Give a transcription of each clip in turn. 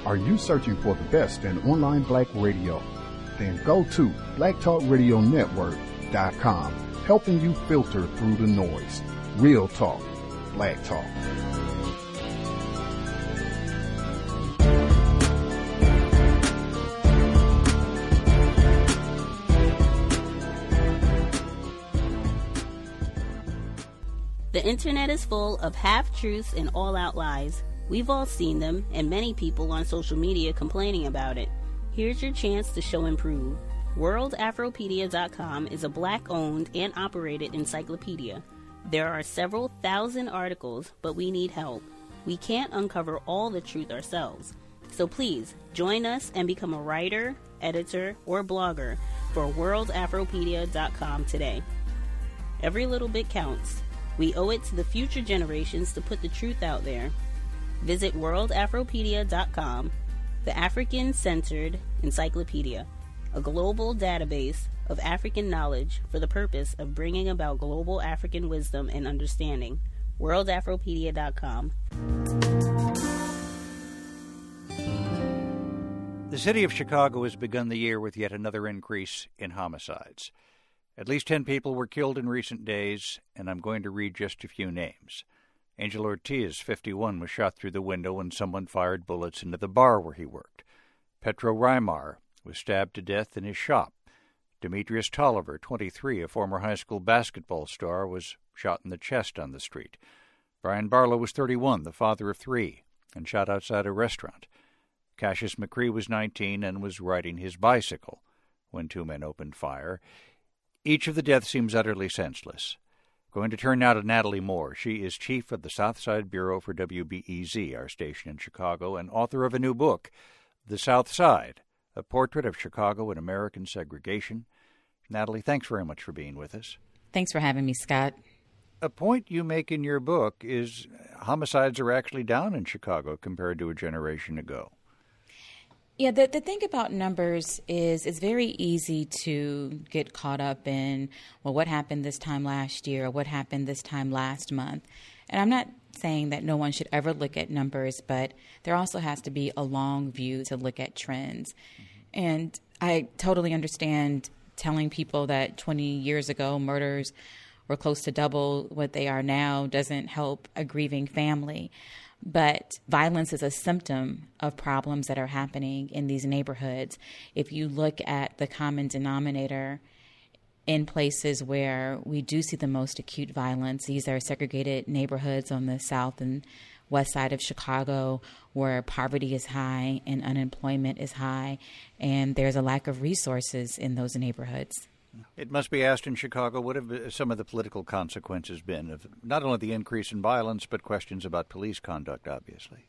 Are you searching for the best in online black radio? Then go to blacktalkradionetwork.com, helping you filter through the noise. Real talk, black talk. The internet is full of half-truths and all-out lies. We've all seen them, and many people on social media complaining about it. Here's your chance to show and prove. WorldAfropedia.com is a black-owned and operated encyclopedia. There are several thousand articles, but we need help. We can't uncover all the truth ourselves. So please, join us and become a writer, editor, or blogger for WorldAfropedia.com today. Every little bit counts. We owe it to the future generations to put the truth out there. Visit WorldAfropedia.com, the African-centered encyclopedia, a global database of African knowledge for the purpose of bringing about global African wisdom and understanding. WorldAfropedia.com. The city of Chicago has begun the year with yet another increase in homicides. At least 10 people were killed in recent days, and I'm going to read just a few names. Angel Ortiz, 51, was shot through the window when someone fired bullets into the bar where he worked. Petro Reimar was stabbed to death in his shop. Demetrius Tolliver, 23, a former high school basketball star, was shot in the chest on the street. Brian Barlow was 31, the father of 3, and shot outside a restaurant. Cassius McCree was 19 and was riding his bicycle when 2 men opened fire. Each of the deaths seems utterly senseless. Going to turn now to Natalie Moore. She is chief of the Southside Bureau for WBEZ, our station in Chicago, and author of a new book, The South Side, A Portrait of Chicago and American Segregation. Natalie, thanks very much for being with us. Thanks for having me, Scott. A point you make in your book is homicides are actually down in Chicago compared to a generation ago. Yeah, the thing about numbers is it's very easy to get caught up in, well, what happened this time last year or what happened this time last month. And I'm not saying that no one should ever look at numbers, but there also has to be a long view to look at trends. And I totally understand telling people that 20 years ago murders were close to double what they are now doesn't help a grieving family. But violence is a symptom of problems that are happening in these neighborhoods. If you look at the common denominator in places where we do see the most acute violence, these are segregated neighborhoods on the south and west side of Chicago where poverty is high and unemployment is high, and there's a lack of resources in those neighborhoods. It must be asked in Chicago, what have some of the political consequences been of not only the increase in violence, but questions about police conduct, obviously?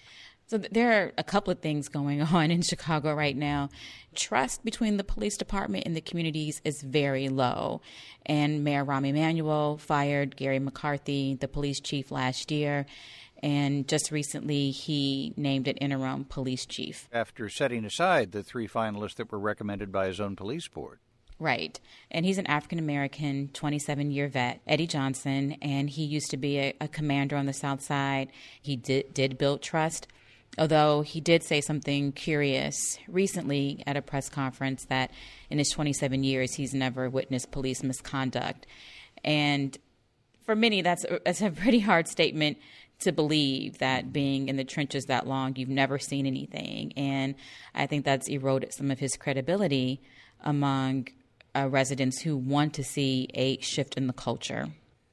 So there are a couple of things going on in Chicago right now. Trust between the police department and the communities is very low. And Mayor Rahm Emanuel fired Gary McCarthy, the police chief, last year. And just recently, he named an interim police chief. After setting aside the 3 finalists that were recommended by his own police board. Right. And he's an African-American, 27-year vet, Eddie Johnson, and he used to be a commander on the South Side. He did build trust, although he did say something curious recently at a press conference that in his 27 years, he's never witnessed police misconduct. And for many, that's a pretty hard statement to believe, that being in the trenches that long, you've never seen anything. And I think that's eroded some of his credibility among residents who want to see a shift in the culture.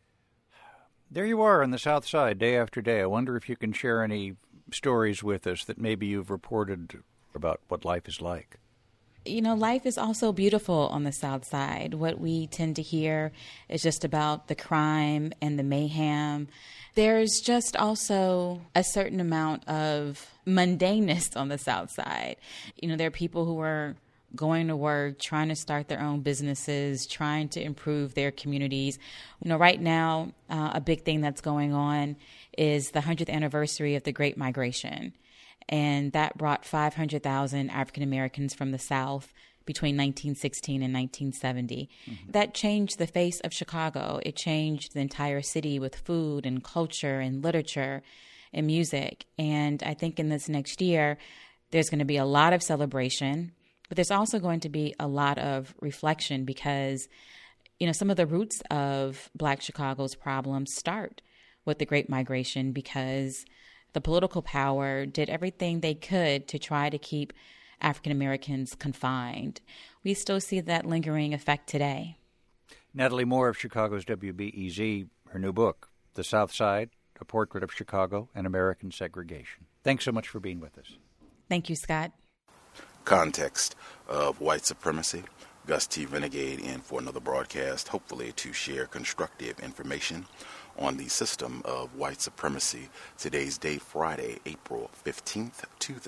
There you are on the South Side, day after day. I wonder if you can share any stories with us that maybe you've reported about what life is like. You know, life is also beautiful on the South Side. What we tend to hear is just about the crime and the mayhem. There's just also a certain amount of mundaneness on the South Side. You know, there are people who are going to work, trying to start their own businesses, trying to improve their communities. You know, right now, a big thing that's going on is the 100th anniversary of the Great Migration. And that brought 500,000 African Americans from the South between 1916 and 1970. Mm-hmm. That changed the face of Chicago. It changed the entire city with food and culture and literature and music. And I think in this next year, There's going to be a lot of celebration, but there's also going to be a lot of reflection because, some of the roots of Black Chicago's problems start with the Great Migration because the political power did everything they could to try to keep African Americans confined. We still see that lingering effect today. Natalie Moore of Chicago's WBEZ, her new book, The South Side, A Portrait of Chicago and American Segregation. Thanks so much for being with us. Thank you, Scott. Context of white supremacy. Gus T. Renegade in for another broadcast, hopefully to share constructive information on the system of white supremacy. Today's date, Friday, April 15th,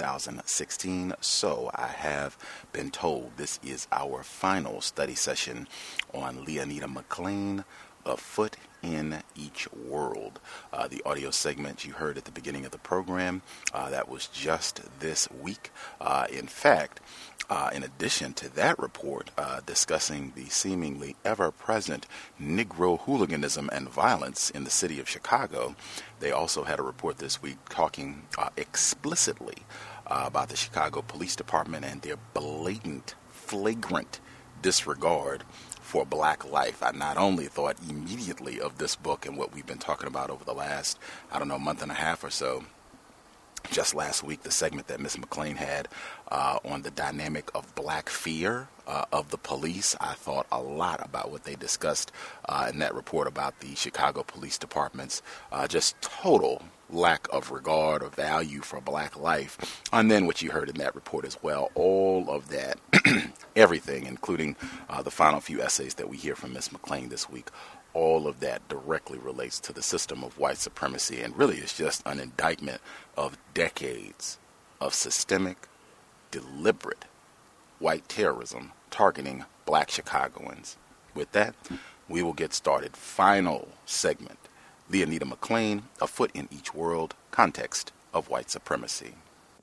2016. So I have been told this is our final study session on Leonida McClain, A Foot in Each World. The audio segment you heard at the beginning of the program, that was just this week. In fact, in addition to that report discussing the seemingly ever-present Negro hooliganism and violence in the city of Chicago, they also had a report this week talking explicitly about the Chicago Police Department and their blatant, flagrant disregard for Black life. I not only thought immediately of this book and what we've been talking about over the last, month and a half or so. Just last week, the segment that Ms. McClain had on the dynamic of Black fear of the police, I thought a lot about what they discussed in that report about the Chicago Police Department's just total lack of regard or value for Black life. And then what you heard in that report as well, all of that, everything, including the final few essays that we hear from Ms. McClain this week, all of that directly relates to the system of white supremacy and really is just an indictment of decades of systemic, deliberate white terrorism targeting Black Chicagoans. With that, we will get started. Final segment. Leonida McClain, A Foot in Each World, Context of White Supremacy.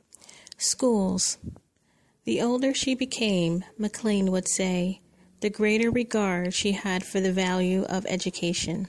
Schools. The older she became, McClain would say, the greater regard she had for the value of education.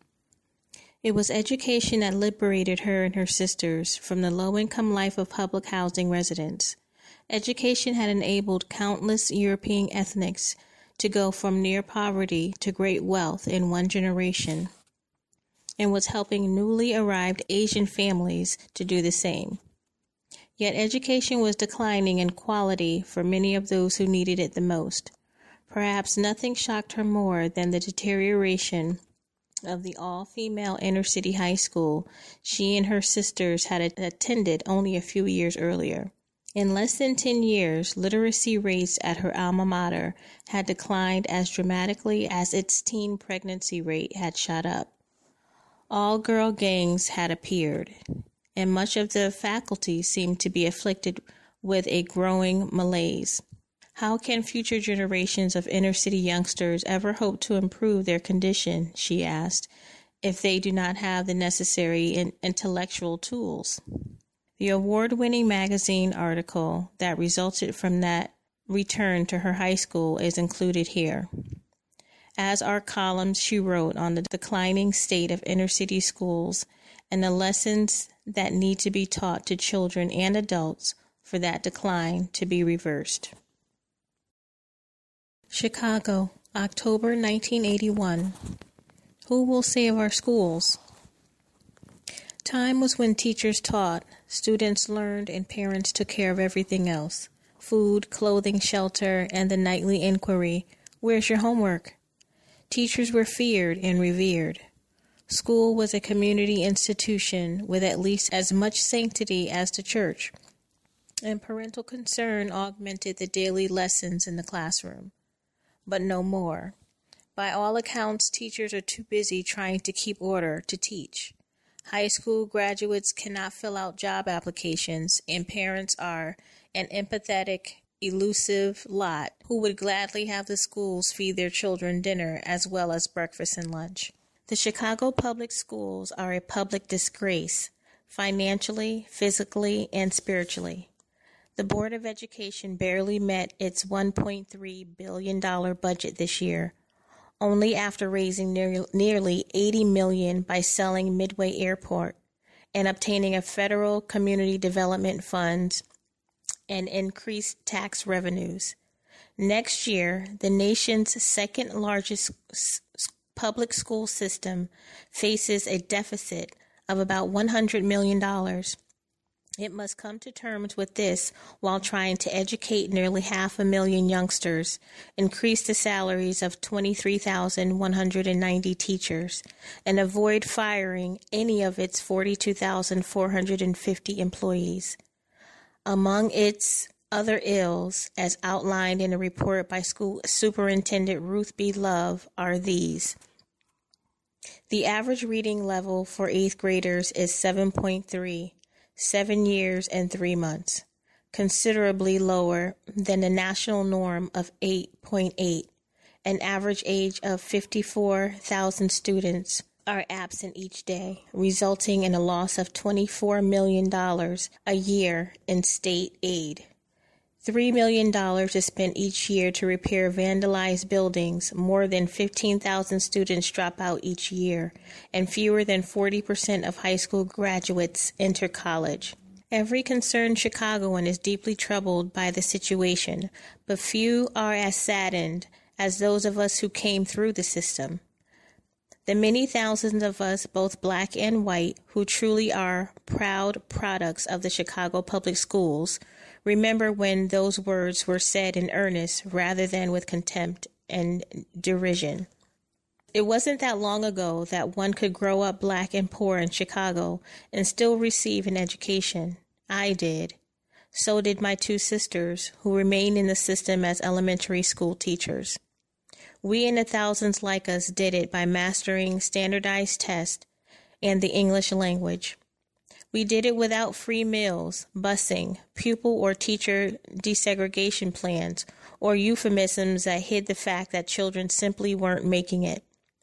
It was education that liberated her and her sisters from the low-income life of public housing residents. Education had enabled countless European ethnics to go from near poverty to great wealth in one generation, and was helping newly arrived Asian families to do the same. Yet education was declining in quality for many of those who needed it the most. Perhaps nothing shocked her more than the deterioration of the all-female inner-city high school she and her sisters had attended only a few years earlier. In less than 10 years, literacy rates at her alma mater had declined as dramatically as its teen pregnancy rate had shot up. All-girl gangs had appeared, and much of the faculty seemed to be afflicted with a growing malaise. How can future generations of inner-city youngsters ever hope to improve their condition, she asked, if they do not have the necessary intellectual tools? The award-winning magazine article that resulted from that return to her high school is included here, as are columns she wrote on the declining state of inner-city schools and the lessons that need to be taught to children and adults for that decline to be reversed. Chicago, October 1981. Who will save our schools? Time was when teachers taught, students learned, and parents took care of everything else. Food, clothing, shelter, and the nightly inquiry, where's your homework? Teachers were feared and revered. School was a community institution with at least as much sanctity as the church, and parental concern augmented the daily lessons in the classroom. But no more. By all accounts, teachers are too busy trying to keep order to teach. High school graduates cannot fill out job applications, and parents are an empathetic, elusive lot who would gladly have the schools feed their children dinner as well as breakfast and lunch. The Chicago public schools are a public disgrace, financially, physically, and spiritually. The Board of Education barely met its $1.3 billion budget this year, only after raising nearly $80 million by selling Midway Airport and obtaining a federal community development fund and increased tax revenues. Next year, the nation's second largest public school system faces a deficit of about $100 million. It must come to terms with this while trying to educate nearly 500,000 youngsters, increase the salaries of 23,190 teachers, and avoid firing any of its 42,450 employees. Among its other ills, as outlined in a report by School Superintendent Ruth B. Love, are these. The average reading level for 8th graders is 7.3. 7 years and 3 months, considerably lower than the national norm of 8.8. An average age of 54,000 students are absent each day, resulting in a loss of $24 million a year in state aid. $3 million is spent each year to repair vandalized buildings. More than 15,000 students drop out each year, and fewer than 40% of high school graduates enter college. Every concerned Chicagoan is deeply troubled by the situation, but few are as saddened as those of us who came through the system. The many thousands of us, both black and white, who truly are proud products of the Chicago Public Schools, remember when those words were said in earnest rather than with contempt and derision. It wasn't that long ago that one could grow up black and poor in Chicago and still receive an education. I did. So did my two sisters, who remained in the system as elementary school teachers. We and the thousands like us did it by mastering standardized tests and the English language. We did it without free meals, busing, pupil or teacher desegregation plans, or euphemisms that hid the fact that children simply weren't making it.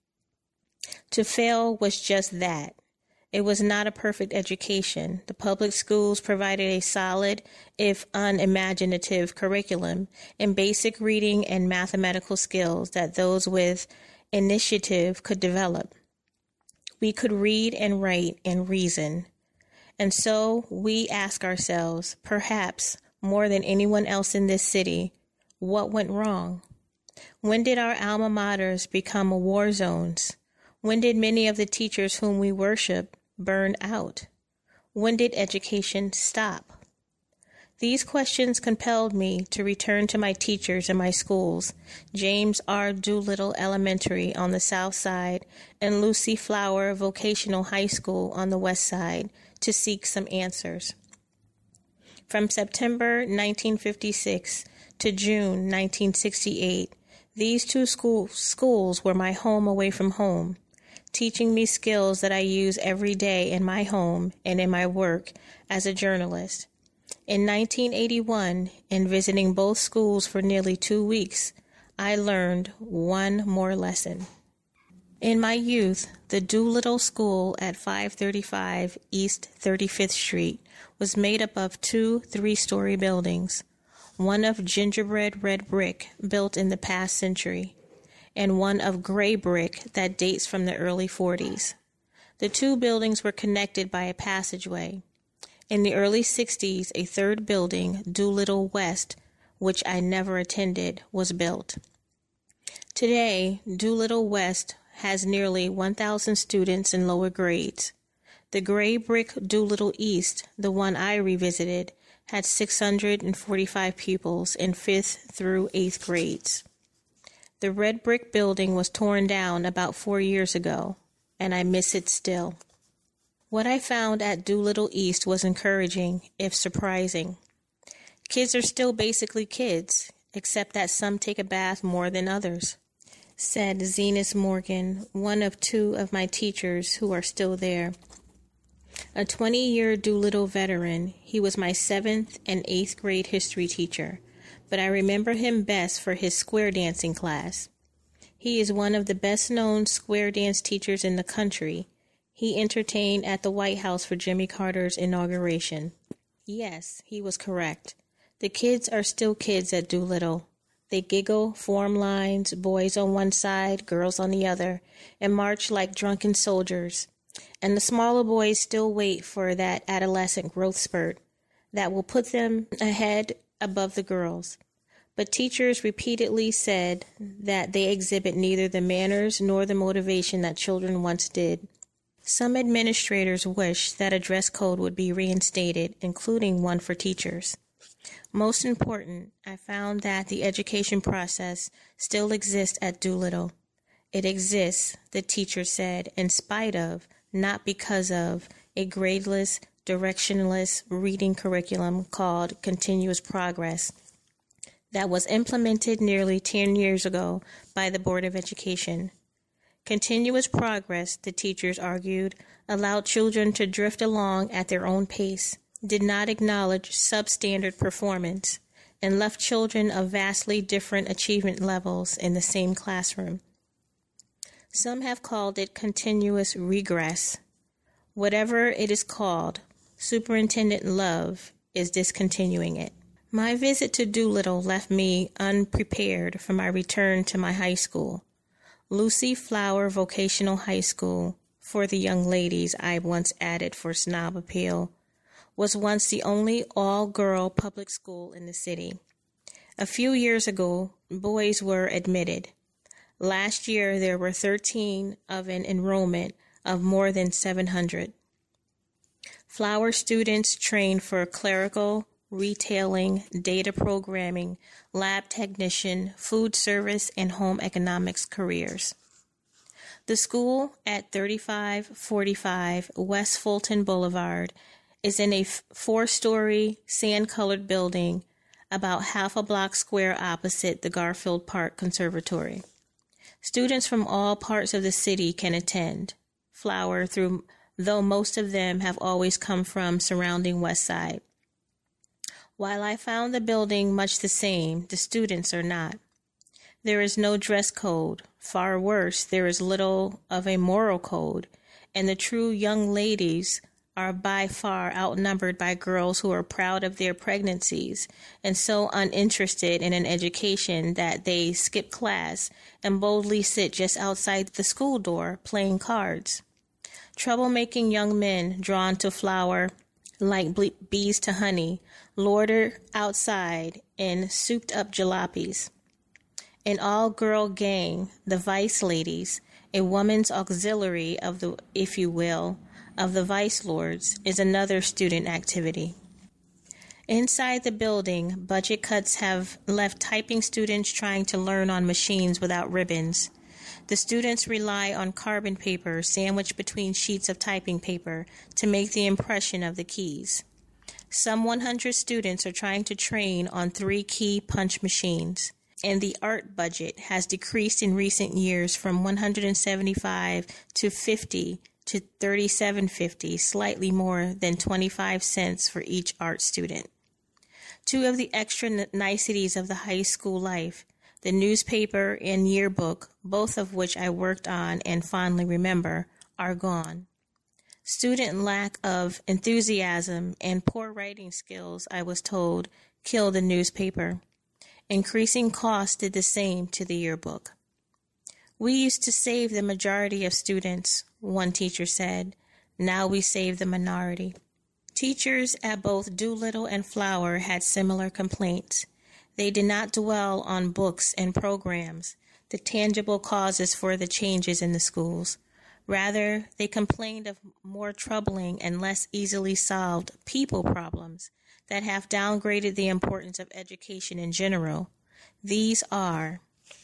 To fail was just that. It was not a perfect education. The public schools provided a solid, if unimaginative, curriculum in basic reading and mathematical skills that those with initiative could develop. We could read and write and reason. And so we ask ourselves, perhaps more than anyone else in this city, what went wrong? When did our alma maters become war zones? When did many of the teachers whom we worship burn out? When did education stop? These questions compelled me to return to my teachers in my schools, James R. Doolittle Elementary on the south side and Lucy Flower Vocational High School on the west side, to seek some answers. From September 1956 to June 1968, these two schools were my home away from home, teaching me skills that I use every day in my home and in my work as a journalist. In 1981, in visiting both schools for nearly 2 weeks, I learned one more lesson. In my youth, the Doolittle School at 535 East 35th Street was made up of 2 3-story buildings, one of gingerbread red brick built in the past century, and one of gray brick that dates from the early 40s. The 2 buildings were connected by a passageway. In the early 60s, a third building, Doolittle West, which I never attended, was built. Today, Doolittle West has nearly 1,000 students in lower grades. The gray brick Doolittle East, the one I revisited, had 645 pupils in 5th through 8th grades. The red brick building was torn down about 4 years ago, and I miss it still. What I found at Doolittle East was encouraging, if surprising. Kids are still basically kids, except that some take a bath more than others, said Zenas Morgan, one of 2 of my teachers who are still there. A 20-year Doolittle veteran, he was my 7th and 8th grade history teacher, but I remember him best for his square dancing class. He is one of the best-known square dance teachers in the country. He entertained at the White House for Jimmy Carter's inauguration. Yes, he was correct. The kids are still kids at Doolittle. They giggle, form lines, boys on one side, girls on the other, and march like drunken soldiers. And the smaller boys still wait for that adolescent growth spurt. that will put them ahead above the girls. But teachers repeatedly said that they exhibit neither the manners nor the motivation that children once did. Some administrators wish that a dress code would be reinstated, including one for teachers. Most important, I found that the education process still exists at Doolittle. It exists, the teacher said, in spite of, not because of, a gradeless, directionless reading curriculum called Continuous Progress that was implemented nearly 10 years ago by the Board of Education. Continuous progress, the teachers argued, allowed children to drift along at their own pace, did not acknowledge substandard performance, and left children of vastly different achievement levels in the same classroom. Some have called it continuous regress. Whatever it is called, Superintendent Love is discontinuing it. My visit to Doolittle left me unprepared for my return to my high school. Lucy Flower Vocational High School, for the young ladies I once added for snob appeal, was once the only all-girl public school in the city. A few years ago, boys were admitted. Last year, there were 13 of an enrollment of more than 700. Flower students trained for clerical, retailing, data programming, lab technician, food service, and home economics careers. The school at 3545 West Fulton Boulevard is in a 4-story, sand-colored building about half a block square opposite the Garfield Park Conservatory. Students from all parts of the city can attend. Flower, though most of them have always come from surrounding West Side. While I found the building much the same, the students are not. There is no dress code. Far worse, there is little of a moral code, and the true young ladies are by far outnumbered by girls who are proud of their pregnancies and so uninterested in an education that they skip class and boldly sit just outside the school door playing cards. Troublemaking young men drawn to Flower like bees to honey, loiter outside in souped-up jalopies. An all-girl gang, the Vice Ladies, a woman's auxiliary of the, if you will, of the Vice Lords, is another student activity. Inside the building, budget cuts have left typing students trying to learn on machines without ribbons. The students rely on carbon paper sandwiched between sheets of typing paper to make the impression of the keys. Some 100 students are trying to train on 3-key punch machines, and the art budget has decreased in recent years from $175 to $50 to $37.50, slightly more than 25 cents for each art student. Two of the extra niceties of the high school life, the newspaper and yearbook, both of which I worked on and fondly remember, are gone. Student lack of enthusiasm and poor writing skills, I was told, killed the newspaper. Increasing costs did the same to the yearbook. We used to save the majority of students, one teacher said. Now we save the minority. Teachers at both Doolittle and Flower had similar complaints. They did not dwell on books and programs, the tangible causes for the changes in the schools. Rather, they complained of more troubling and less easily solved people problems that have downgraded the importance of education in general. These are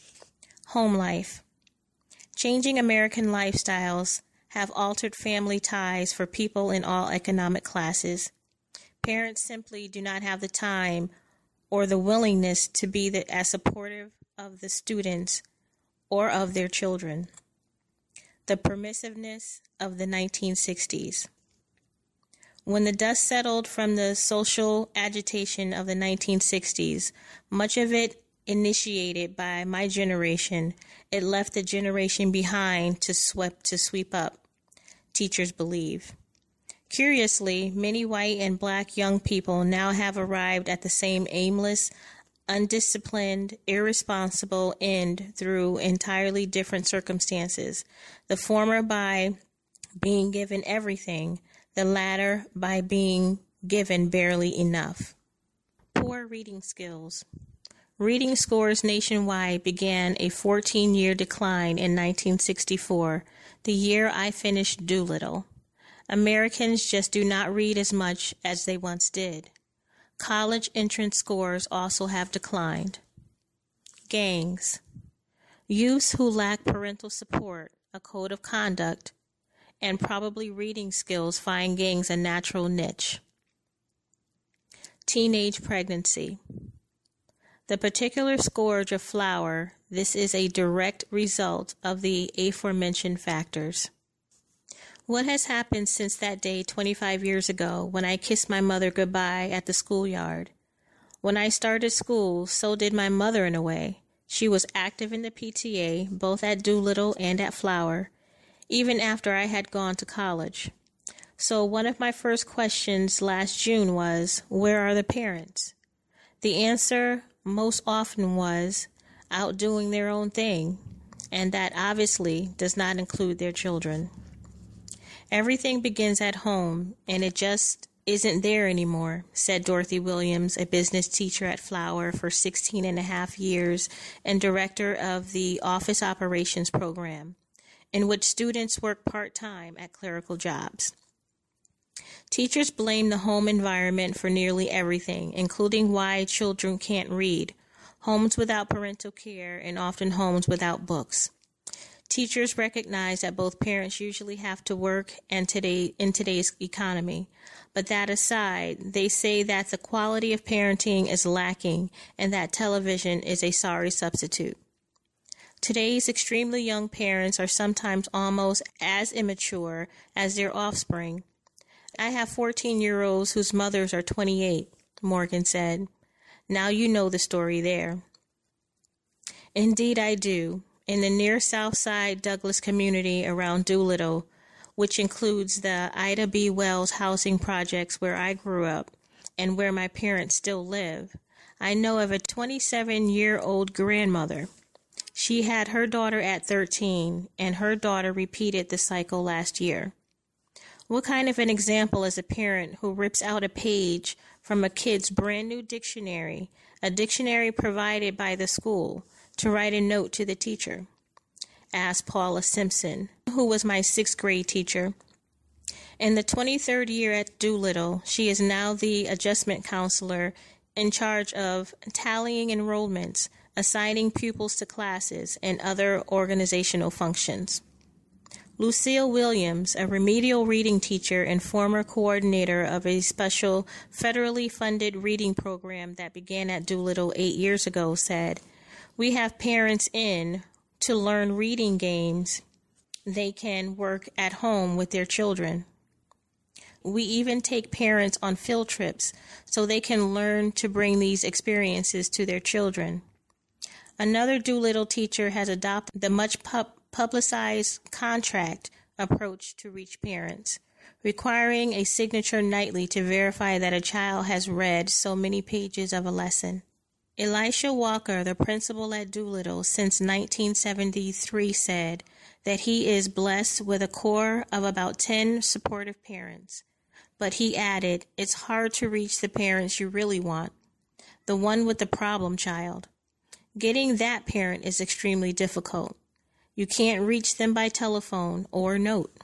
home life. Changing American lifestyles have altered family ties for people in all economic classes. Parents simply do not have the time or the willingness to be as supportive of the students or of their children. The permissiveness of the 1960s. When the dust settled from the social agitation of the 1960s, much of it initiated by my generation, it left a generation behind to sweep up, teachers believe. Curiously, many white and black young people now have arrived at the same aimless, undisciplined, irresponsible end through entirely different circumstances, the former by being given everything, the latter by being given barely enough. Poor reading skills. Reading scores nationwide began a 14-year decline in 1964, the year I finished Doolittle. Americans just do not read as much as they once did. College entrance scores also have declined. Gangs. Youths who lack parental support, a code of conduct, and probably reading skills find gangs a natural niche. Teenage pregnancy. The particular scourge of Flower, this is a direct result of the aforementioned factors. What has happened since that day 25 years ago when I kissed my mother goodbye at the schoolyard? When I started school, so did my mother in a way. She was active in the PTA, both at Doolittle and at Flower, even after I had gone to college. So one of my first questions last June was, where are the parents? The answer most often was, out doing their own thing, and that obviously does not include their children. Everything begins at home, and it just isn't there anymore, said Dorothy Williams, a business teacher at Flower for 16 and a half years and director of the Office Operations Program, in which students work part-time at clerical jobs. Teachers blame the home environment for nearly everything, including why children can't read, homes without parental care, and often homes without books. Teachers recognize that both parents usually have to work in today's economy. But that aside, they say that the quality of parenting is lacking and that television is a sorry substitute. Today's extremely young parents are sometimes almost as immature as their offspring. I have 14-year-olds whose mothers are 28, Morgan said. Now you know the story there. Indeed I do. In the near South Side Douglas community around Doolittle, which includes the Ida B. Wells housing projects where I grew up and where my parents still live, I know of a 27-year-old grandmother. She had her daughter at 13, and her daughter repeated the cycle last year. What kind of an example is a parent who rips out a page from a kid's brand new dictionary, a dictionary provided by the school, to write a note to the teacher? Asked Paula Simpson, who was my 6th grade teacher. In the 23rd year at Doolittle, she is now the adjustment counselor in charge of tallying enrollments, assigning pupils to classes, and other organizational functions. Lucille Williams, a remedial reading teacher and former coordinator of a special federally funded reading program that began at Doolittle 8 years ago, said, "We have parents in to learn reading games they can work at home with their children. We even take parents on field trips so they can learn to bring these experiences to their children." Another Doolittle teacher has adopted the much publicized contract approach to reach parents, requiring a signature nightly to verify that a child has read so many pages of a lesson. Elisha Walker, the principal at Doolittle since 1973, said that he is blessed with a core of about 10 supportive parents. But he added, it's hard to reach the parents you really want, the one with the problem child. Getting that parent is extremely difficult. You can't reach them by telephone or note.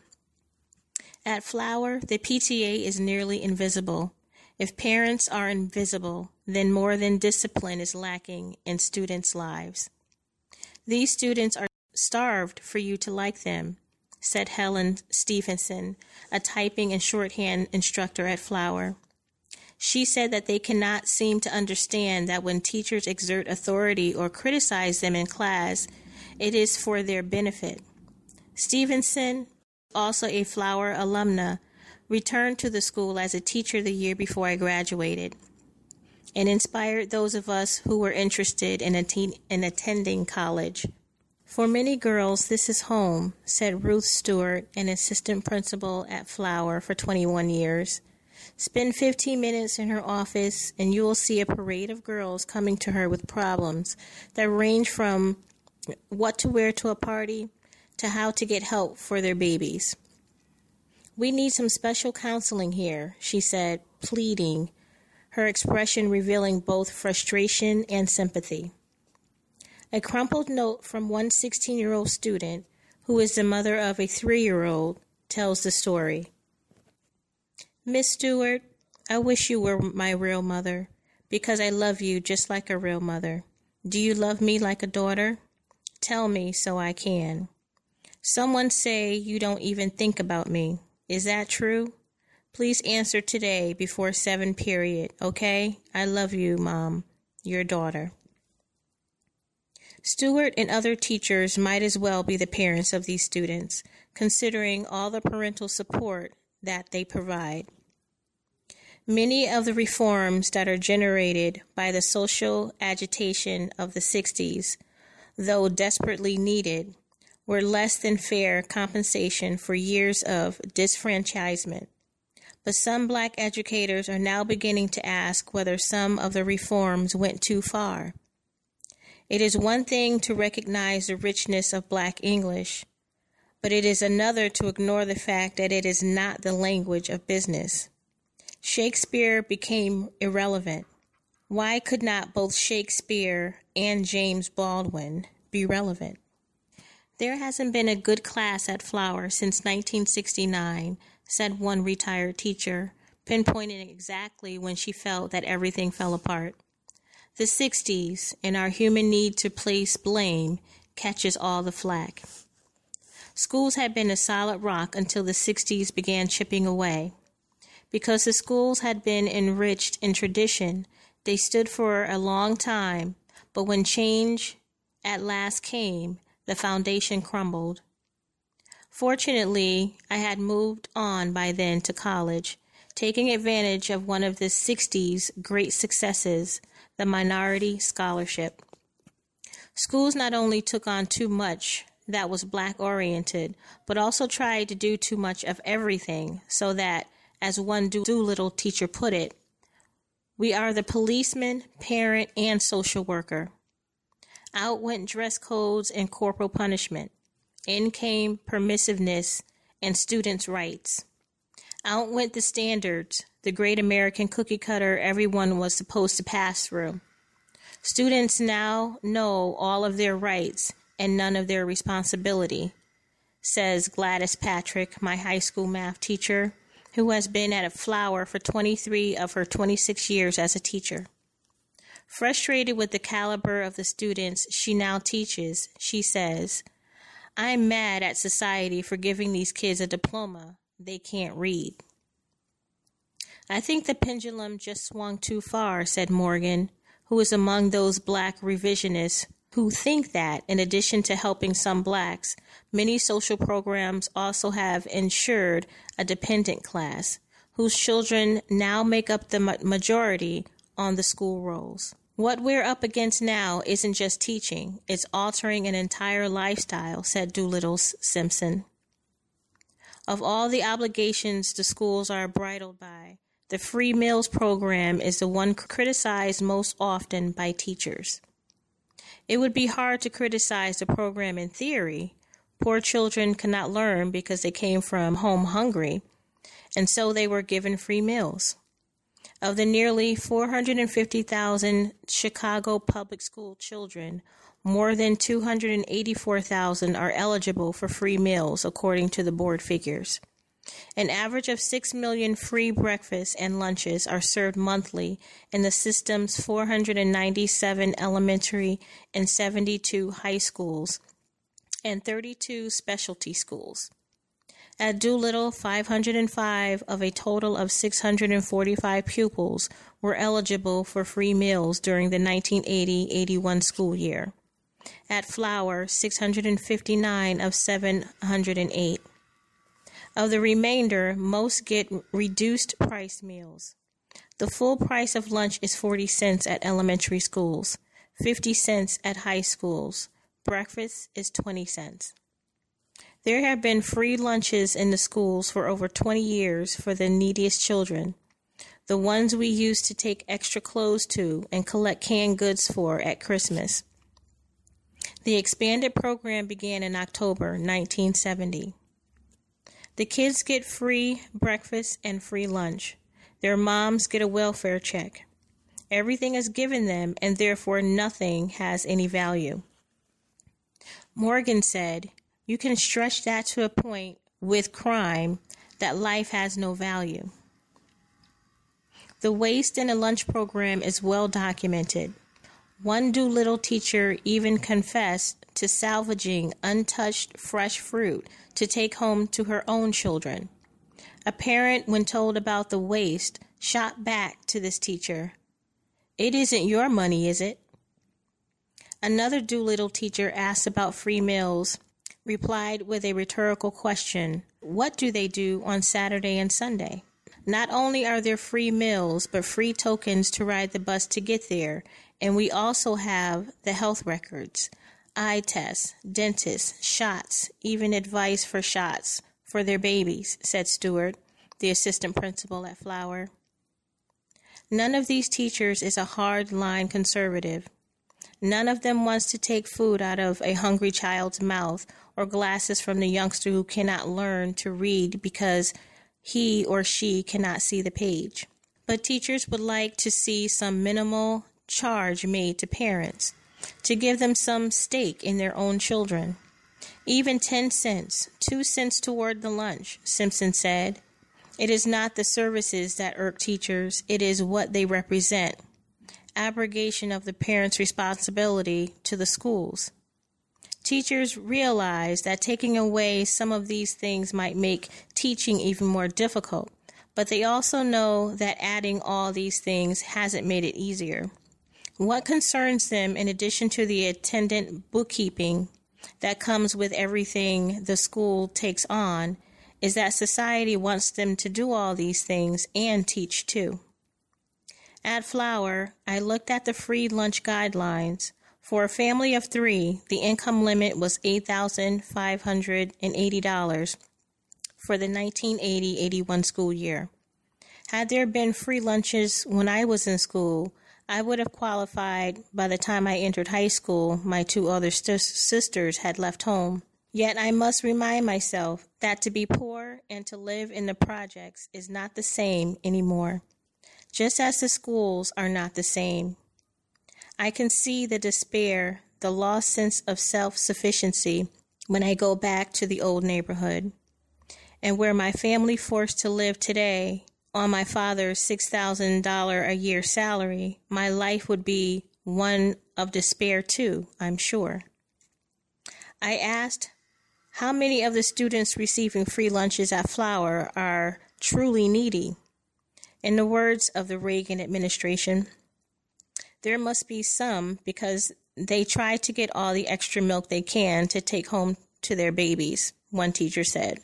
At Flower, the PTA is nearly invisible. If parents are invisible, then more than discipline is lacking in students' lives. These students are starved for you to like them, said Helen Stevenson, a typing and shorthand instructor at Flower. She said that they cannot seem to understand that when teachers exert authority or criticize them in class, it is for their benefit. Stevenson, also a Flower alumna, returned to the school as a teacher the year before I graduated and inspired those of us who were interested in attending college. For many girls, this is home, said Ruth Stewart, an assistant principal at Flower for 21 years. Spend 15 minutes in her office and you will see a parade of girls coming to her with problems that range from what to wear to a party to how to get help for their babies. We need some special counseling here, she said, pleading, her expression revealing both frustration and sympathy. A crumpled note from one 16-year-old student, who is the mother of a 3-year-old, tells the story. Miss Stewart, I wish you were my real mother, because I love you just like a real mother. Do you love me like a daughter? Tell me so I can. Someone say you don't even think about me. Is that true? Please answer today before 7 period, okay? I love you, Mom. Your daughter. Stewart and other teachers might as well be the parents of these students, considering all the parental support that they provide. Many of the reforms that are generated by the social agitation of the 60s, though desperately needed, were less than fair compensation for years of disfranchisement. But some black educators are now beginning to ask whether some of the reforms went too far. It is one thing to recognize the richness of black English, but it is another to ignore the fact that it is not the language of business. Shakespeare became irrelevant. Why could not both Shakespeare and James Baldwin be relevant? There hasn't been a good class at Flower since 1969, said one retired teacher, pinpointing exactly when she felt that everything fell apart. The 60s, and our human need to place blame, catches all the flack. Schools had been a solid rock until the 60s began chipping away. Because the schools had been enriched in tradition, they stood for a long time, but when change at last came, the foundation crumbled. Fortunately, I had moved on by then to college, taking advantage of one of the 60s' great successes, the minority scholarship. Schools not only took on too much that was black-oriented, but also tried to do too much of everything so that, as one Doolittle teacher put it, we are the policeman, parent, and social worker. Out went dress codes and corporal punishment. In came permissiveness and students' rights. Out went the standards, the great American cookie cutter everyone was supposed to pass through. Students now know all of their rights and none of their responsibility, says Gladys Patrick, my high school math teacher, who has been at a Flower for 23 of her 26 years as a teacher. Frustrated with the caliber of the students she now teaches, she says, I'm mad at society for giving these kids a diploma they can't read. I think the pendulum just swung too far, said Morgan, who is among those black revisionists who think that, in addition to helping some blacks, many social programs also have ensured a dependent class, whose children now make up the majority on the school rolls. What we're up against now isn't just teaching, it's altering an entire lifestyle, said Doolittle Simpson. Of all the obligations the schools are bridled by, the free meals program is the one criticized most often by teachers. It would be hard to criticize the program in theory. Poor children cannot learn because they came from home hungry, and so they were given free meals. Of the nearly 450,000 Chicago public school children, more than 284,000 are eligible for free meals, according to the board figures. An average of 6 million free breakfasts and lunches are served monthly in the system's 497 elementary and 72 high schools and 32 specialty schools. At Doolittle, 505 of a total of 645 pupils were eligible for free meals during the 1980-81 school year. At Flower, 659 of 708. Of the remainder, most get reduced price meals. The full price of lunch is 40 cents at elementary schools, 50 cents at high schools. Breakfast is 20 cents. There have been free lunches in the schools for over 20 years for the neediest children, the ones we used to take extra clothes to and collect canned goods for at Christmas. The expanded program began in October 1970. The kids get free breakfast and free lunch. Their moms get a welfare check. Everything is given them, and therefore nothing has any value. Morgan said, you can stretch that to a point with crime that life has no value. The waste in a lunch program is well documented. One Doolittle teacher even confessed to salvaging untouched fresh fruit to take home to her own children. A parent, when told about the waste, shot back to this teacher, "It isn't your money, is it?" Another Doolittle teacher asked about free meals, replied with a rhetorical question, "What do they do on Saturday and Sunday?" Not only are there free meals, but free tokens to ride the bus to get there, and we also have the health records, eye tests, dentists, shots, even advice for shots for their babies, said Stewart, the assistant principal at Flower. None of these teachers is a hard-line conservative. None of them wants to take food out of a hungry child's mouth or glasses from the youngster who cannot learn to read because he or she cannot see the page. But teachers would like to see some minimal charge made to parents to give them some stake in their own children. Even 10 cents, 2 cents toward the lunch, Simpson said. It is not the services that irk teachers, it is what they represent. Abrogation of the parents' responsibility to the schools. Teachers realize that taking away some of these things might make teaching even more difficult, but they also know that adding all these things hasn't made it easier. What concerns them, in addition to the attendant bookkeeping that comes with everything the school takes on, is that society wants them to do all these things and teach too. At Flower, I looked at the free lunch guidelines. For a family of 3, the income limit was $8,580 for the 1980-81 school year. Had there been free lunches when I was in school, I would have qualified. By the time I entered high school, my 2 other sisters had left home. Yet I must remind myself that to be poor and to live in the projects is not the same anymore, just as the schools are not the same. I can see the despair, the lost sense of self-sufficiency when I go back to the old neighborhood. And where my family forced to live today on my father's $6,000 a year salary, my life would be one of despair too, I'm sure. I asked, how many of the students receiving free lunches at Flower are truly needy? In the words of the Reagan administration, there must be some because they try to get all the extra milk they can to take home to their babies, one teacher said.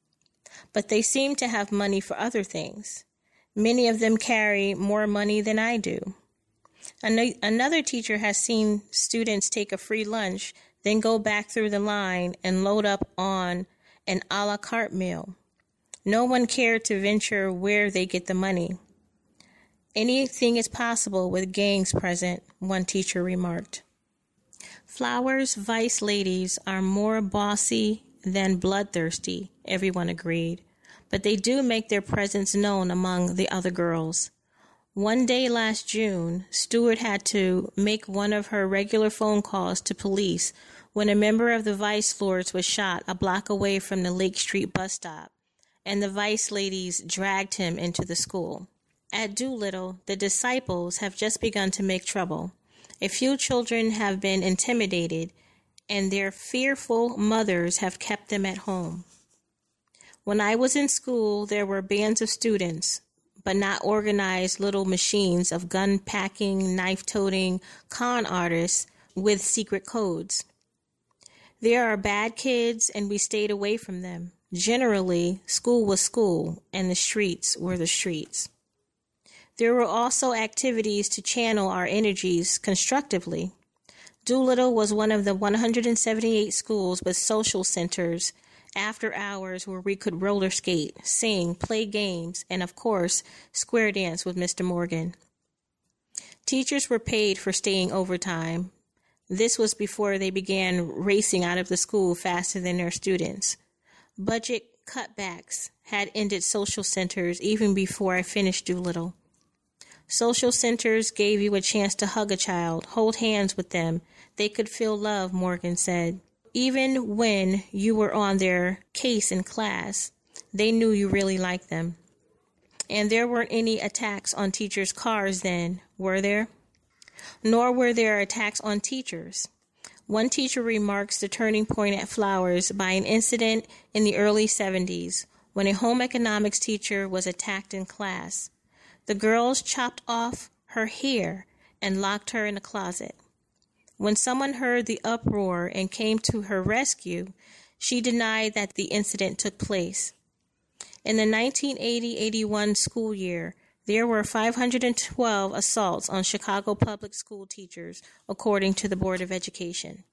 But they seem to have money for other things. Many of them carry more money than I do. Another teacher has seen students take a free lunch, then go back through the line and load up on an a la carte meal. No one cared to venture where they get the money. Anything is possible with gangs present, one teacher remarked. Flower's vice ladies are more bossy than bloodthirsty, everyone agreed, but they do make their presence known among the other girls. One day last June, Stewart had to make one of her regular phone calls to police when a member of the Vice Lords was shot a block away from the Lake Street bus stop, and the Vice ladies dragged him into the school. At Doolittle, the disciples have just begun to make trouble. A few children have been intimidated, and their fearful mothers have kept them at home. When I was in school, there were bands of students, but not organized little machines of gun-packing, knife-toting con artists with secret codes. There are bad kids, and we stayed away from them. Generally, school was school, and the streets were the streets. There were also activities to channel our energies constructively. Doolittle was one of the 178 schools with social centers, after hours where we could roller skate, sing, play games, and of course, square dance with Mr. Morgan. Teachers were paid for staying overtime. This was before they began racing out of the school faster than their students. Budget cutbacks had ended social centers even before I finished Doolittle. Social centers gave you a chance to hug a child, hold hands with them. They could feel love, Morgan said. Even when you were on their case in class, they knew you really liked them. And there weren't any attacks on teachers' cars then, were there? Nor were there attacks on teachers. One teacher remarks the turning point at Flowers by an incident in the early 70s when a home economics teacher was attacked in class. The girls chopped off her hair and locked her in a closet. When someone heard the uproar and came to her rescue, she denied that the incident took place. In the 1980-81 school year, there were 512 assaults on Chicago public school teachers, according to the Board of Education.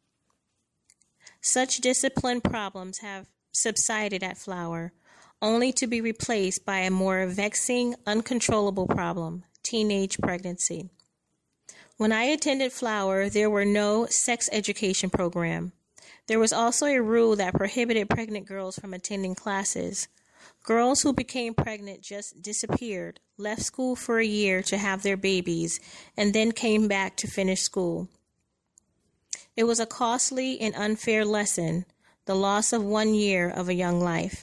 Such discipline problems have subsided at Flower, only to be replaced by a more vexing, uncontrollable problem, teenage pregnancy. When I attended Flower, there were no sex education program. There was also a rule that prohibited pregnant girls from attending classes. Girls who became pregnant just disappeared, left school for a year to have their babies, and then came back to finish school. It was a costly and unfair lesson, the loss of 1 year of a young life.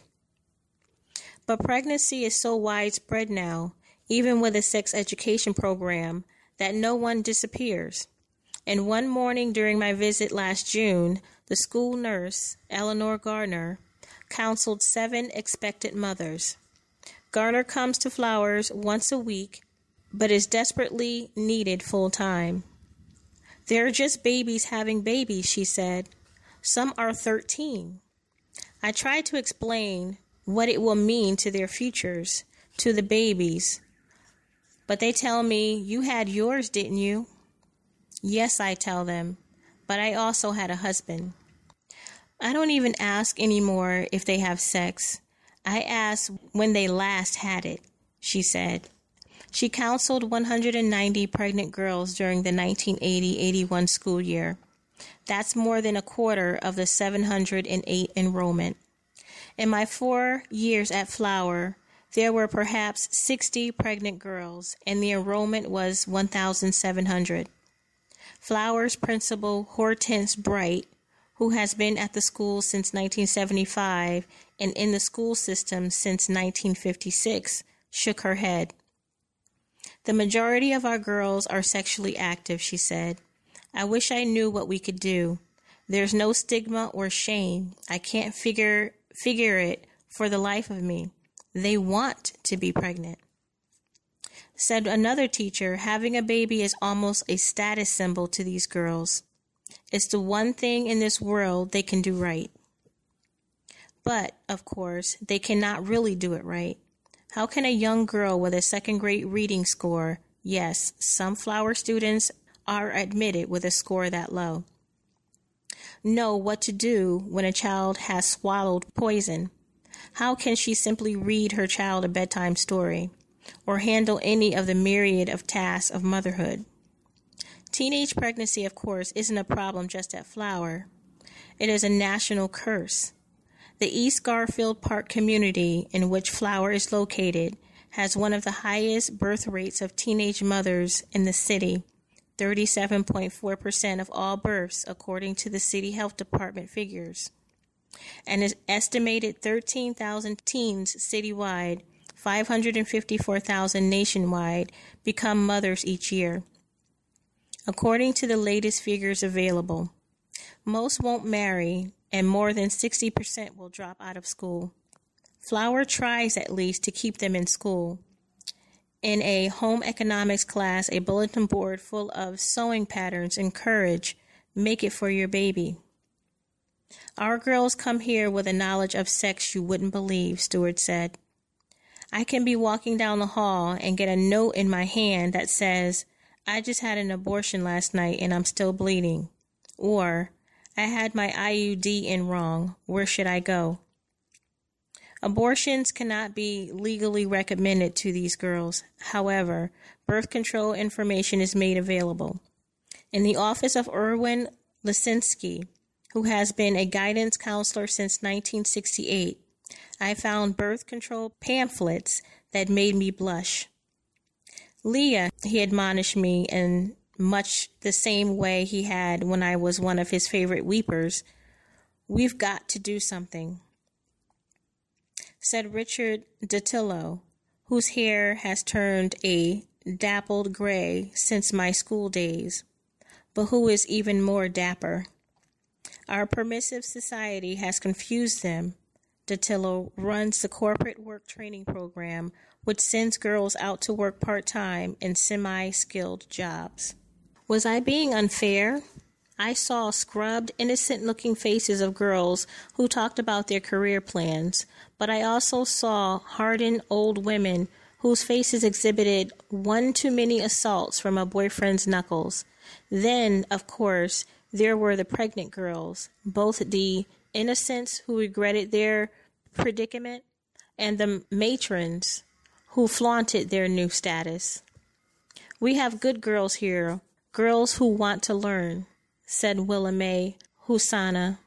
But pregnancy is so widespread now, even with a sex education program, that no one disappears. And one morning during my visit last June, the school nurse, Eleanor Garner, counseled 7 expectant mothers. Garner comes to Flowers once a week, but is desperately needed full-time. They're just babies having babies, she said. Some are 13. I tried to explain what it will mean to their futures, to the babies. But they tell me, you had yours, didn't you? Yes, I tell them, but I also had a husband. I don't even ask anymore if they have sex. I ask when they last had it, she said. She counseled 190 pregnant girls during the 1980-81 school year. That's more than a quarter of the 708 enrollment. In my 4 years at Flower, there were perhaps 60 pregnant girls, and the enrollment was 1,700. Flower's principal, Hortense Bright, who has been at the school since 1975 and in the school system since 1956, shook her head. The majority of our girls are sexually active, she said. I wish I knew what we could do. There's no stigma or shame. I can't figure it for the life of me. They want to be pregnant. Said another teacher, having a baby is almost a status symbol to these girls. It's the one thing in this world they can do right. But, of course, they cannot really do it right. How can a young girl with a second-grade reading score, yes, some Flower students are admitted with a score that low, know what to do when a child has swallowed poison? How can she simply read her child a bedtime story or handle any of the myriad of tasks of motherhood? Teenage pregnancy, of course, isn't a problem just at Flower. It is a national curse. The East Garfield Park community in which Flower is located has one of the highest birth rates of teenage mothers in the city, 37.4% of all births, according to the city health department figures. And an estimated 13,000 teens citywide, 554,000 nationwide, become mothers each year. According to the latest figures available, most won't marry, and more than 60% will drop out of school. Flower tries at least to keep them in school. In a home economics class, a bulletin board full of sewing patterns encourage, make it for your baby. Our girls come here with a knowledge of sex you wouldn't believe, Stewart said. I can be walking down the hall and get a note in my hand that says, I just had an abortion last night and I'm still bleeding. Or, I had my IUD in wrong. Where should I go? Abortions cannot be legally recommended to these girls. However, birth control information is made available. In the office of Erwin Lisinski, who has been a guidance counselor since 1968, I found birth control pamphlets that made me blush. Leah, he admonished me in much the same way he had when I was one of his favorite weepers. We've got to do something, said Richard Datillo, whose hair has turned a dappled gray since my school days, but who is even more dapper. Our permissive society has confused them. Datillo runs the corporate work training program, which sends girls out to work part-time in semi-skilled jobs. Was I being unfair? I saw scrubbed, innocent-looking faces of girls who talked about their career plans, but I also saw hardened old women whose faces exhibited one too many assaults from a boyfriend's knuckles. Then, of course, there were the pregnant girls, both the innocents who regretted their predicament and the matrons who flaunted their new status. We have good girls here, girls who want to learn, said Willa Mae Husana,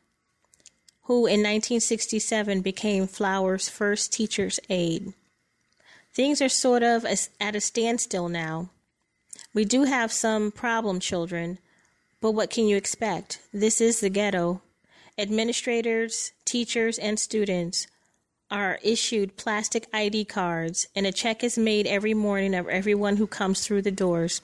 who in 1967 became Flower's first teacher's aide. Things are sort of at a standstill now. We do have some problem children, but what can you expect? This is the ghetto. Administrators, teachers, and students are issued plastic ID cards, and a check is made every morning of everyone who comes through the doors.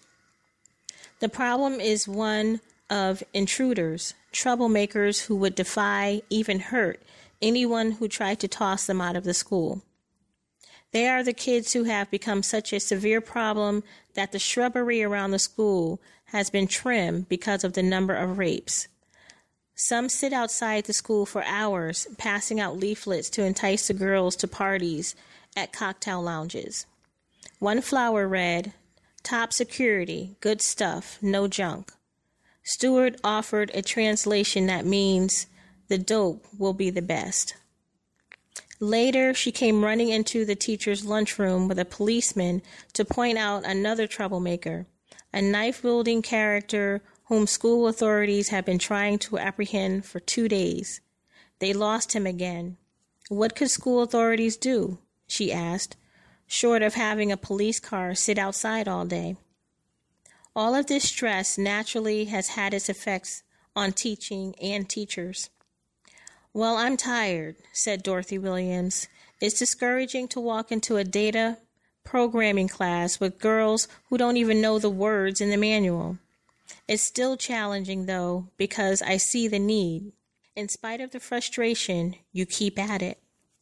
The problem is one of intruders, troublemakers who would defy, even hurt, anyone who tried to toss them out of the school. They are the kids who have become such a severe problem that the shrubbery around the school has been trimmed because of the number of rapes. Some sit outside the school for hours, passing out leaflets to entice the girls to parties at cocktail lounges. One flower read, "Top security, good stuff, no junk." Stewart offered a translation that means, "The dope will be the best." Later, she came running into the teacher's lunchroom with a policeman to point out another troublemaker, a knife-wielding character whom school authorities had been trying to apprehend for 2 days. They lost him again. What could school authorities do, she asked, short of having a police car sit outside all day? All of this stress naturally has had its effects on teaching and teachers. "Well, I'm tired," said Dorothy Williams. "It's discouraging to walk into a data programming class with girls who don't even know the words in the manual. It's still challenging, though, because I see the need. In spite of the frustration, you keep at it."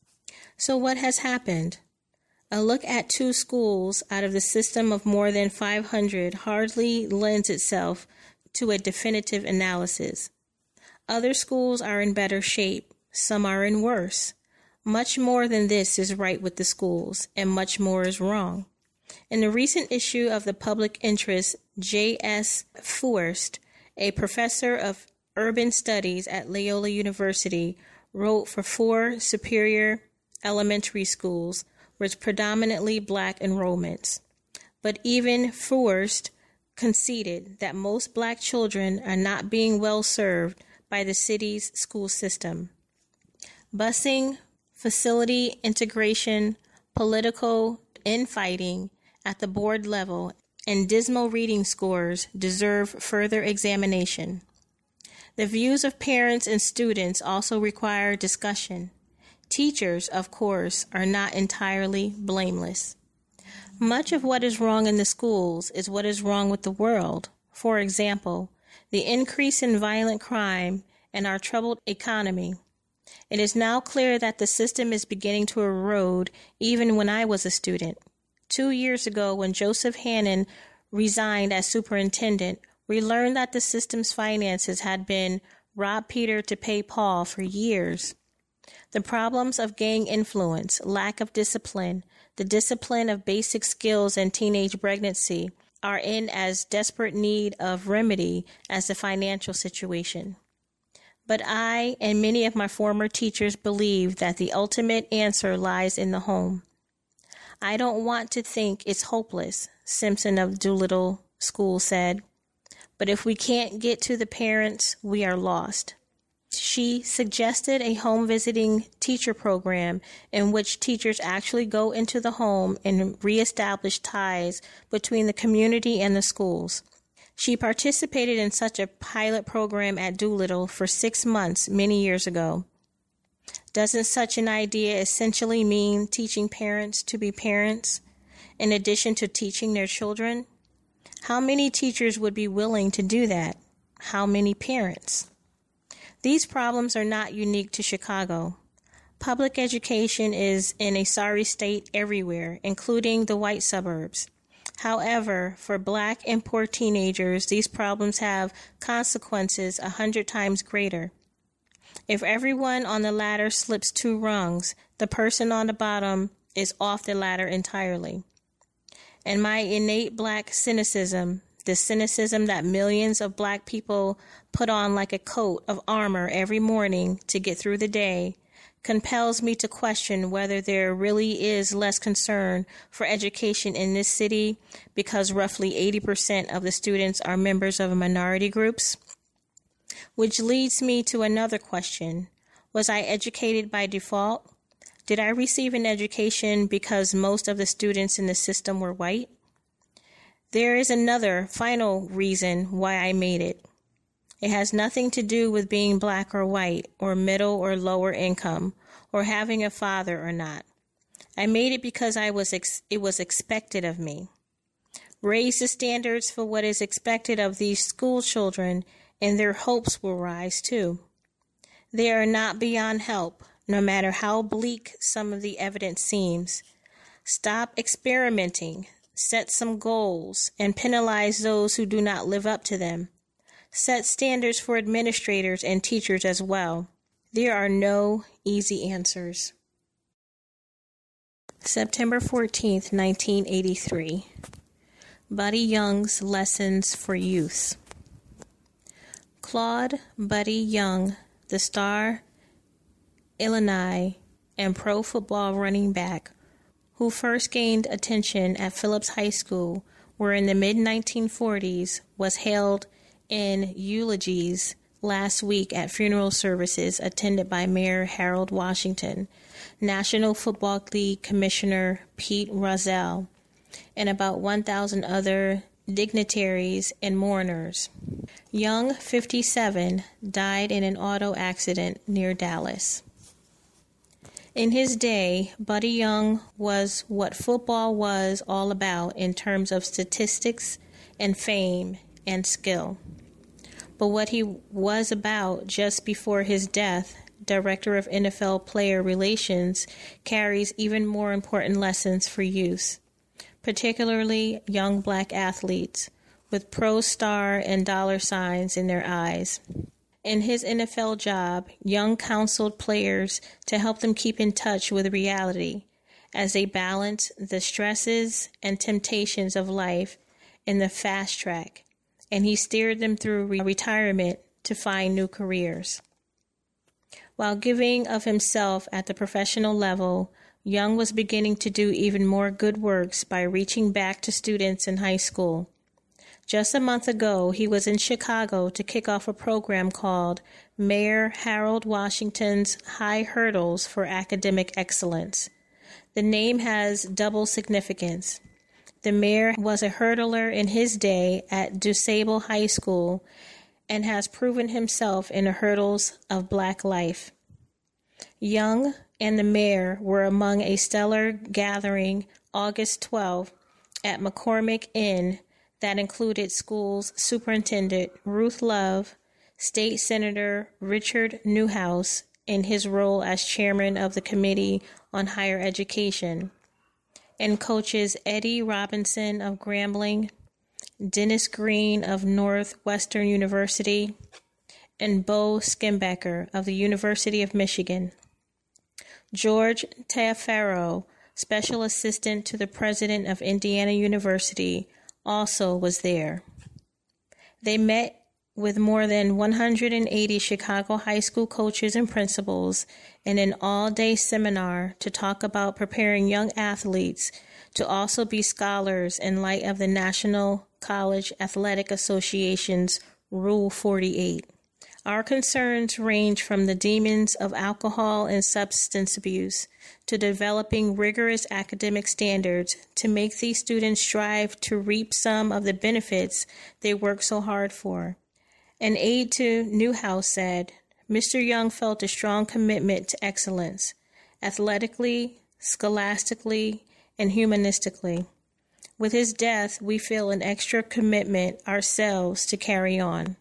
So what has happened? A look at 2 schools out of the system of more than 500 hardly lends itself to a definitive analysis. Other schools are in better shape. Some are in worse. Much more than this is right with the schools, and much more is wrong. In the recent issue of the Public Interest, J.S. Forst, a professor of urban studies at Loyola University, wrote for 4 Superior elementary schools with predominantly black enrollments. But even Forst conceded that most black children are not being well served by the city's school system. Busing, facility integration, political infighting at the board level, and dismal reading scores deserve further examination. The views of parents and students also require discussion. Teachers, of course, are not entirely blameless. Much of what is wrong in the schools is what is wrong with the world. For example, the increase in violent crime and our troubled economy. It is now clear that the system is beginning to erode even when I was a student. 2 years ago, when Joseph Hannon resigned as superintendent, we learned that the system's finances had been rob Peter to pay Paul for years. The problems of gang influence, lack of discipline, the discipline of basic skills and teenage pregnancy are in as desperate need of remedy as the financial situation. But I and many of my former teachers believe that the ultimate answer lies in the home. I don't want to think it's hopeless, Simpson of Doolittle School said. But if we can't get to the parents, we are lost. She suggested a home visiting teacher program in which teachers actually go into the home and reestablish ties between the community and the schools. She participated in such a pilot program at Doolittle for 6 months many years ago. Doesn't such an idea essentially mean teaching parents to be parents, in addition to teaching their children? How many teachers would be willing to do that? How many parents? These problems are not unique to Chicago. Public education is in a sorry state everywhere, including the white suburbs. However, for Black and poor teenagers, these problems have consequences 100 times greater. If everyone on the ladder slips 2 rungs, the person on the bottom is off the ladder entirely. And my innate Black cynicism, the cynicism that millions of Black people put on like a coat of armor every morning to get through the day, compels me to question whether there really is less concern for education in this city because roughly 80% of the students are members of minority groups. Which leads me to another question. Was I educated by default? Did I receive an education because most of the students in the system were white? There is another final reason why I made it. It has nothing to do with being Black or white, or middle or lower income, or having a father or not. I made it because it was expected of me. Raise the standards for what is expected of these school children, and their hopes will rise too. They are not beyond help, no matter how bleak some of the evidence seems. Stop experimenting, set some goals, and penalize those who do not live up to them. Set standards for administrators and teachers as well. There are no easy answers. September 14th, 1983. Buddy Young's Lessons for Youth. Claude Buddy Young, the star Illini and pro football running back, who first gained attention at Phillips High School, where in the mid-1940s was hailed in eulogies last week at funeral services attended by Mayor Harold Washington, National Football League Commissioner Pete Rozelle, and about 1,000 other dignitaries and mourners. Young, 57, died in an auto accident near Dallas. In his day, Buddy Young was what football was all about in terms of statistics and fame and skill. But what he was about just before his death, Director of NFL Player Relations, carries even more important lessons for youth, particularly young Black athletes with pro star and dollar signs in their eyes. In his NFL job, Young counseled players to help them keep in touch with reality as they balance the stresses and temptations of life in the fast track, and he steered them through retirement to find new careers. While giving of himself at the professional level, Young was beginning to do even more good works by reaching back to students in high school. Just a month ago, he was in Chicago to kick off a program called Mayor Harold Washington's High Hurdles for Academic Excellence. The name has double significance. The mayor was a hurdler in his day at DuSable High School and has proven himself in the hurdles of Black life. Young and the mayor were among a stellar gathering August 12 at McCormick Inn that included school's superintendent Ruth Love, State Senator Richard Newhouse in his role as chairman of the Committee on Higher Education, and coaches Eddie Robinson of Grambling, Dennis Green of Northwestern University, and Bo Schembecker of the University of Michigan. George Tafaro, special assistant to the president of Indiana University, also was there. They met with more than 180 Chicago high school coaches and principals in an all-day seminar to talk about preparing young athletes to also be scholars in light of the National College Athletic Association's Rule 48. Our concerns range from the demons of alcohol and substance abuse to developing rigorous academic standards to make these students strive to reap some of the benefits they work so hard for. An aide to Newhouse said, Mr. Young felt a strong commitment to excellence, athletically, scholastically, and humanistically. With his death, we feel an extra commitment ourselves to carry on.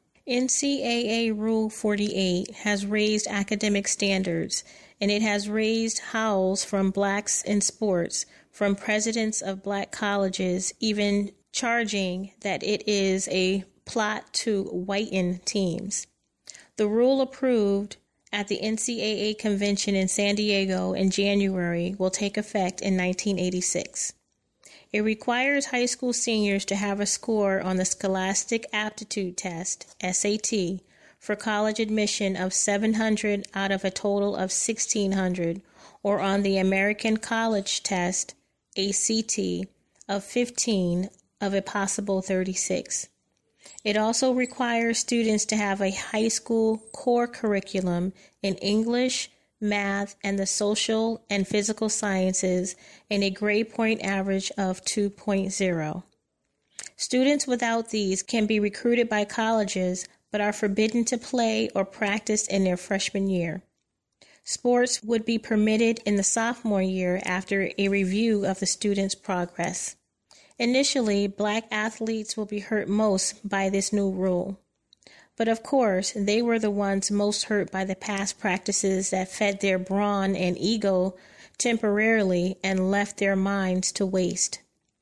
NCAA Rule 48 has raised academic standards, and it has raised howls from blacks in sports, from presidents of black colleges, even charging that it is a plot to whiten teams. The rule approved at the NCAA convention in San Diego in January will take effect in 1986. It requires high school seniors to have a score on the Scholastic Aptitude Test, SAT, for college admission of 700 out of a total of 1,600, or on the American College Test, ACT, of 15 of a possible 36. It also requires students to have a high school core curriculum in English, math, and the social and physical sciences, and a grade point average of 2.0. Students without these can be recruited by colleges but are forbidden to play or practice in their freshman year. Sports would be permitted in the sophomore year after a review of the student's progress. Initially, black athletes will be hurt most by this new rule. But of course, they were the ones most hurt by the past practices that fed their brawn and ego temporarily and left their minds to waste.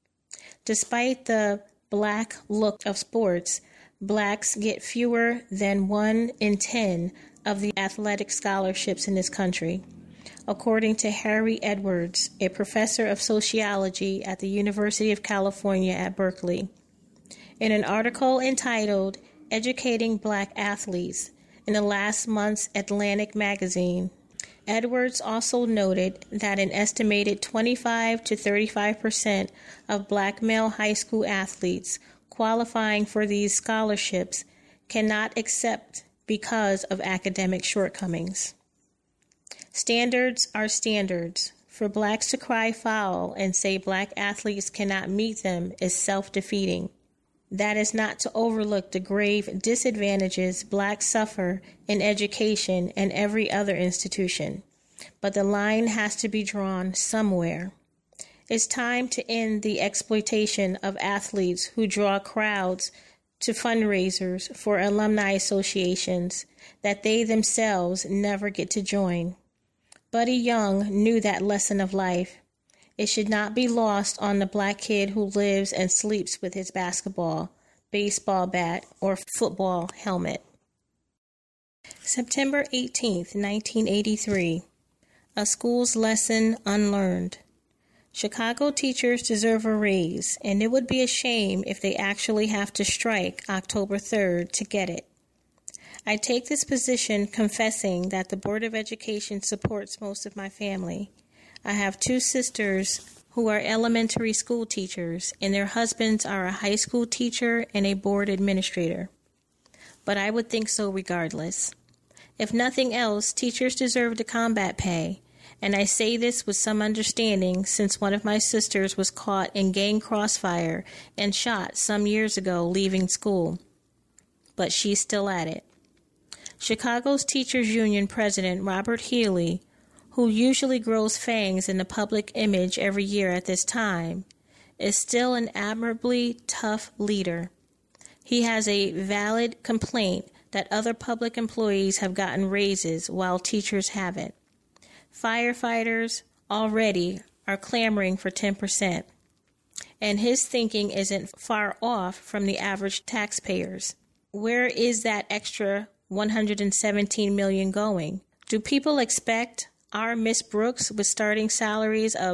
Despite the black look of sports, blacks get fewer than 1 in 10 of the athletic scholarships in this country, according to Harry Edwards, a professor of sociology at the University of California at Berkeley. In an article entitled Educating Black Athletes in the last month's Atlantic magazine, Edwards also noted that an estimated 25 to 35% of black male high school athletes qualifying for these scholarships cannot accept because of academic shortcomings. Standards are standards. For blacks to cry foul and say black athletes cannot meet them is self-defeating. That is not to overlook the grave disadvantages blacks suffer in education and every other institution. But the line has to be drawn somewhere. It's time to end the exploitation of athletes who draw crowds to fundraisers for alumni associations that they themselves never get to join. Buddy Young knew that lesson of life. It should not be lost on the black kid who lives and sleeps with his basketball, baseball bat, or football helmet. September 18th, 1983. A school's lesson unlearned. Chicago teachers deserve a raise, and it would be a shame if they actually have to strike October 3rd to get it. I take this position confessing that the Board of Education supports most of my family. I have 2 sisters who are elementary school teachers, and their husbands are a high school teacher and a board administrator. But I would think so regardless. If nothing else, teachers deserve the combat pay, and I say this with some understanding since one of my sisters was caught in gang crossfire and shot some years ago leaving school. But she's still at it. Chicago's Teachers Union President Robert Healy, who usually grows fangs in the public image every year at this time, is still an admirably tough leader. He has a valid complaint that other public employees have gotten raises while teachers haven't. Firefighters already are clamoring for 10%, and his thinking isn't far off from the average taxpayers. Where is that extra $117 million going? Do people expect our Miss Brooks with starting salaries of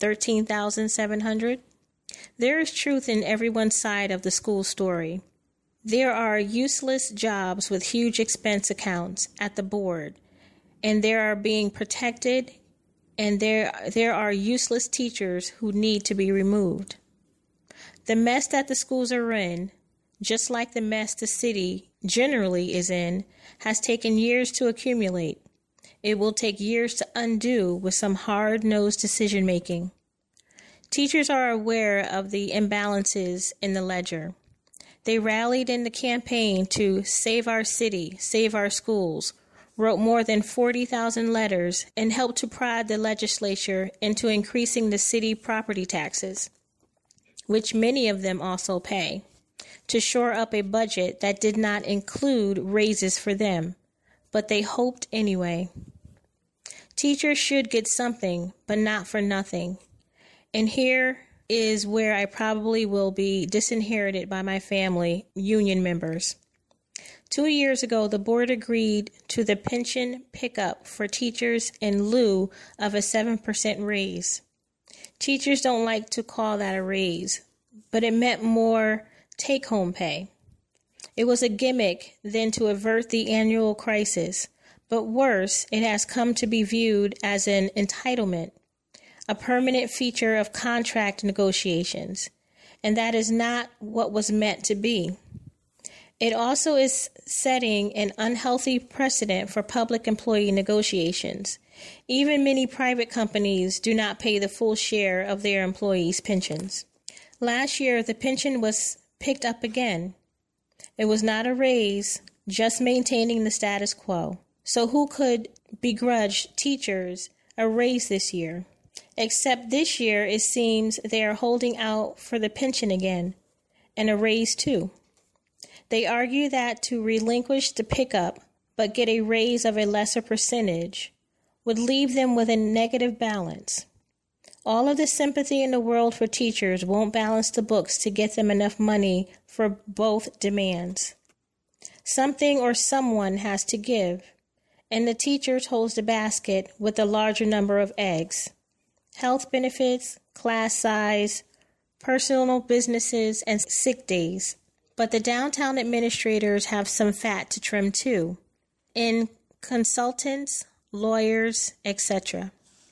$13,700? There is truth in everyone's side of the school story. There are useless jobs with huge expense accounts at the board, and they are being protected, and there are useless teachers who need to be removed. The mess that the schools are in, just like the mess the city generally is in has taken years to accumulate. It will take years to undo with some hard-nosed decision-making. Teachers are aware of the imbalances in the ledger. They rallied in the campaign to save our city, save our schools, wrote more than 40,000 letters, and helped to prod the legislature into increasing the city property taxes, which many of them also pay, to shore up a budget that did not include raises for them, but they hoped anyway. Teachers should get something, but not for nothing. And here is where I probably will be disinherited by my family, union members. 2 years ago, the board agreed to the pension pickup for teachers in lieu of a 7% raise. Teachers don't like to call that a raise, but it meant more take-home pay. It was a gimmick then to avert the annual crisis, but worse, it has come to be viewed as an entitlement, a permanent feature of contract negotiations, and that is not what was meant to be. It also is setting an unhealthy precedent for public employee negotiations. Even many private companies do not pay the full share of their employees' pensions. Last year, the pension was picked up again. It was not a raise, just maintaining the status quo. So who could begrudge teachers a raise this year? Except this year, it seems they are holding out for the pension again, and a raise too. They argue that to relinquish the pickup, but get a raise of a lesser percentage, would leave them with a negative balance. All of the sympathy in the world for teachers won't balance the books to get them enough money for both demands. Something or someone has to give, and the teachers holds the basket with the larger number of eggs. Health benefits, class size, personal businesses, and sick days. But the downtown administrators have some fat to trim too, in consultants, lawyers, etc.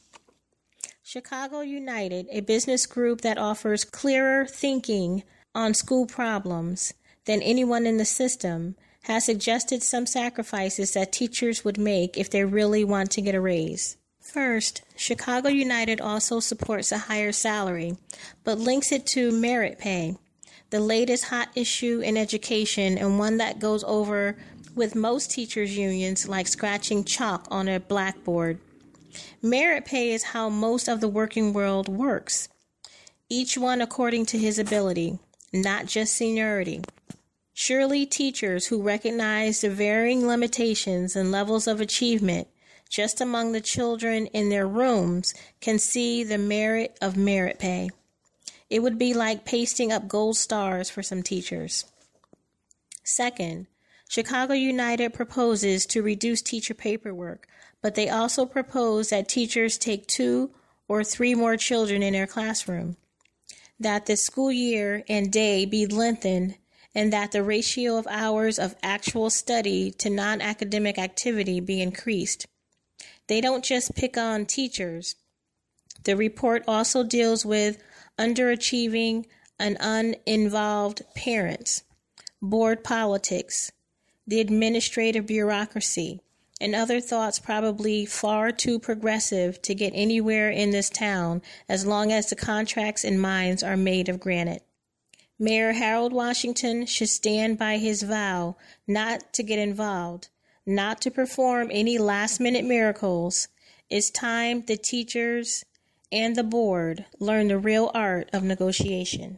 Chicago United, a business group that offers clearer thinking on school problems than anyone in the system, has suggested some sacrifices that teachers would make if they really want to get a raise. First, Chicago United also supports a higher salary, but links it to merit pay, the latest hot issue in education and one that goes over with most teachers' unions like scratching chalk on a blackboard. Merit pay is how most of the working world works, each one according to his ability, not just seniority. Surely teachers who recognize the varying limitations and levels of achievement just among the children in their rooms can see the merit of merit pay. It would be like pasting up gold stars for some teachers. Second, Chicago United proposes to reduce teacher paperwork, but they also propose that teachers take 2 or 3 more children in their classroom, that the school year and day be lengthened, and that the ratio of hours of actual study to non-academic activity be increased. They don't just pick on teachers. The report also deals with underachieving and uninvolved parents, board politics, the administrative bureaucracy, and other thoughts probably far too progressive to get anywhere in this town as long as the contracts and mines are made of granite. Mayor Harold Washington should stand by his vow not to get involved, not to perform any last-minute miracles. It's time the teachers and the board learn the real art of negotiation.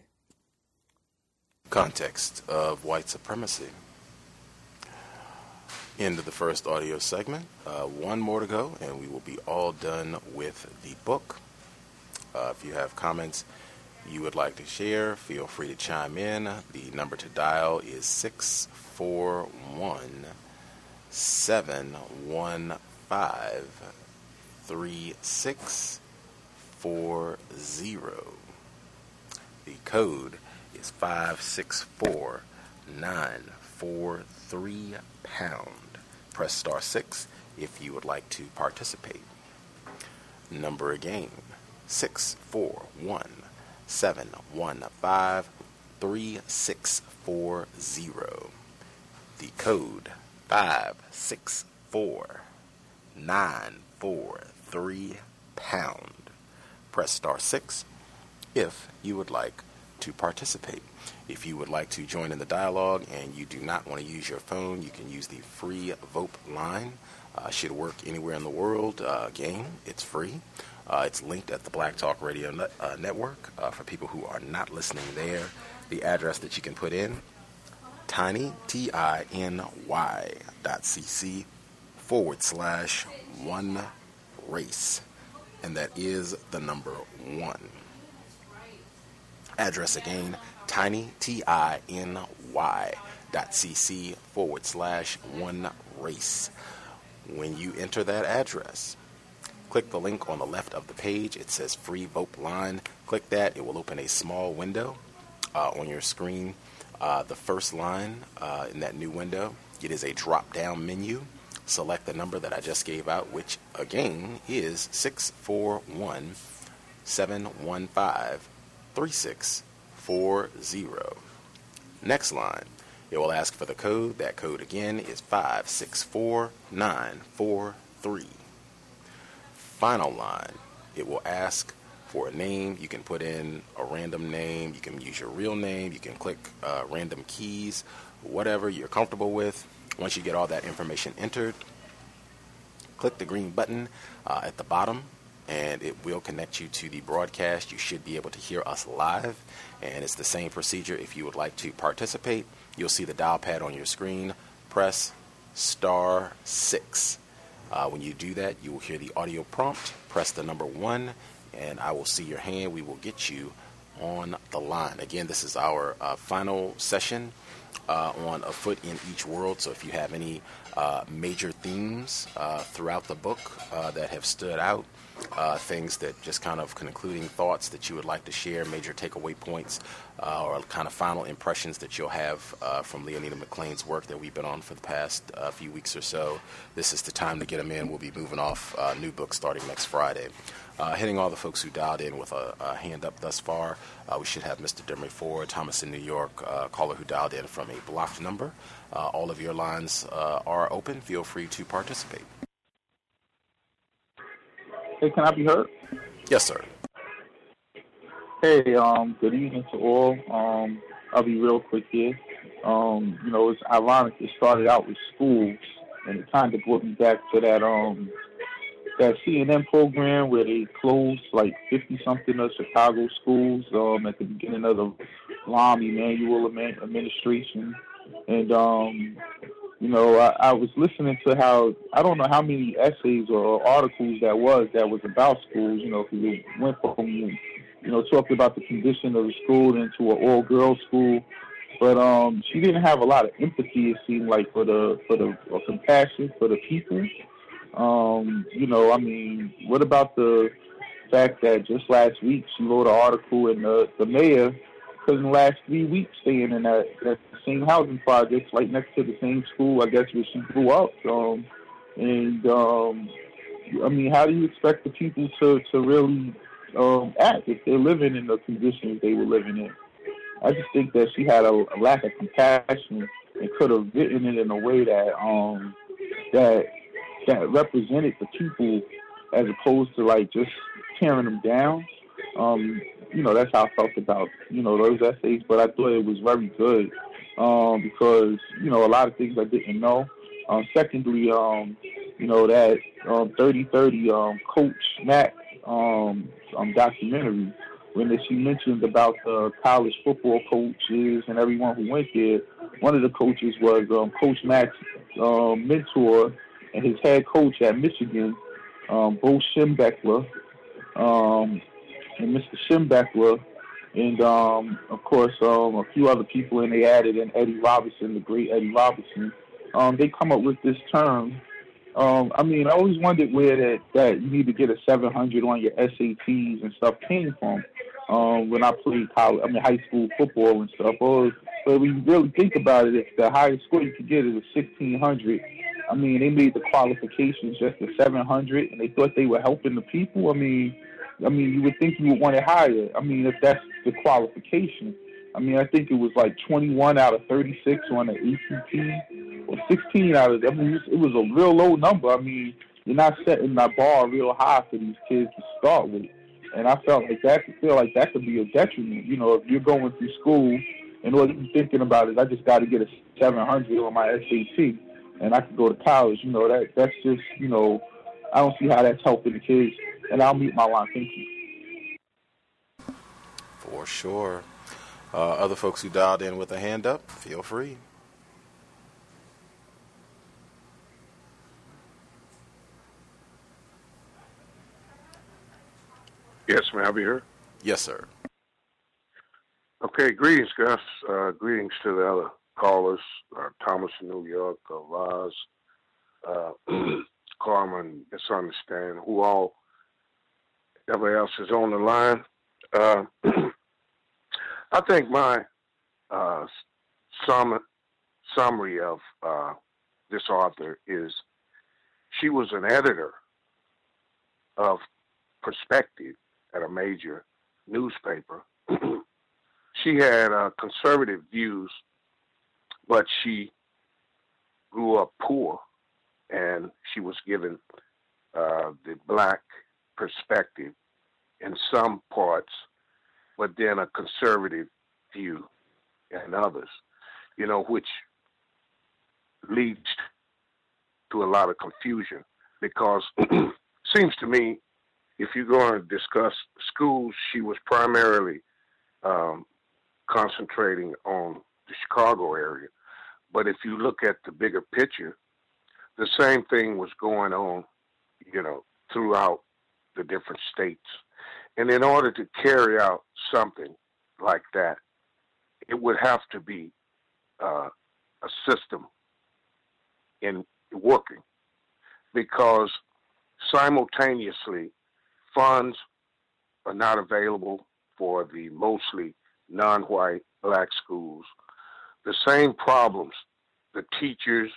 Context of white supremacy. End of the first audio segment. One more to go, and we will be all done with the book. If you have comments you would like to share, feel free to chime in. The number to dial is 641-715-3640. The code is 564943#. Press star 6 if you would like to participate. Number again, 641-715-3640. the code 564943#. Press star 6 if you would like to participate. If you would like to join in the dialogue and you do not want to use your phone, you can use the free VOPE line. Should work anywhere in the world. Again, it's free. It's linked at the Black Talk Radio Network. For people who are not listening there, the address that you can put in, tiny, TINY.cc/1race. And that is the number 1. Address again, tiny, TINY.cc/1race. When you enter that address, click the link on the left of the page. It says free VOPE line. Click that. It will open a small window on your screen. The first line in that new window, it is a drop-down menu. Select the number that I just gave out, which again is 641-715-3640. Next line, it will ask for the code. That code again is 564943. Final line, it will ask for a name. You can put in a random name. You can use your real name. You can click random keys, whatever you're comfortable with. Once you get all that information entered, click the green button at the bottom, and it will connect you to the broadcast. You should be able to hear us live, and it's the same procedure if you would like to participate. You'll see the dial pad on your screen. Press star 6. When you do that, you will hear the audio prompt. Press the number 1, and I will see your hand. We will get you on the line. Again, this is our final session on A Foot in Each World. So if you have any major themes throughout the book that have stood out, things that just kind of concluding thoughts that you would like to share, major takeaway points, or kind of final impressions that you'll have from Leonida McClain's work that we've been on for the past few weeks or so, this is the time to get them in. We'll be moving off new books starting next Friday. Hitting all the folks who dialed in with a hand up thus far, we should have Mr. Demery Ford, Thomas in New York, caller who dialed in from a blocked number. All of your lines are open. Feel free to participate. Hey, can I be heard? Yes, sir. Hey, good evening to all. I'll be real quick here. It's ironic it started out with schools, and it kind of brought me back to that CNN program where they closed like 50-something of Chicago schools at the beginning of the Rahm Emanuel administration. And, I was listening to how, I don't know how many essays or articles that was about schools, because it went from, talking about the condition of the school into an all-girls school. But she didn't have a lot of empathy, it seemed like, or compassion for the people. What about the fact that just last week she wrote an article in the mayor couldn't last 3 weeks staying in that same housing project right next to the same school, I guess, where she grew up. How do you expect the people to really act if they're living in the conditions they were living in? I just think that she had a lack of compassion and could have written it in a way that represented the people as opposed to like just tearing them down. That's how I felt about, those essays, but I thought it was very good because, a lot of things I didn't know. Secondly, that 30-30 Coach Mack documentary, when she mentioned about the college football coaches and everyone who went there, one of the coaches was Coach Mack's mentor and his head coach at Michigan, Bo Schembechler, and Mr. Schembechler, and of course a few other people, and they added in Eddie Robinson, the great Eddie Robinson. They come up with this term. I always wondered where that you need to get a 700 on your SATs and stuff came from. When I played high school football and stuff. But when you really think about it, if the highest score you could get is a 1600, they made the qualifications just a 700, and they thought they were helping the people. You would think you would want it higher. If that's the qualification. I think it was like 21 out of 36 on the ACT. or 16 out of them. I mean, it was a real low number. I mean, you're not setting that bar real high for these kids to start with. And I feel like that could be a detriment. You know, if you're going through school and all you're thinking about is I just got to get a 700 on my SAT and I can go to college. You know, that's just, you know, I don't see how that's helping the kids. And I'll mute my line. Thank you. For sure. Other folks who dialed in with a hand up, feel free. Yes, may I be here? Yes, sir. Okay, greetings, Gus. Greetings to the other callers, Thomas in New York, Roz, Carmen, Misunderstand, who all ever else is on the line. I think my summary of this author is she was an editor of Perspective at a major newspaper. She had conservative views, but she grew up poor, and she was given the black perspective in some parts, but then a conservative view in others, you know, which leads to a lot of confusion because seems to me if you're going to discuss schools, she was primarily concentrating on the Chicago area. But if you look at the bigger picture, the same thing was going on, you know, throughout the different states. And in order to carry out something like that, it would have to be a system in working, because simultaneously funds are not available for the mostly non-white black schools. The same problems, the teachers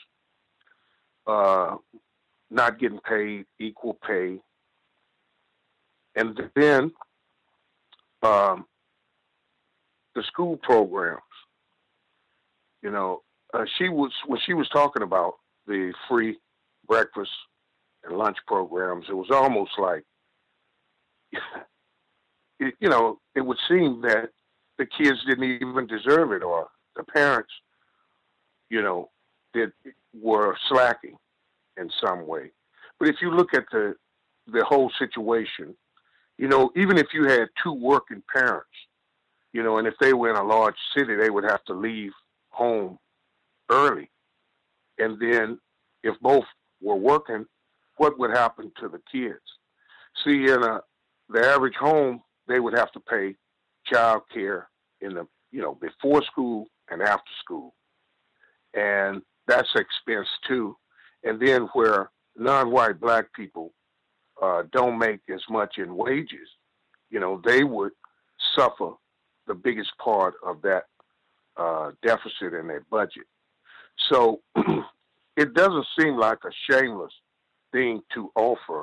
not getting paid equal pay, and then the school programs. You know, when she was talking about the free breakfast and lunch programs, it was almost like, you know, it would seem that the kids didn't even deserve it, or the parents, you know, were slacking in some way. But if you look at the whole situation, you know, even if you had two working parents, you know, and if they were in a large city, they would have to leave home early. And then if both were working, what would happen to the kids? See, in the average home, they would have to pay child care in the, you know, before school and after school. And that's expense too. And then where non-white black people don't make as much in wages, you know, they would suffer the biggest part of that deficit in their budget. So it doesn't seem like a shameless thing to offer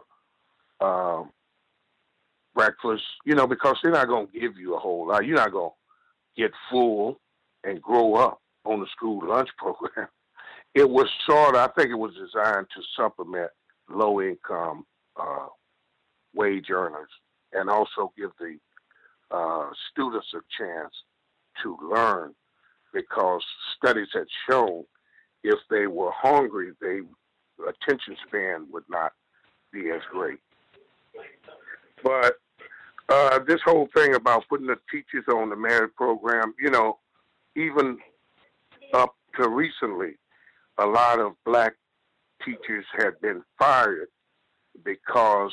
breakfast, you know, because they're not going to give you a whole lot. You're not going to get full and grow up on the school lunch program. It was I think it was designed to supplement low-income wage earners and also give the students a chance to learn, because studies had shown if they were hungry, their attention span would not be as great. But this whole thing about putting the teachers on the merit program, you know, even up to recently, a lot of black teachers had been fired because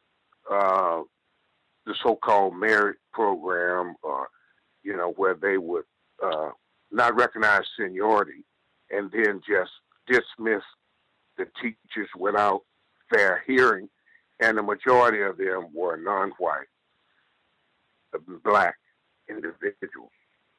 the so-called merit program, you know, where they would not recognize seniority and then just dismiss the teachers without fair hearing, and the majority of them were non-white, black individuals.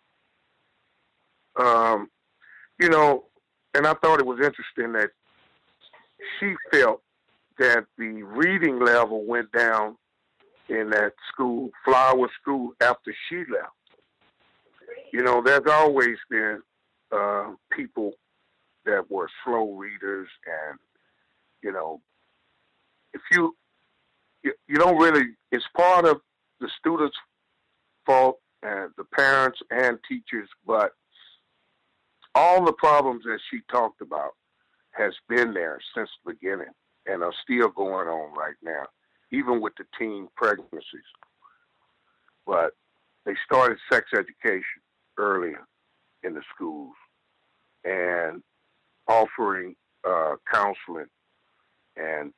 You know, and I thought it was interesting that she felt that the reading level went down in that school, Flower School, after she left. You know, there's always been people that were slow readers, and if you don't really, it's part of the students' fault and the parents and teachers, but all the problems that she talked about has been there since the beginning and are still going on right now, even with the teen pregnancies. But they started sex education earlier in the schools and offering counseling. And,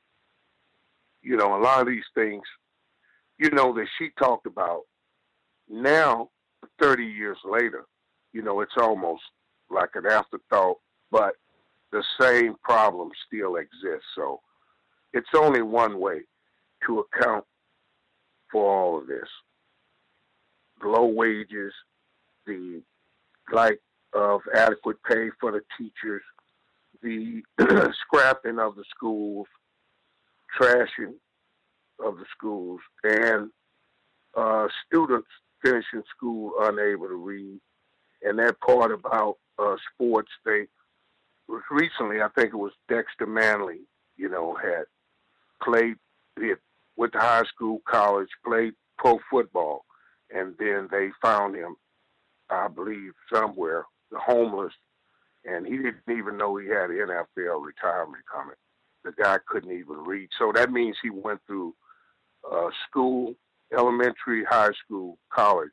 a lot of these things, that she talked about, now, 30 years later, it's almost like an afterthought, but the same problem still exists. So it's only one way to account for all of this. The low wages, the lack of adequate pay for the teachers, the scrapping of the schools, trashing of the schools, and students finishing school unable to read. And that part about sports, recently, I think it was Dexter Manley, had played, went to high school, college, played pro football, and then they found him, I believe, somewhere, homeless, and he didn't even know he had an NFL retirement coming. The guy couldn't even read. So that means he went through school, elementary, high school, college,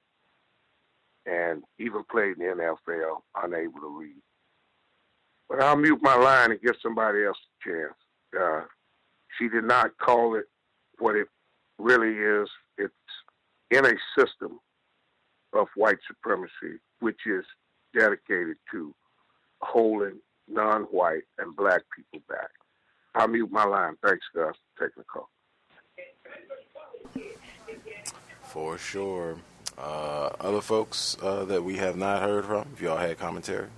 and even played in the NFL, unable to read. But I'll mute my line and give somebody else a chance. She did not call it what it really is. It's in a system of white supremacy, which is dedicated to holding non-white and black people back. I'll mute my line. Thanks, Gus, for taking the call. For sure. Other folks that we have not heard from, if y'all had commentary?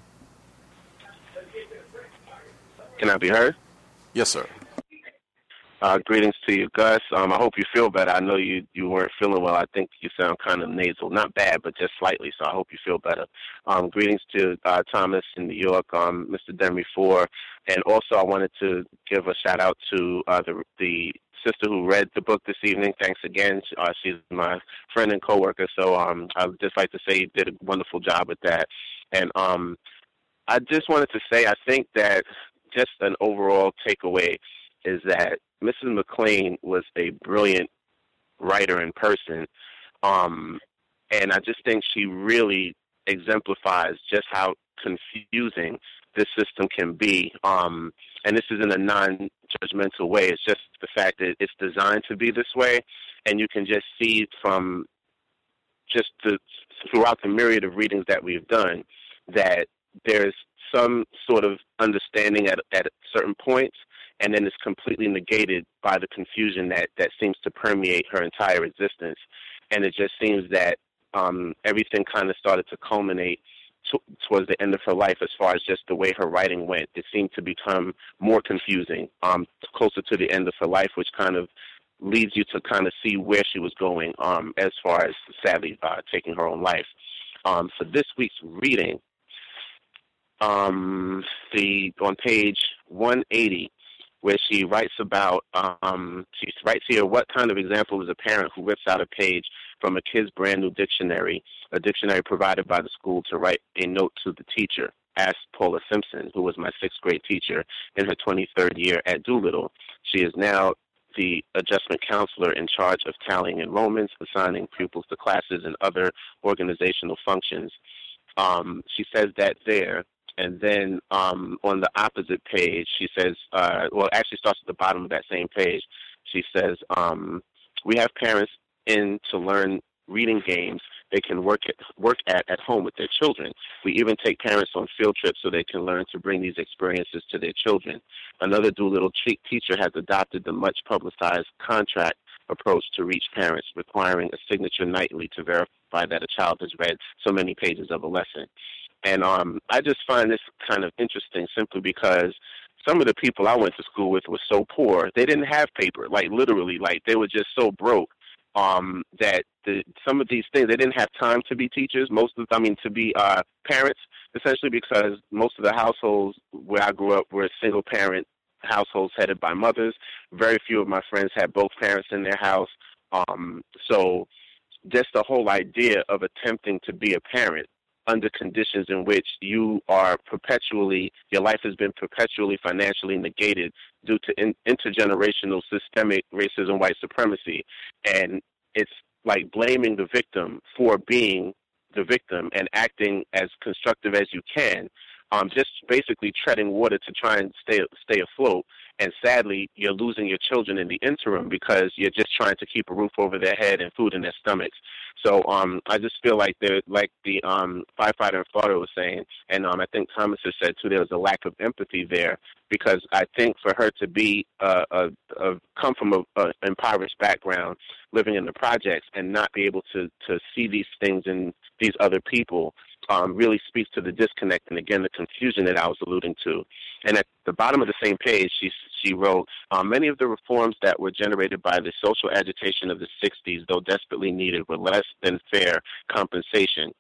Can I be heard? Yes, sir. Greetings to you, Gus. I hope you feel better. I know you weren't feeling well. I think you sound kind of nasal. Not bad, but just slightly, so I hope you feel better. Greetings to Thomas in New York, Mr. Denry Four. And also I wanted to give a shout-out to the sister who read the book this evening. Thanks again. She's my friend and coworker, so I would just like to say you did a wonderful job with that. And I just wanted to say I think that just an overall takeaway is that Mrs. McLean was a brilliant writer in person, and I just think she really exemplifies just how confusing this system can be. And this is in a non-judgmental way. It's just the fact that it's designed to be this way, and you can just see from just throughout the myriad of readings that we've done that there's some sort of understanding at certain points, and then it's completely negated by the confusion that seems to permeate her entire existence. And it just seems that everything kind of started to culminate towards the end of her life as far as just the way her writing went. It seemed to become more confusing closer to the end of her life, which kind of leads you to kind of see where she was going as far as, sadly, taking her own life. For this week's reading, on page 180, where she writes about, she writes here, what kind of example is a parent who rips out a page from a kid's brand new dictionary, a dictionary provided by the school, to write a note to the teacher? Asked Paula Simpson, who was my 6th grade teacher in her 23rd year at Doolittle. She is now the adjustment counselor in charge of tallying enrollments, assigning pupils to classes, and other organizational functions. She says that there. And then on the opposite page, she says, it actually starts at the bottom of that same page. She says, we have parents in to learn reading games they can work at home with their children. We even take parents on field trips so they can learn to bring these experiences to their children. Another Doolittle teacher has adopted the much-publicized contract approach to reach parents, requiring a signature nightly to verify that a child has read so many pages of a lesson. And I just find this kind of interesting simply because some of the people I went to school with were so poor, they didn't have paper, like literally, like they were just so broke that some of these things, they didn't have time to be teachers, to be parents. essentially because most of the households where I grew up were single-parent households headed by mothers. Very few of my friends had both parents in their house. So just the whole idea of attempting to be a parent under conditions in which you are your life has been perpetually financially negated due to intergenerational systemic racism, white supremacy. And it's like blaming the victim for being the victim and acting as constructive as you can, just basically treading water to try and stay afloat. And sadly, you're losing your children in the interim because you're just trying to keep a roof over their head and food in their stomachs. So I just feel like the firefighter in Florida was saying, and I think Thomas has said too, there was a lack of empathy there, because I think for her to be come from an impoverished background, living in the projects, and not be able to see these things in these other people really speaks to the disconnect and, again, the confusion that I was alluding to. And at the bottom of the same page, she wrote, many of the reforms that were generated by the social agitation of the 60s, though desperately needed, were less than fair compensation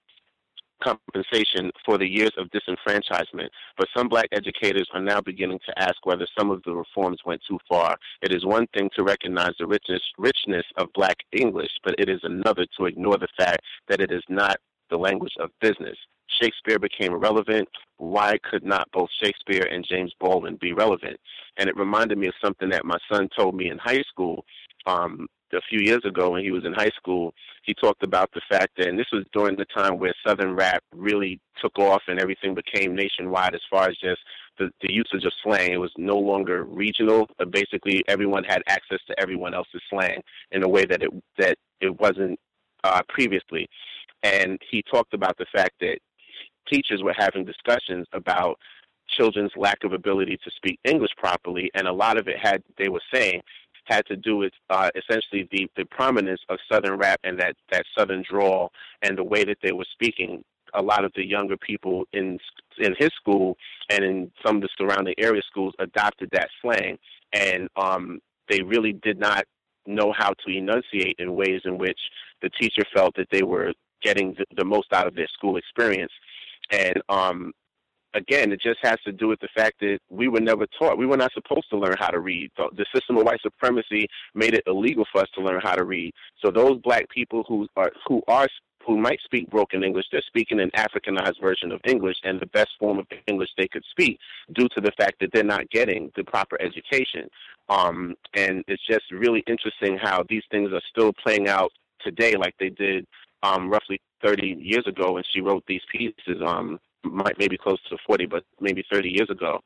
for the years of disenfranchisement, but some black educators are now beginning to ask whether some of the reforms went too far. It is one thing to recognize the richness of black English, but it is another to ignore the fact that it is not the language of business. Shakespeare became irrelevant. Why could not both Shakespeare and James Baldwin be relevant? And it reminded me of something that my son told me in high school a few years ago when he was in high school. He talked about the fact that, and this was during the time where Southern rap really took off and everything became nationwide as far as just the usage of slang. It was no longer regional. Basically, everyone had access to everyone else's slang in a way that it wasn't previously. And he talked about the fact that teachers were having discussions about children's lack of ability to speak English properly, and a lot of it they were saying, had to do with essentially the prominence of Southern rap and that Southern drawl and the way that they were speaking. A lot of the younger people in his school and in some of the surrounding area schools adopted that slang, and they really did not know how to enunciate in ways in which the teacher felt that they were getting the most out of their school experience. And again, it just has to do with the fact that we were never taught. We were not supposed to learn how to read. The system of white supremacy made it illegal for us to learn how to read. So those black people who might speak broken English, they're speaking an Africanized version of English and the best form of English they could speak due to the fact that they're not getting the proper education. And it's just really interesting how these things are still playing out today like they did roughly 30 years ago when she wrote these pieces, maybe close to 40, but maybe 30 years ago.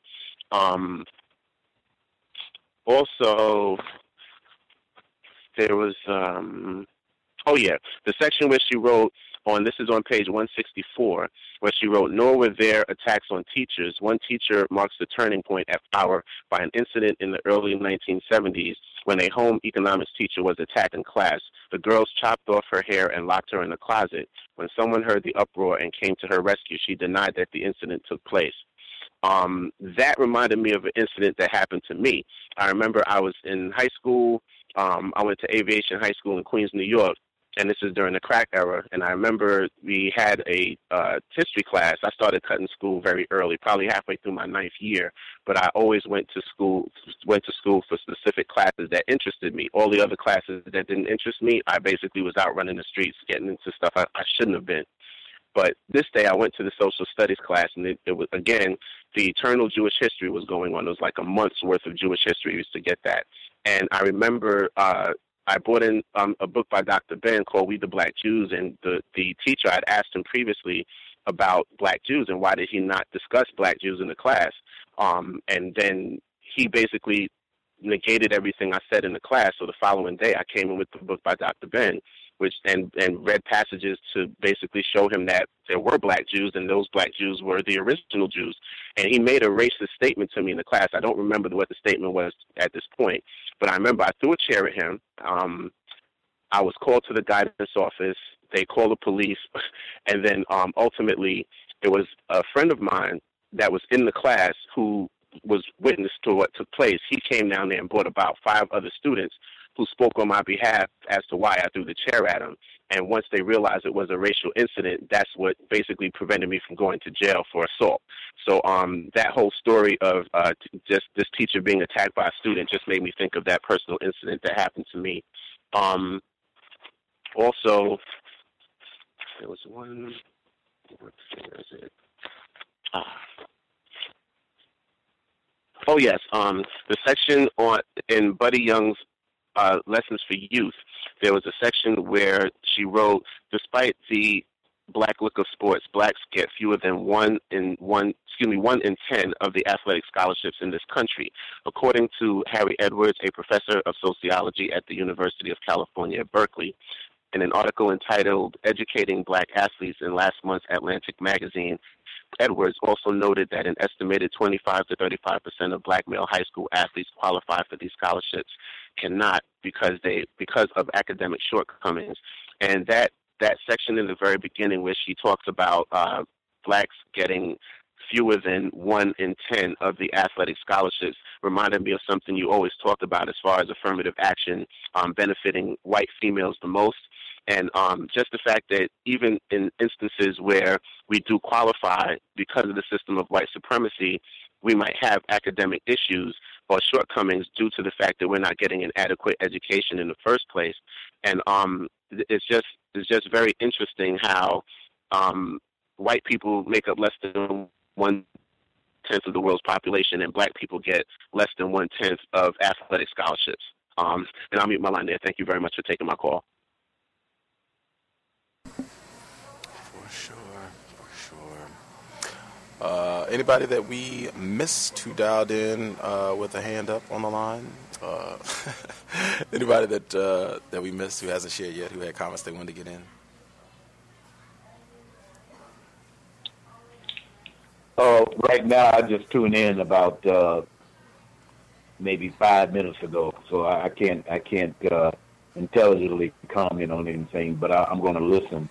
Also, there was, the section where she wrote this is on page 164, where she wrote, nor were there attacks on teachers. One teacher marks the turning point at Flower by an incident in the early 1970s when a home economics teacher was attacked in class. The girls chopped off her hair and locked her in the closet. When someone heard the uproar and came to her rescue, she denied that the incident took place. That reminded me of an incident that happened to me. I remember I was in high school. I went to Aviation High School in Queens, New York, and this is during the crack era. And I remember we had a history class. I started cutting school very early, probably halfway through my 9th year. But I always went to school for specific classes that interested me. All the other classes that didn't interest me, I basically was out running the streets, getting into stuff I shouldn't have been. But this day I went to the social studies class, and it was, again, the eternal Jewish history was going on. It was like a month's worth of Jewish history. We used to get that. And I remember I brought in a book by Dr. Ben called We the Black Jews, and the teacher, I'd asked him previously about black Jews and why did he not discuss black Jews in the class. And then he basically negated everything I said in the class. So the following day I came in with the book by Dr. Ben, and read passages to basically show him that there were black Jews and those black Jews were the original Jews. And he made a racist statement to me in the class. I don't remember what the statement was at this point, but I remember I threw a chair at him. I was called to the guidance office. They called the police. And then ultimately it was a friend of mine that was in the class who was witness to what took place. He came down there and brought about 5 other students who spoke on my behalf as to why I threw the chair at him. And once they realized it was a racial incident, that's what basically prevented me from going to jail for assault. So that whole story of just this teacher being attacked by a student just made me think of that personal incident that happened to me. Also, there was one. Where is it? Oh yes, the section in Buddy Young's Lessons for Youth, there was a section where she wrote, despite the black look of sports, blacks get fewer than 1 in 10 of the athletic scholarships in this country. According to Harry Edwards, a professor of sociology at the University of California at Berkeley, in an article entitled Educating Black Athletes in last month's Atlantic magazine, Edwards also noted that an estimated 25 to 35% of black male high school athletes qualify for these scholarships cannot because of academic shortcomings. And that section in the very beginning where she talks about blacks getting fewer than 1 in 10 of the athletic scholarships reminded me of something you always talked about as far as affirmative action benefiting white females the most. And just the fact that even in instances where we do qualify because of the system of white supremacy, we might have academic issues or shortcomings due to the fact that we're not getting an adequate education in the first place. And it's just very interesting how white people make up less than 1/10 of the world's population, and black people get less than 1/10 of athletic scholarships. And I'll mute my line there. Thank you very much for taking my call. For sure. Anybody that we missed who dialed in with a hand up on the line? Anybody that we missed who hasn't shared yet, who had comments they wanted to get in? Right now, I just tuned in about maybe 5 minutes ago, so I can't intelligently comment on anything, but I'm going to listen.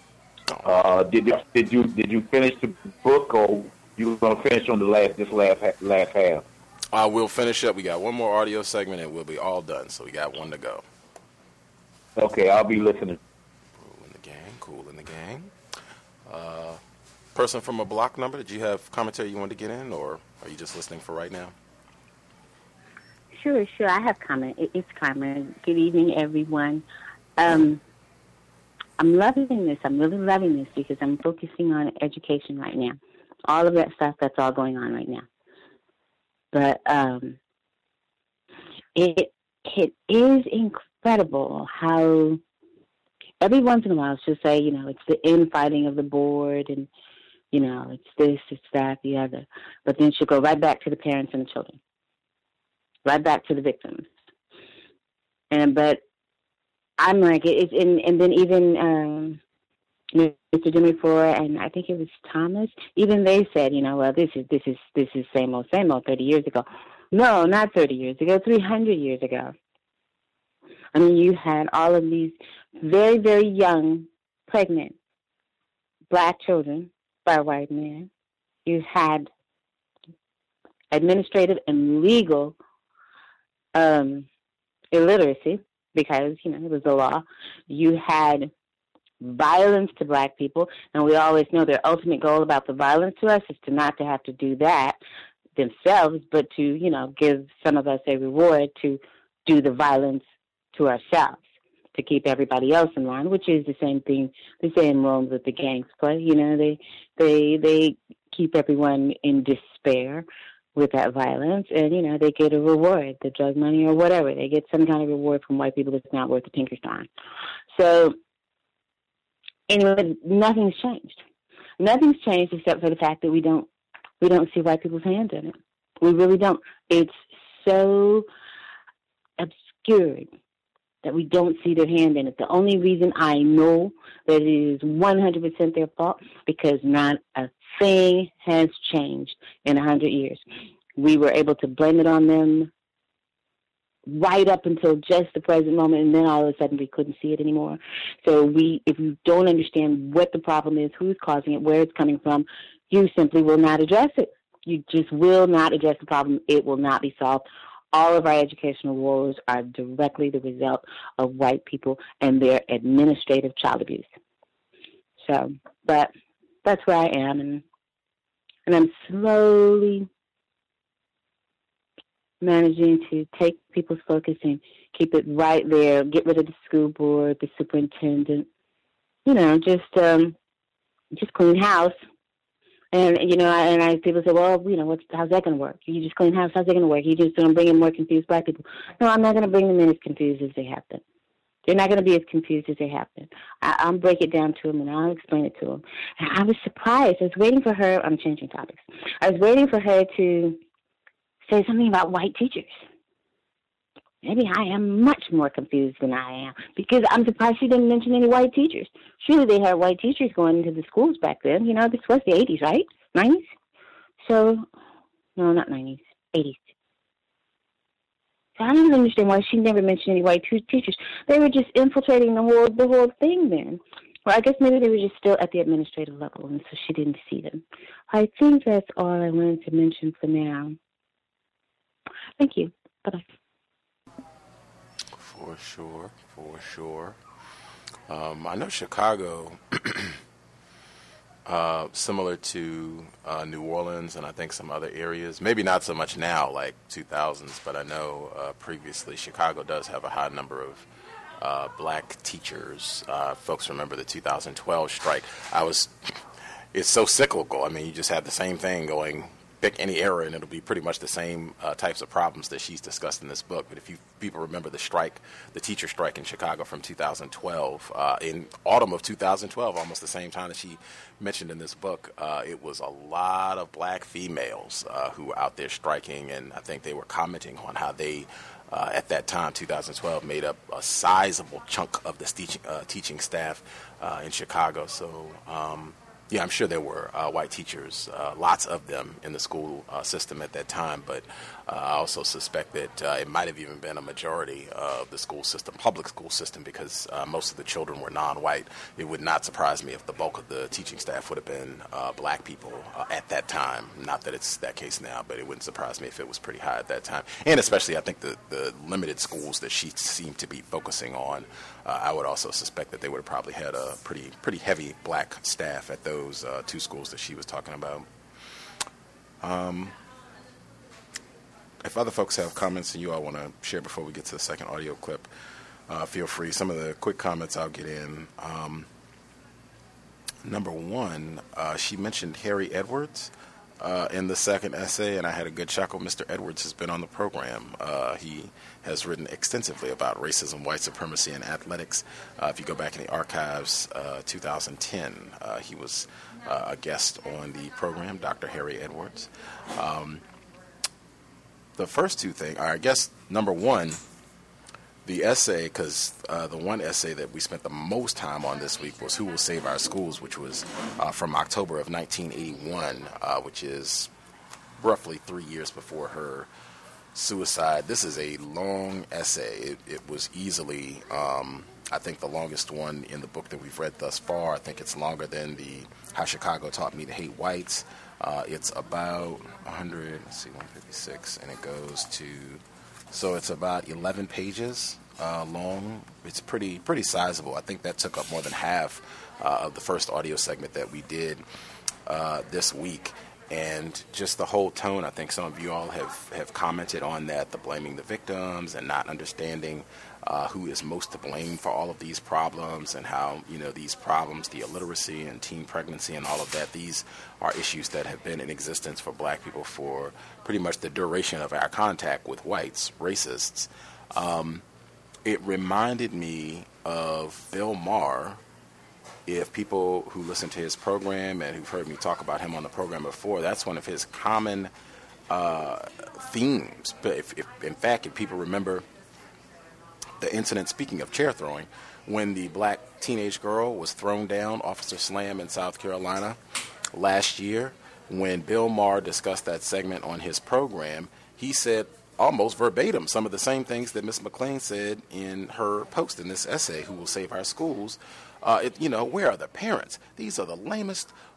Did you finish the book, or you were going to finish on the last half? We'll finish up. We got one more audio segment, and we'll be all done. So we got one to go. Okay, I'll be listening. Cool in the gang. Person from a block number, did you have commentary you wanted to get in, or are you just listening for right now? Sure. I have comment. It's Carmen. Good evening, everyone. I'm loving this. I'm really loving this because I'm focusing on education right now. All of that stuff, that's all going on right now. But it is incredible how every once in a while she'll say, it's the infighting of the board and, it's this, it's that, the other. But then she'll go right back to the parents and the children. Right back to the victims. But I'm like, and then even Mr. Jimmy Ford and I think it was Thomas, even they said, well, this is same old 30 years ago. No, not 30 years ago, 300 years ago. I mean, you had all of these very, very young, pregnant black children by a white man. You had administrative and legal illiteracy because, it was the law. You had violence to black people, and we always know their ultimate goal about the violence to us is to not to have to do that themselves, but to, give some of us a reward to do the violence to ourselves, to keep everybody else in line, which is the same thing, the same role that the gangs play. They keep everyone in despair with that violence, and, they get a reward, the drug money or whatever. They get some kind of reward from white people that's not worth the Pinkerstein. So, anyway, nothing's changed. Nothing's changed except for the fact that we don't see white people's hands in it. We really don't. It's so obscured that we don't see their hand in it. The only reason I know that it is 100% their fault because not a thing has changed in 100 years. We were able to blame it on them right up until just the present moment, and then all of a sudden we couldn't see it anymore. So if you don't understand what the problem is, who's causing it, where it's coming from, you simply will not address it. You just will not address the problem. It will not be solved. all of our educational woes are directly the result of white people and their administrative child abuse. So, but that's where I am, and I'm slowly managing to take people's focus and keep it right there, get rid of the school board, the superintendent, just clean house. And, people say, well, how's that going to work? You just clean house, how's that going to work? You just going to bring in more confused black people. No, I'm not going to bring them in as confused as they have been. They're not going to be as confused as they have been. I'll break it down to them, and I'll explain it to them. And I was surprised. I was waiting for her. I'm changing topics. I was waiting for her to say something about white teachers. Maybe I am much more confused than I am, because I'm surprised she didn't mention any white teachers. Surely they had white teachers going into the schools back then. This was the 80s, right? 90s? So, no, not 90s, 80s. So I don't understand why she never mentioned any white teachers. They were just infiltrating the whole thing then. Well, I guess maybe they were just still at the administrative level, and so she didn't see them. I think that's all I wanted to mention for now. Thank you. Bye-bye. For sure. I know Chicago, similar to New Orleans and I think some other areas, maybe not so much now like 2000s, but I know previously Chicago does have a high number of black teachers. Folks remember the 2012 strike. It's so cyclical. I mean, you just have the same thing going. Pick any era and it'll be pretty much the same types of problems that she's discussed in this book. But if people remember the teacher strike in Chicago from 2012, in autumn of 2012, almost the same time that she mentioned in this book, it was a lot of black females who were out there striking, and I think they were commenting on how they, at that time, 2012, made up a sizable chunk of the teaching staff in Chicago. So, yeah, I'm sure there were white teachers, lots of them in the school system at that time, but I also suspect that it might have even been a majority of the school system, public school system, because most of the children were non-white. It would not surprise me if the bulk of the teaching staff would have been black people at that time. Not that it's that case now, but it wouldn't surprise me if it was pretty high at that time. And especially, I think the limited schools that she seemed to be focusing on, I would also suspect that they would have probably had a pretty heavy black staff at those two schools that she was talking about. If other folks have comments and you all want to share before we get to the second audio clip, feel free. Some of the quick comments I'll get in. Number one, she mentioned Harry Edwards in the second essay, and I had a good chuckle. Mr. Edwards has been on the program. He has written extensively about racism, white supremacy, and athletics. If you go back in the archives, 2010, he was a guest on the program, Dr. Harry Edwards. The first two things, I guess, number one, the essay, because the one essay that we spent the most time on this week was Who Will Save Our Schools, which was from October of 1981, which is roughly 3 years before her suicide. This is a long essay. It was easily, I think, the longest one in the book that we've read thus far. I think it's longer than the How Chicago Taught Me to Hate Whites. It's about 156, and it goes to, so it's about 11 pages long. It's pretty sizable. I think that took up more than half of the first audio segment that we did this week. And just the whole tone, I think some of you all have commented on that, the blaming the victims and not understanding who is most to blame for all of these problems, and how, these problems, the illiteracy and teen pregnancy and all of that, these are issues that have been in existence for black people for pretty much the duration of our contact with whites, racists. It reminded me of Bill Maher. If people who listen to his program and who've heard me talk about him on the program before, that's one of his common themes. But if people remember the incident, speaking of chair throwing, when the black teenage girl was thrown down, Officer Slam in South Carolina last year, when Bill Maher discussed that segment on his program, he said almost verbatim some of the same things that Ms. McLean said in her post in this essay, Who Will Save Our Schools. Where are the parents? These are the lamest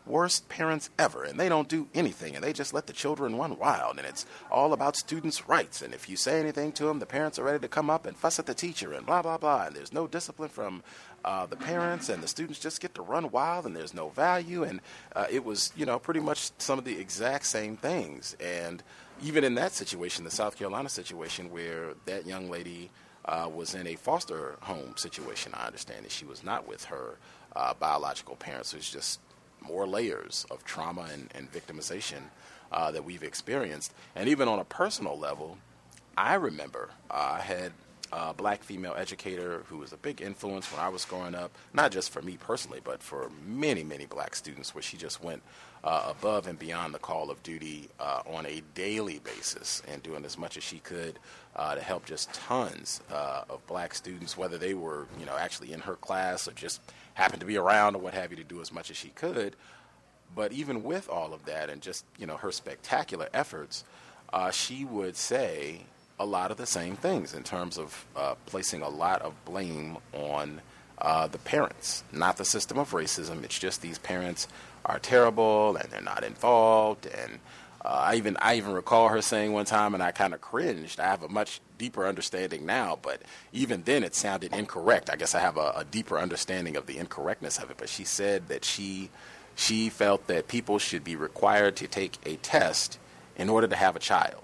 worst parents ever, and they don't do anything, and they just let the children run wild, and it's all about students' rights, and if you say anything to them, the parents are ready to come up and fuss at the teacher, and blah, blah, blah, and there's no discipline from the parents, and the students just get to run wild, and there's no value, and it was, pretty much some of the exact same things. And even in that situation, the South Carolina situation, where that young lady was in a foster home situation, I understand that she was not with her biological parents. It was just more layers of trauma and victimization that we've experienced. And even on a personal level, I remember I had a black female educator who was a big influence when I was growing up, not just for me personally, but for many, many black students, where she just went above and beyond the call of duty on a daily basis and doing as much as she could to help just tons of black students, whether they were, actually in her class or just happened to be around or what have you, to do as much as she could. But even with all of that and just, her spectacular efforts, she would say a lot of the same things in terms of placing a lot of blame on the parents, not the system of racism. It's just these parents are terrible and they're not involved. And I even recall her saying one time, and I kind of cringed. I have a much deeper understanding now, but even then it sounded incorrect. I guess I have a deeper understanding of the incorrectness of it. But she said that she felt that people should be required to take a test in order to have a child.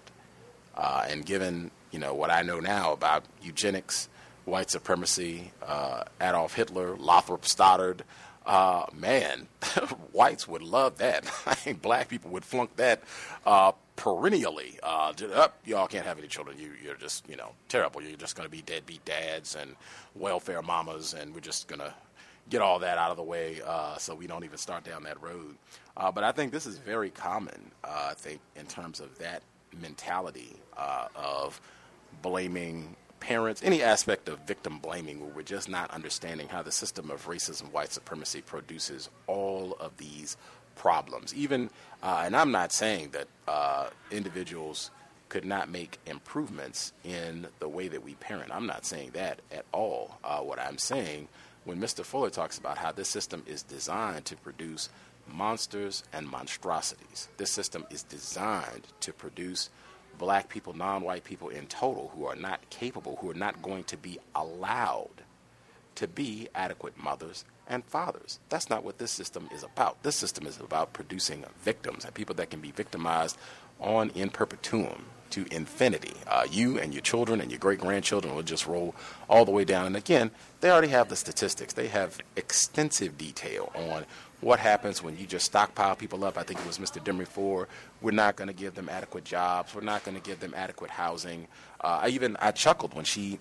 And given, what I know now about eugenics, white supremacy, Adolf Hitler, Lothrop Stoddard, man, whites would love that. I think black people would flunk that perennially. Y'all can't have any children. You're just, terrible. You're just going to be deadbeat dads and welfare mamas, and we're just going to get all that out of the way so we don't even start down that road. But I think this is very common, I think, in terms of that mentality of blaming parents, any aspect of victim blaming, where we're just not understanding how the system of racism, white supremacy produces all of these problems. Even, and I'm not saying that individuals could not make improvements in the way that we parent. I'm not saying that at all. What I'm saying, when Mr. Fuller talks about how this system is designed to produce monsters and monstrosities, this system is designed to produce black people, non-white people in total, who are not capable, who are not going to be allowed to be adequate mothers and fathers. That's not what this system is about. This system is about producing victims and people that can be victimized on in perpetuum to infinity. You and your children and your great-grandchildren will just roll all the way down. And again, they already have the statistics. They have extensive detail on what happens when you just stockpile people up. I think it was Mr. Demery. We're not going to give them adequate jobs. We're not going to give them adequate housing. I chuckled when she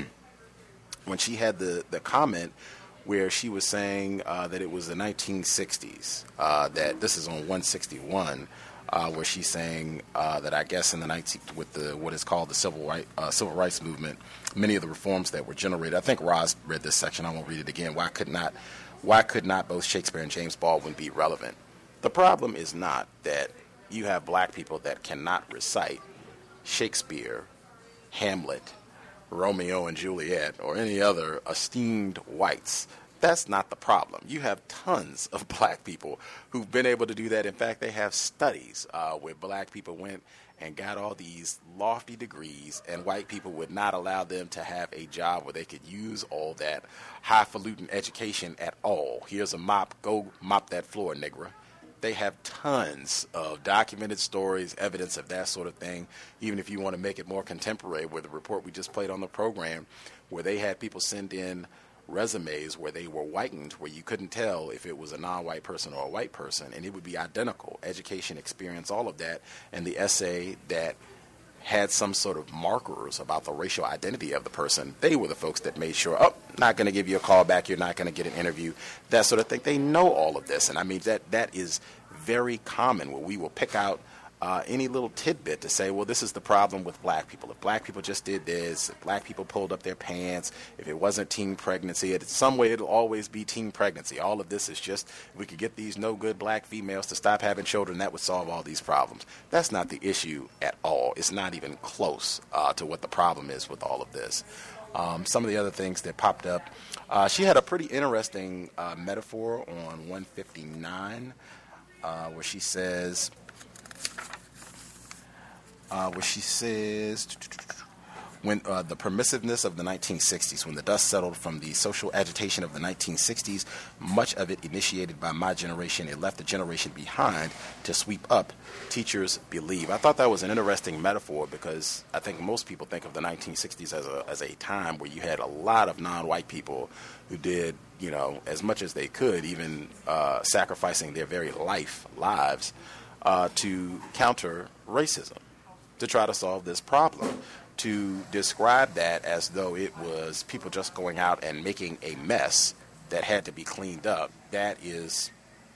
when she had the comment where she was saying that it was the 1960s, that this is on 161, where she's saying that I guess in the with what is called the civil rights movement, many of the reforms that were generated. I think Roz read this section. I won't read it again. Why could not both Shakespeare and James Baldwin be relevant? The problem is not that you have black people that cannot recite Shakespeare, Hamlet, Romeo and Juliet, or any other esteemed whites. That's not the problem. You have tons of black people who've been able to do that. In fact, they have studies where black people went and got all these lofty degrees, and white people would not allow them to have a job where they could use all that highfalutin education at all. Here's a mop. Go mop that floor, nigger. They have tons of documented stories, evidence of that sort of thing, even if you want to make it more contemporary, with the report we just played on the program, where they had people send in resumes where they were whitened, where you couldn't tell if it was a non-white person or a white person, and it would be identical. Education, experience, all of that, and the essay that had some sort of markers about the racial identity of the person, they were the folks that made sure, not going to give you a call back, you're not going to get an interview, that sort of thing. They know all of this, and I mean, that is very common, where we will pick out any little tidbit to say, well, this is the problem with black people. If black people just did this, if black people pulled up their pants, if it wasn't teen pregnancy, in some way it'll always be teen pregnancy. All of this is just, if we could get these no good black females to stop having children, that would solve all these problems. That's not the issue at all. It's not even close to what the problem is with all of this. Some of the other things that popped up, she had a pretty interesting metaphor on 159. where she says, when the permissiveness of the 1960s, when the dust settled from the social agitation of the 1960s, much of it initiated by my generation, it left a generation behind to sweep up, teachers believe. I thought that was an interesting metaphor because I think most people think of the 1960s as a time where you had a lot of non-white people who did, as much as they could, even sacrificing their very lives to counter racism, to try to solve this problem. To describe that as though it was people just going out and making a mess that had to be cleaned up, that is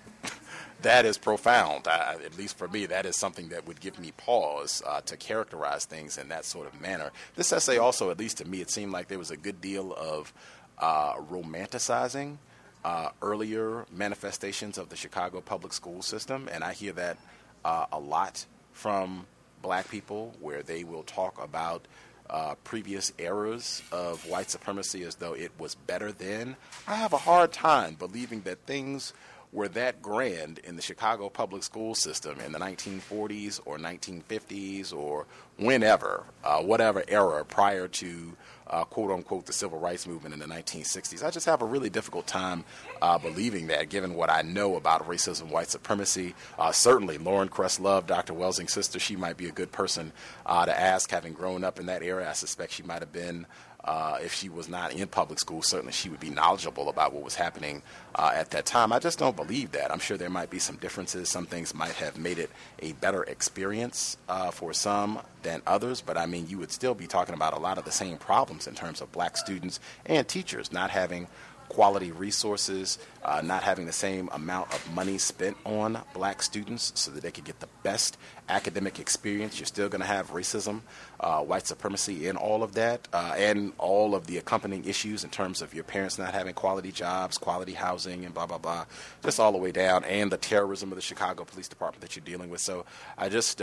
profound. At least for me, that is something that would give me pause to characterize things in that sort of manner. This essay also, at least to me, it seemed like there was a good deal of romanticizing earlier manifestations of the Chicago public school system, and I hear that a lot from black people, where they will talk about previous eras of white supremacy as though it was better then. I have a hard time believing that things were that grand in the Chicago public school system in the 1940s or 1950s or whenever, whatever era prior to quote-unquote the civil rights movement in the 1960s. I just have a really difficult time believing that, given what I know about racism, white supremacy. Certainly, Lauren Cress-Love, Dr. Welsing's sister, she might be a good person to ask. Having grown up in that era, I suspect she might have been, if she was not in public school, certainly she would be knowledgeable about what was happening at that time. I just don't believe that. I'm sure there might be some differences. Some things might have made it a better experience for some than others, but I mean, you would still be talking about a lot of the same problems in terms of black students and teachers not having quality resources, not having the same amount of money spent on black students so that they could get the best academic experience. You're still going to have racism, white supremacy in all of that, and all of the accompanying issues in terms of your parents not having quality jobs, quality housing, and blah, blah, blah, just all the way down, and the terrorism of the Chicago Police Department that you're dealing with. So I just...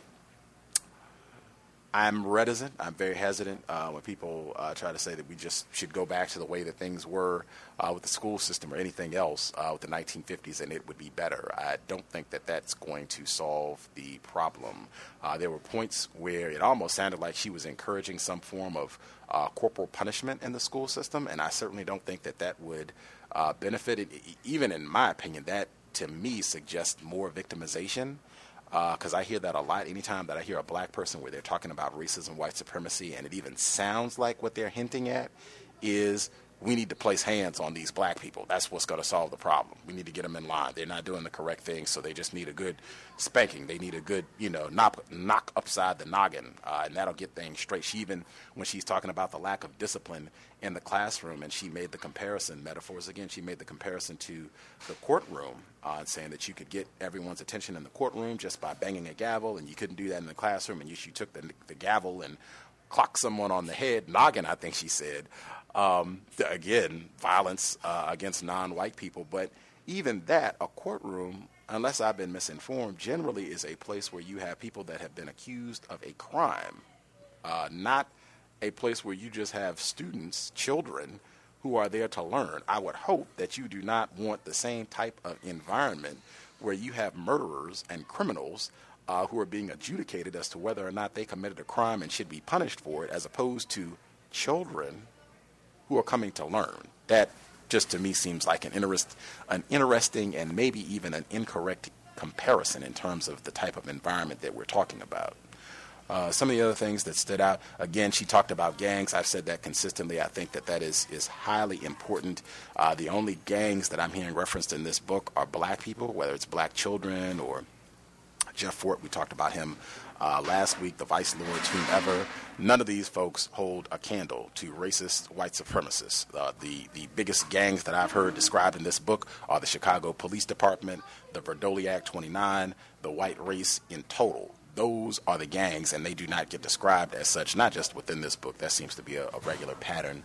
I'm reticent. I'm very hesitant when people try to say that we just should go back to the way that things were with the school system or anything else with the 1950s and it would be better. I don't think that that's going to solve the problem. There were points where it almost sounded like she was encouraging some form of corporal punishment in the school system, and I certainly don't think that that would benefit it. Even in my opinion, that to me suggests more victimization. Because I hear that a lot anytime that I hear a black person where they're talking about racism, white supremacy, and it even sounds like what they're hinting at is we need to place hands on these black people. That's what's going to solve the problem. We need to get them in line. They're not doing the correct thing, so they just need a good spanking. They need a good, knock upside the noggin, and that'll get things straight. She even, when she's talking about the lack of discipline in the classroom, and she made the comparison, metaphors again, she made the comparison to the courtroom, saying that you could get everyone's attention in the courtroom just by banging a gavel, and you couldn't do that in the classroom, and you took the gavel and clocked someone on the head, noggin, I think she said. Again, violence against non-white people. But even that, a courtroom, unless I've been misinformed, generally is a place where you have people that have been accused of a crime, not a place where you just have students, children, who are there to learn. I would hope that you do not want the same type of environment where you have murderers and criminals who are being adjudicated as to whether or not they committed a crime and should be punished for it, as opposed to children who are coming to learn. That just to me seems like an interesting and maybe even an incorrect comparison in terms of the type of environment that we're talking about. Some of the other things that stood out, again, she talked about gangs. I've said that consistently. I think that is highly important. The only gangs that I'm hearing referenced in this book are black people, whether it's black children or Jeff Fort, we talked about him last week, the vice lords, whomever. None of these folks hold a candle to racist white supremacists. The biggest gangs that I've heard described in this book are the Chicago Police Department, the Verdoliak 29, the white race in total. Those are the gangs, and they do not get described as such, not just within this book. That seems to be a regular pattern.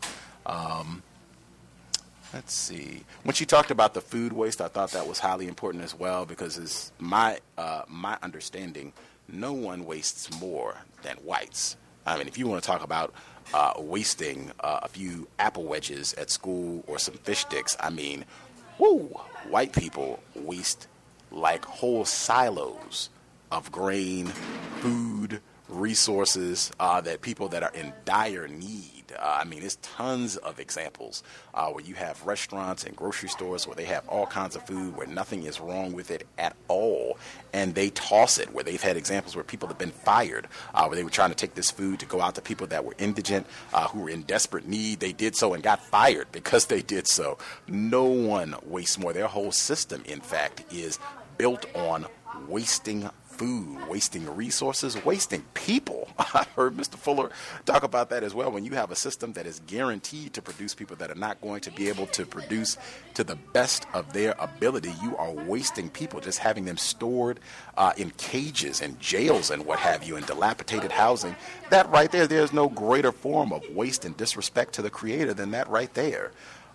Let's see. When she talked about the food waste, I thought that was highly important as well, because as my understanding, no one wastes more than whites. I mean, if you want to talk about wasting a few apple wedges at school or some fish sticks, I mean, white people waste like whole silos of grain, food, resources that people that are in dire need. I mean, there's tons of examples where you have restaurants and grocery stores where they have all kinds of food where nothing is wrong with it at all, and they toss it, where they've had examples where people have been fired, where they were trying to take this food to go out to people that were indigent, who were in desperate need. They did so and got fired because they did so. No one wastes more. Their whole system, in fact, is built on wasting food, wasting resources, wasting people. I heard Mr. Fuller talk about that as well. When you have a system that is guaranteed to produce people that are not going to be able to produce to the best of their ability, you are wasting people, just having them stored in cages and jails and what have you, in dilapidated housing. That right there, there's no greater form of waste and disrespect to the Creator than that right there.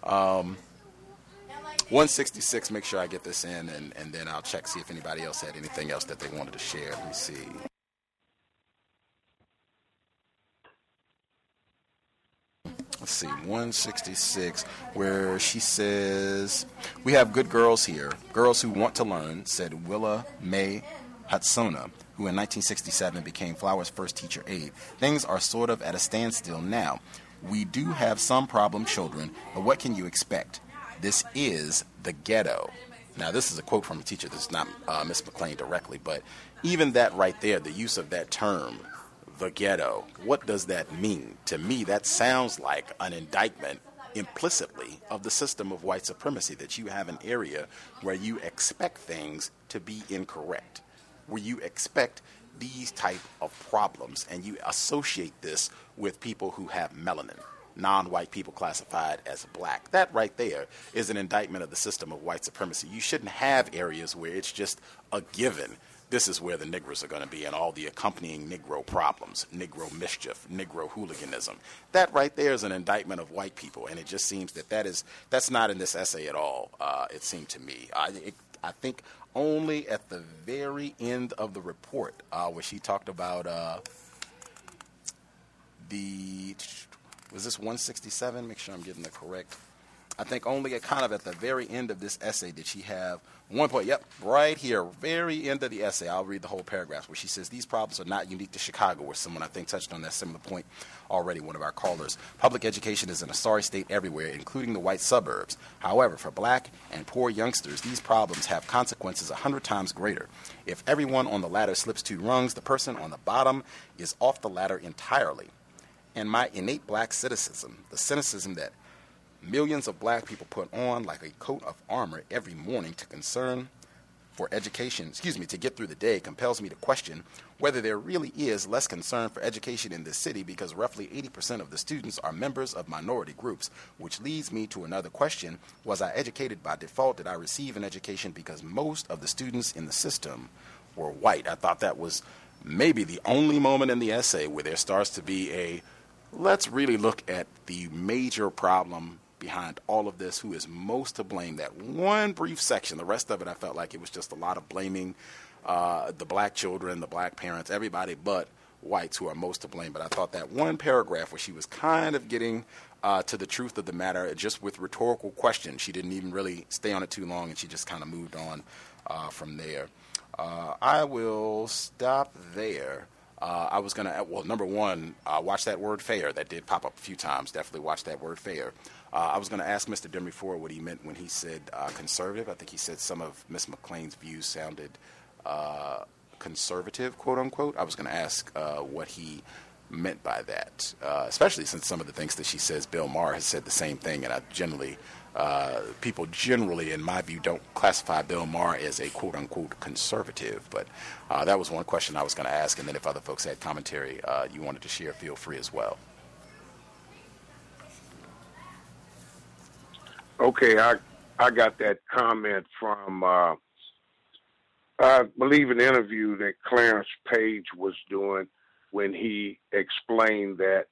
166, make sure I get this in, and then I'll check, see if anybody else had anything else that they wanted to share. Let me see. Let's see, 166, where she says, we have good girls here, girls who want to learn, said Willa Mae Hatsona, who in 1967 became Flower's first teacher aide. Things are sort of at a standstill now. We do have some problem children, but what can you expect? This is the ghetto. Now, this is a quote from a teacher. This is not Miss McLean directly, but even that right there, the use of that term, the ghetto, what does that mean? To me, that sounds like an indictment implicitly of the system of white supremacy, that you have an area where you expect things to be incorrect, where you expect these type of problems, and you associate this with people who have melanin. Non-white people classified as black. That right there is an indictment of the system of white supremacy. You shouldn't have areas where it's just a given. This is where the Negroes are going to be, and all the accompanying Negro problems, Negro mischief, Negro hooliganism. That right there is an indictment of white people, and it just seems that that's not in this essay at all, it seemed to me. I think only at the very end of the report, where she talked about was this 167? Make sure I'm getting the correct. I think only kind of at the very end of this essay did she have one point. Yep, right here, very end of the essay. I'll read the whole paragraph where she says, these problems are not unique to Chicago, where someone I think touched on that similar point already, one of our callers. Public education is in a sorry state everywhere, including the white suburbs. However, for black and poor youngsters, these problems have consequences 100 times greater. If everyone on the ladder slips 2 rungs, the person on the bottom is off the ladder entirely. And my innate black cynicism, the cynicism that millions of black people put on like a coat of armor every morning to concern for education, to get through the day, compels me to question whether there really is less concern for education in this city, because roughly 80% of the students are members of minority groups, which leads me to another question. Was I educated by default? Did I receive an education because most of the students in the system were white? I thought that was maybe the only moment in the essay where there starts to be let's really look at the major problem behind all of this, who is most to blame. That one brief section, the rest of it, I felt like it was just a lot of blaming the black children, the black parents, everybody but whites who are most to blame. But I thought that one paragraph where she was kind of getting to the truth of the matter, just with rhetorical questions, she didn't even really stay on it too long, and she just kind of moved on from there. I will stop there. I was going to, number one, watch that word fair. That did pop up a few times. Definitely watch that word fair. I was going to ask Mr. Demery Ford what he meant when he said conservative. I think he said some of Ms. McLean's views sounded conservative, quote unquote. I was going to ask what he meant by that, especially since some of the things that she says, Bill Maher has said the same thing, and I people generally, in my view, don't classify Bill Maher as a quote-unquote conservative. But that was one question I was going to ask, and then if other folks had commentary you wanted to share, feel free as well. Okay, I got that comment from, I believe, an interview that Clarence Page was doing when he explained that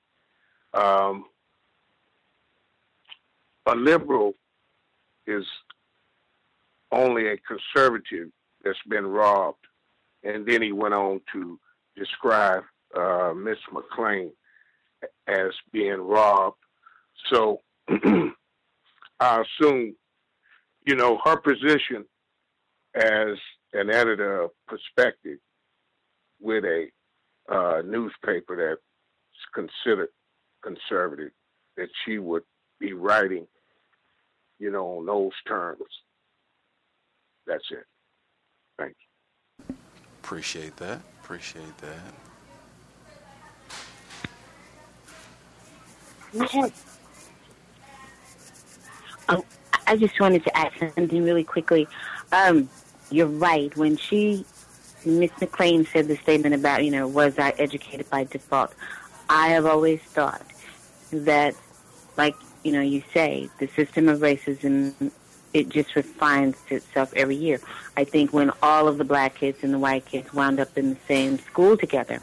a liberal is only a conservative that's been robbed. And then he went on to describe Miss McLean as being robbed. So I assume, her position as an editor of Perspective with a newspaper that's considered conservative, that she would be writing, on those terms. That's it. Thank you. Appreciate that. Yes. Oh, I just wanted to add something really quickly. You're right. When Miss McLean said the statement about, was I educated by default? I have always thought that, like, you say, the system of racism, it just refines itself every year. I think when all of the black kids and the white kids wound up in the same school together,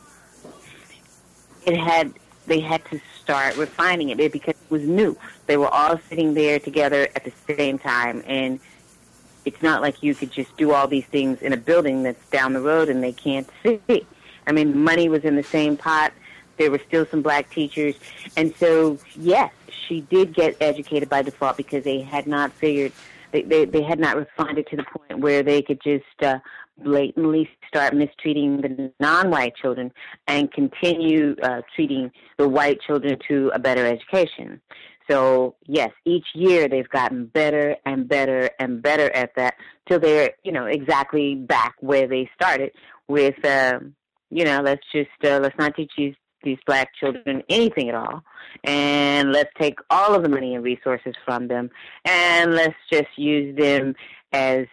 they had to start refining it because it was new. They were all sitting there together at the same time, and it's not like you could just do all these things in a building that's down the road and they can't see. I mean, money was in the same pot. There were still some black teachers. And so, yes, she did get educated by default because they had not figured, they had not refined it to the point where they could just blatantly start mistreating the non-white children and continue treating the white children to a better education. So, yes, each year they've gotten better and better and better at that till they're, exactly back where they started with, let's not teach these black children anything at all, and let's take all of the money and resources from them, and let's just use them as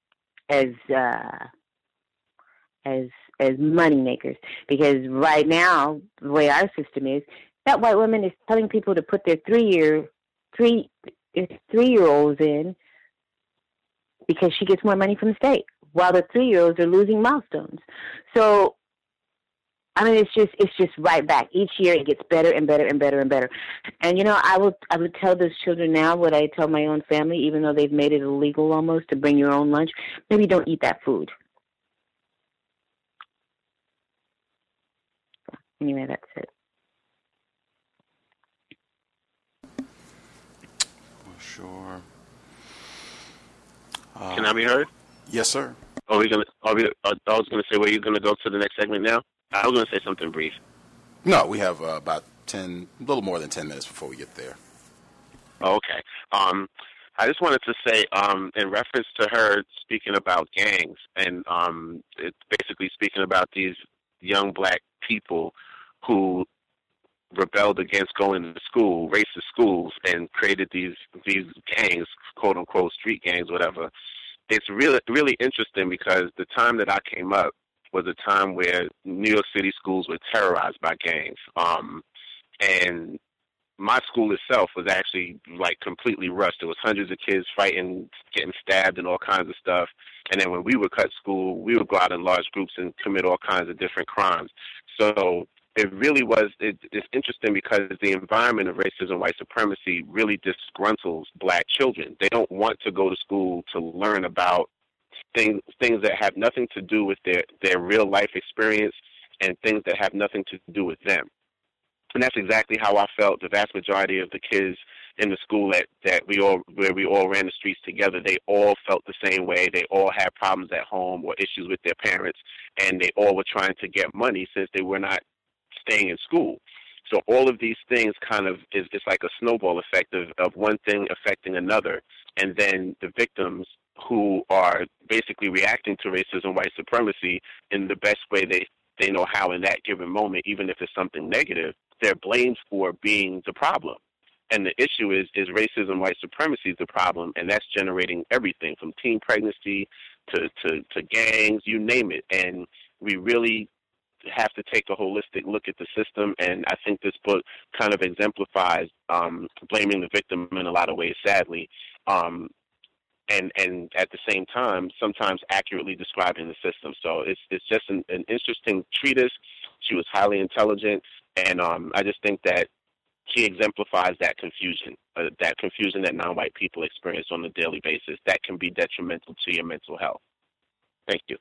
money makers. Because right now, the way our system is, that white woman is telling people to put their three-year-olds in because she gets more money from the state, while the 3-year-olds are losing milestones. So, I mean, it's just right back. Each year it gets better and better and better and better. And, I would tell those children now what I tell my own family, even though they've made it illegal almost to bring your own lunch. Maybe don't eat that food. Anyway, that's it. Sure. Can I be heard? Yes, sir. I was going to say, were you going to go to the next segment now? I was going to say something brief. No, we have about a little more than 10 minutes before we get there. Oh, okay. I just wanted to say, in reference to her speaking about gangs, and it's basically speaking about these young black people who rebelled against going to school, racist schools, and created these gangs, quote unquote street gangs, whatever. It's really, really interesting because the time that I came up was a time where New York City schools were terrorized by gangs. And my school itself was actually like completely rushed. There was hundreds of kids fighting, getting stabbed and all kinds of stuff. And then when we would cut school, we would go out in large groups and commit all kinds of different crimes. So it really was, it's interesting because the environment of racism, white supremacy really disgruntles black children. They don't want to go to school to learn about things that have nothing to do with their real life experience and things that have nothing to do with them. And that's exactly how I felt. The vast majority of the kids in the school where we all ran the streets together, they all felt the same way. They all had problems at home or issues with their parents, and they all were trying to get money since they were not staying in school. So all of these things kind of it's like a snowball effect of one thing affecting another, and then the victims who are basically reacting to racism, white supremacy in the best way they know how in that given moment, even if it's something negative, they're blamed for being the problem. And the issue is racism, white supremacy is the problem, and that's generating everything from teen pregnancy to gangs, you name it. And we really have to take a holistic look at the system, and I think this book kind of exemplifies blaming the victim in a lot of ways, sadly, and at the same time, sometimes accurately describing the system. So it's just an interesting treatise. She was highly intelligent, and I just think that she exemplifies that confusion that non-white people experience on a daily basis that can be detrimental to your mental health. Thank you.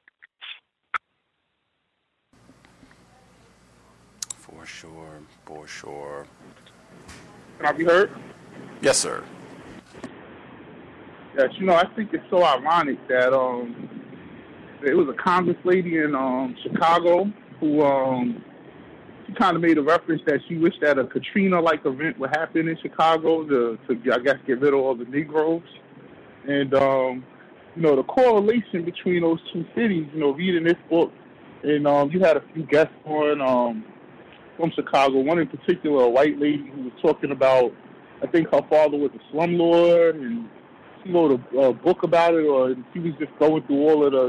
For sure. Can I be heard? Yes, sir. Yes, I think it's so ironic that it was a Congress lady in Chicago who she kind of made a reference that she wished that a Katrina-like event would happen in Chicago to I guess, get rid of all the Negroes. And, the correlation between those two cities, reading this book, and you had a few guests on from Chicago, one in particular, a white lady who was talking about, I think her father was a slumlord, and she wrote a book about it, or she was just going through all of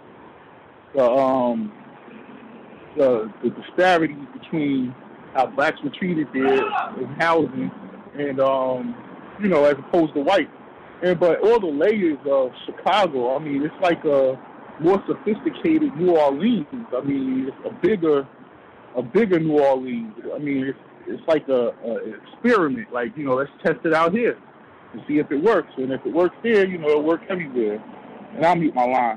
the disparities between how blacks were treated there in housing and, as opposed to white. But all the layers of Chicago, I mean, it's like a more sophisticated New Orleans. I mean, it's a bigger New Orleans. I mean, it's like an experiment. Like, let's test it out here and see if it works. And if it works there, it'll work everywhere. And I'll mute my line.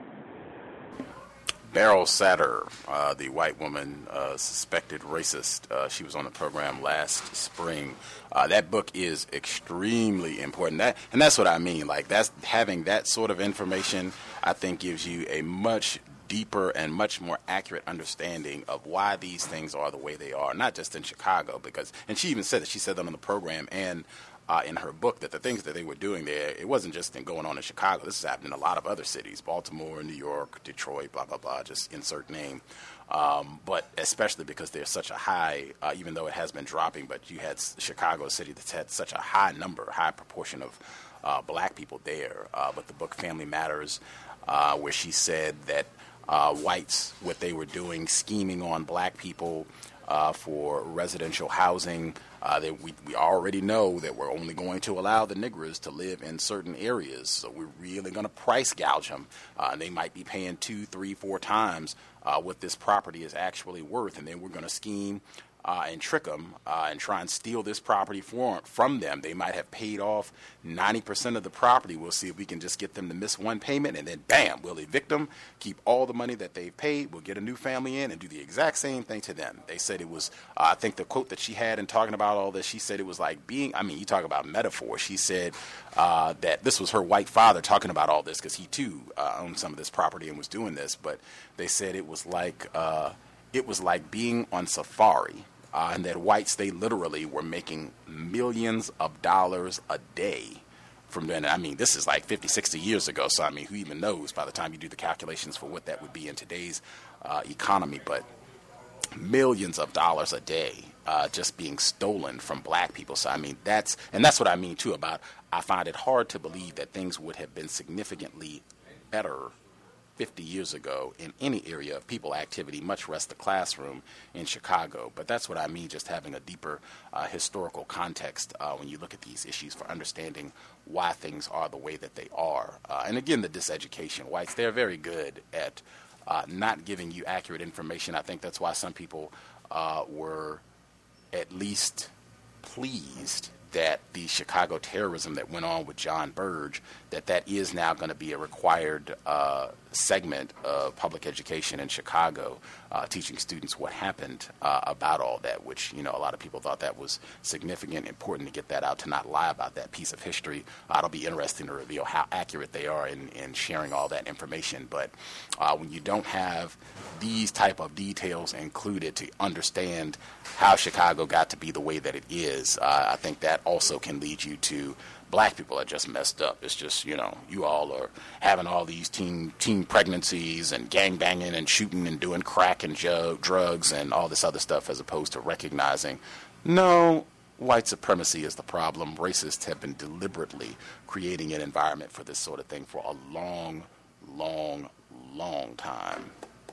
Beryl Satter, the white woman suspected racist, she was on the program last spring. That book is extremely important. And that's what I mean. Like, that's having that sort of information, I think, gives you a much deeper and much more accurate understanding of why these things are the way they are, not just in Chicago. And she even said that. She said that on the program and in her book, that the things that they were doing there, it wasn't just going on in Chicago. This is happening in a lot of other cities, Baltimore, New York, Detroit, blah, blah, blah, just insert name. But especially because there's such a high, even though it has been dropping, but you had Chicago, a city that's had such a high proportion of black people there. But the book Family Matters, where she said that whites, what they were doing, scheming on black people for residential housing, that we already know that we're only going to allow the niggers to live in certain areas. So we're really going to price gouge them. They might be paying 2, 3, 4 times what this property is actually worth. And then we're going to scheme and trick them and try and steal this property from them. They might have paid off 90% of the property. We'll see if we can just get them to miss one payment, and then, bam, we'll evict them, keep all the money that they've paid, we'll get a new family in, and do the exact same thing to them. They said it was, I think the quote that she had in talking about all this, she said it was like you talk about metaphor. She said that this was her white father talking about all this, because he, too, owned some of this property and was doing this, but they said it was like being on safari. And that whites, they literally were making millions of dollars a day from then. I mean, this is like 50, 60 years ago. So, I mean, who even knows by the time you do the calculations for what that would be in today's economy. But millions of dollars a day just being stolen from black people. So, I mean, that's what I mean, too, about I find it hard to believe that things would have been significantly better 50 years ago in any area of people activity, much less the classroom in Chicago. But that's what I mean, just having a deeper historical context when you look at these issues for understanding why things are the way that they are. And again, the diseducation. Whites, they're very good at not giving you accurate information. I think that's why some people were at least pleased that the Chicago terrorism that went on with John Burge, that is now going to be a required segment of public education in Chicago, teaching students what happened about all that, which, a lot of people thought that was significant, important to get that out, to not lie about that piece of history. It'll be interesting to reveal how accurate they are in sharing all that information. But when you don't have these type of details included to understand how Chicago got to be the way that it is, I think that also can lead you to black people are just messed up. It's just, you all are having all these teen pregnancies and gang banging and shooting and doing crack and drugs and all this other stuff, as opposed to recognizing, no, white supremacy is the problem. Racists have been deliberately creating an environment for this sort of thing for a long, long, long time.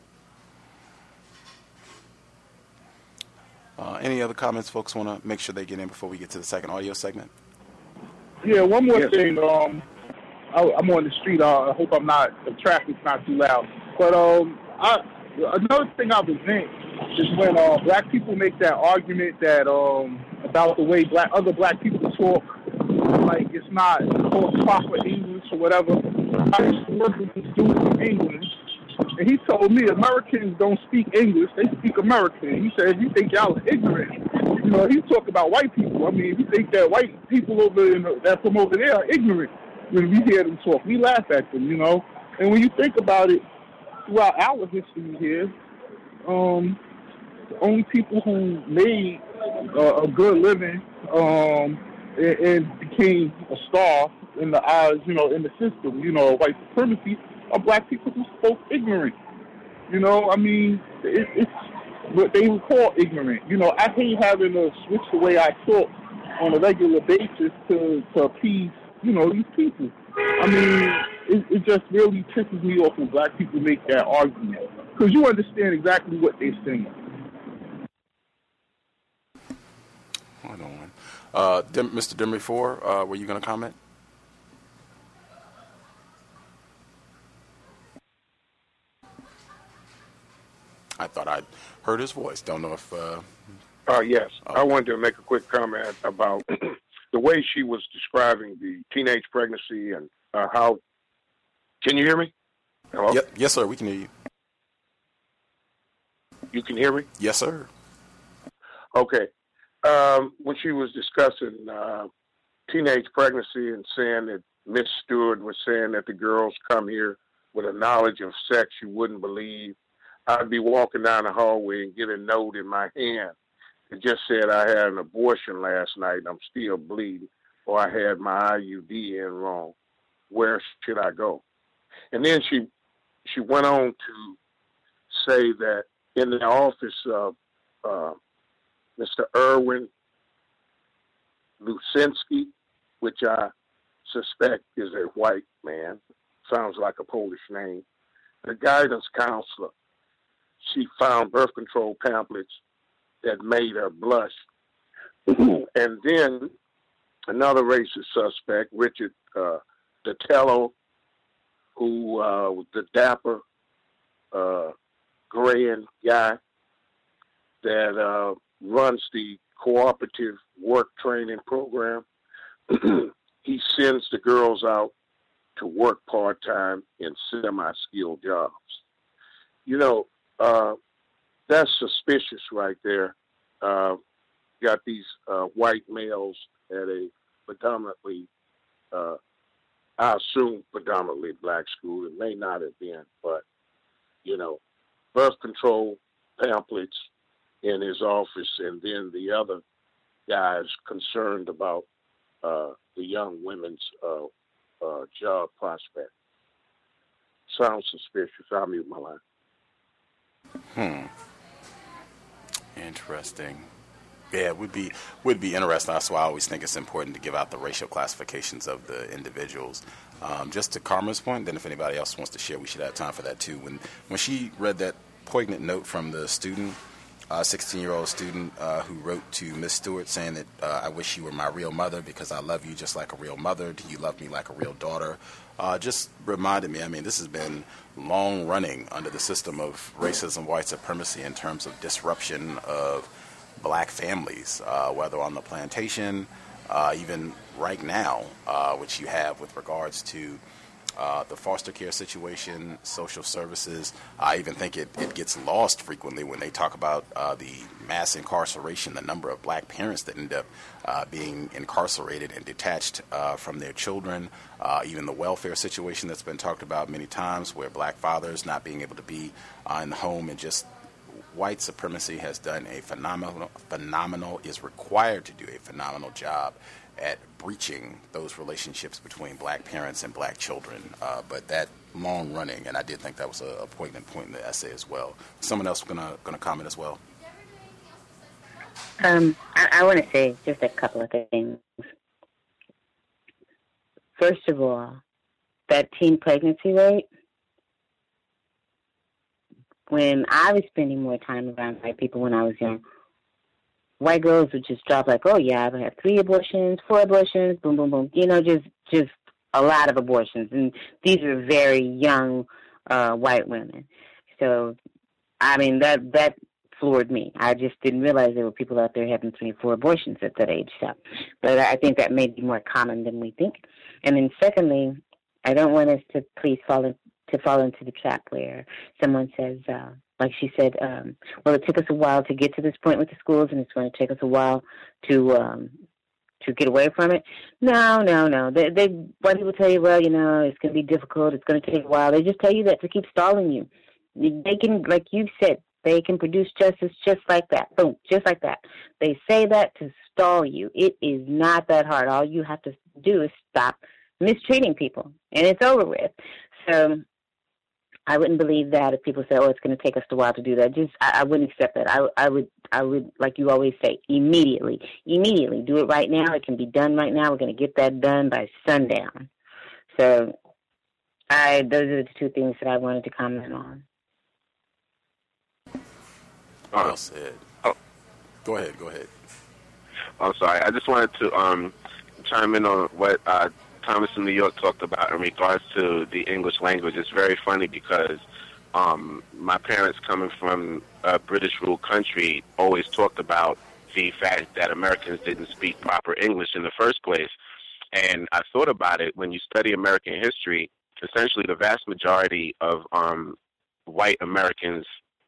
Any other comments folks want to make sure they get in before we get to the second audio segment? Yeah, one more thing. I'm on the street. I hope the traffic's not too loud. But another thing I resent is when black people make that argument that about the way other black people talk, like it's not called proper English or whatever. I used to work with this dude in England, and he told me Americans don't speak English; they speak American. He said, "You think y'all are ignorant?" He's talking about white people. I mean, if you think that white people that from over there are ignorant, when we hear them talk, we laugh at them, you know. And when you think about it, throughout our history here, the only people who made a good living and became a star in the eyes, you know, in the system, you know, white supremacy, are black people who spoke ignorant. You know, I mean, it's what they would call ignorant. You know, I hate having to switch the way I talk on a regular basis to appease, you know, these people. I mean, it just really pisses me off when black people make that argument, because you understand exactly what they're saying. Hold on. Mr. Demery, were you going to comment? I thought I heard his voice. Don't know if... Yes. I wanted to make a quick comment about the way she was describing the teenage pregnancy and how... Can you hear me? Hello? Yep. Yes, sir. We can hear you. You can hear me? Yes, sir. Okay. When she was discussing teenage pregnancy and saying that Miss Stewart was saying that the girls come here with a knowledge of sex you wouldn't believe, I'd be walking down the hallway and get a note in my hand. It just said I had an abortion last night and I'm still bleeding, or I had my IUD in wrong. Where should I go? And then she went on to say that in the office of Mr. Erwin Lusinski, which I suspect is a white man, sounds like a Polish name, the guidance counselor, she found birth control pamphlets that made her blush. And then another racist suspect, Richard Datello, who was the dapper Grayan guy that runs the cooperative work training program. He sends the girls out to work part-time in semi-skilled jobs. You know, that's suspicious right there. Got these white males at a predominantly, I assume predominantly black school. It may not have been, but, you know, birth control pamphlets in his office, and then the other guys concerned about the young women's job prospect. Sounds suspicious. I'll mute my line. Interesting. Yeah, it would be interesting. That's why I always think it's important to give out the racial classifications of the individuals. Just to Karma's point, then if anybody else wants to share, we should have time for that too. When she read that poignant note from the student, 16-year-old student who wrote to Miss Stewart saying that I wish you were my real mother because I love you just like a real mother. Do you love me like a real daughter? Just reminded me, I mean, this has been long running under the system of racism, white supremacy in terms of disruption of black families, whether on the plantation, even right now, which you have with regards to the foster care situation, social services. I even think it gets lost frequently when they talk about the mass incarceration, the number of black parents that end up being incarcerated and detached from their children, even the welfare situation that's been talked about many times where black fathers not being able to be in the home, and just white supremacy has done a phenomenal, is required to do a phenomenal job at breaching those relationships between black parents and black children. But that long running, and I did think that was a poignant point in the essay as well. Someone else gonna comment as well. I want to say just a couple of things. First of all, that teen pregnancy rate, when I was spending more time around white people when I was young, white girls would just drop like, oh, yeah, I've had 3 abortions, 4 abortions, boom, boom, boom. You know, just a lot of abortions. And these are very young white women. So, I mean, that floored me. I just didn't realize there were people out there having 3 or 4 abortions at that age. So, but I think that may be more common than we think. And then secondly, I don't want us to please fall into the trap where someone says, like she said, well, it took us a while to get to this point with the schools, and it's going to take us a while to to get away from it. No. White people tell you, well, you know, it's going to be difficult. It's going to take a while. They just tell you that to keep stalling you. They can, like you said, they can produce justice just like that. Boom, just like that. They say that to stall you. It is not that hard. All you have to do is stop mistreating people, and it's over with. So I wouldn't believe that if people say, oh, it's going to take us a while to do that. I wouldn't accept that. I would, like you always say, immediately do it right now. It can be done right now. We're going to get that done by sundown. So those are the two things that I wanted to comment on. Well said. Oh. Go ahead. I'm sorry. I just wanted to chime in on what Thomas in New York talked about in regards to the English language. It's very funny because my parents, coming from a British-ruled country, always talked about the fact that Americans didn't speak proper English in the first place. And I thought about it. When you study American history, essentially the vast majority of white Americans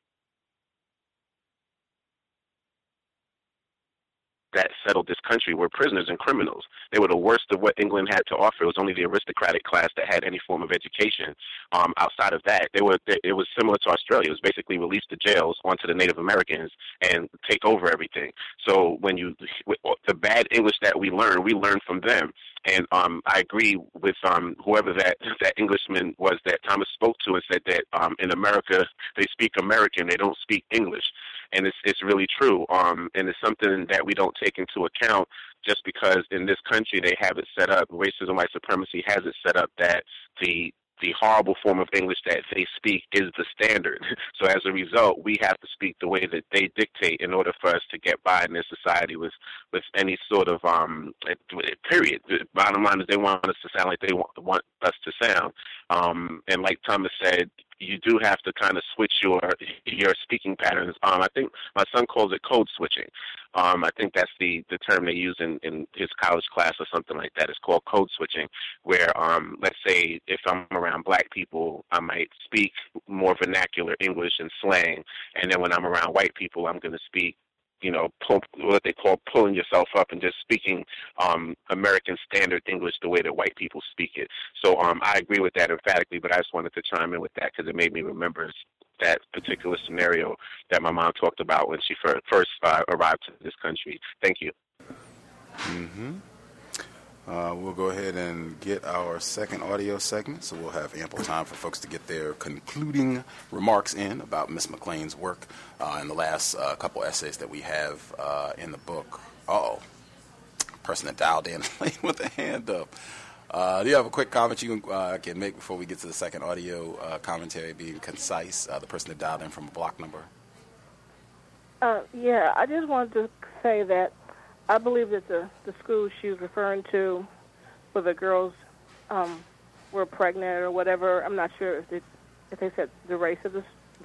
that settled this country were prisoners and criminals. They were the worst of what England had to offer. It was only the aristocratic class that had any form of education. Outside of that, it was similar to Australia. It was basically release the jails onto the Native Americans and take over everything. So when the bad English that we learn from them. And I agree with whoever that Englishman was that Thomas spoke to and said that in America they speak American, they don't speak English. And it's really true. And it's something that we don't take into account just because in this country they have it set up, racism, white supremacy has it set up that the horrible form of English that they speak is the standard. So as a result, we have to speak the way that they dictate in order for us to get by in this society with any sort of period. The bottom line is they want us to sound like they want us to sound. And like Thomas said, you do have to kind of switch your speaking patterns. I think my son calls it code switching. I think that's the term they use in his college class or something like that. It's called code switching, where let's say if I'm around black people, I might speak more vernacular English and slang, and then when I'm around white people, I'm going to speak, what they call pulling yourself up and just speaking American standard English the way that white people speak it. So I agree with that emphatically, but I just wanted to chime in with that because it made me remember that particular scenario that my mom talked about when she first arrived to this country. Thank you. Mm-hmm. We'll go ahead and get our second audio segment, so we'll have ample time for folks to get their concluding remarks in about Miss McLean's work in the last couple essays that we have in the book. Person that dialed in with a hand up. Do you have a quick comment you can make before we get to the second audio commentary, being concise? The person that dialed in from a block number. Yeah, I just wanted to say that I believe that the school she was referring to, where the girls were pregnant or whatever. I'm not sure if they said the race of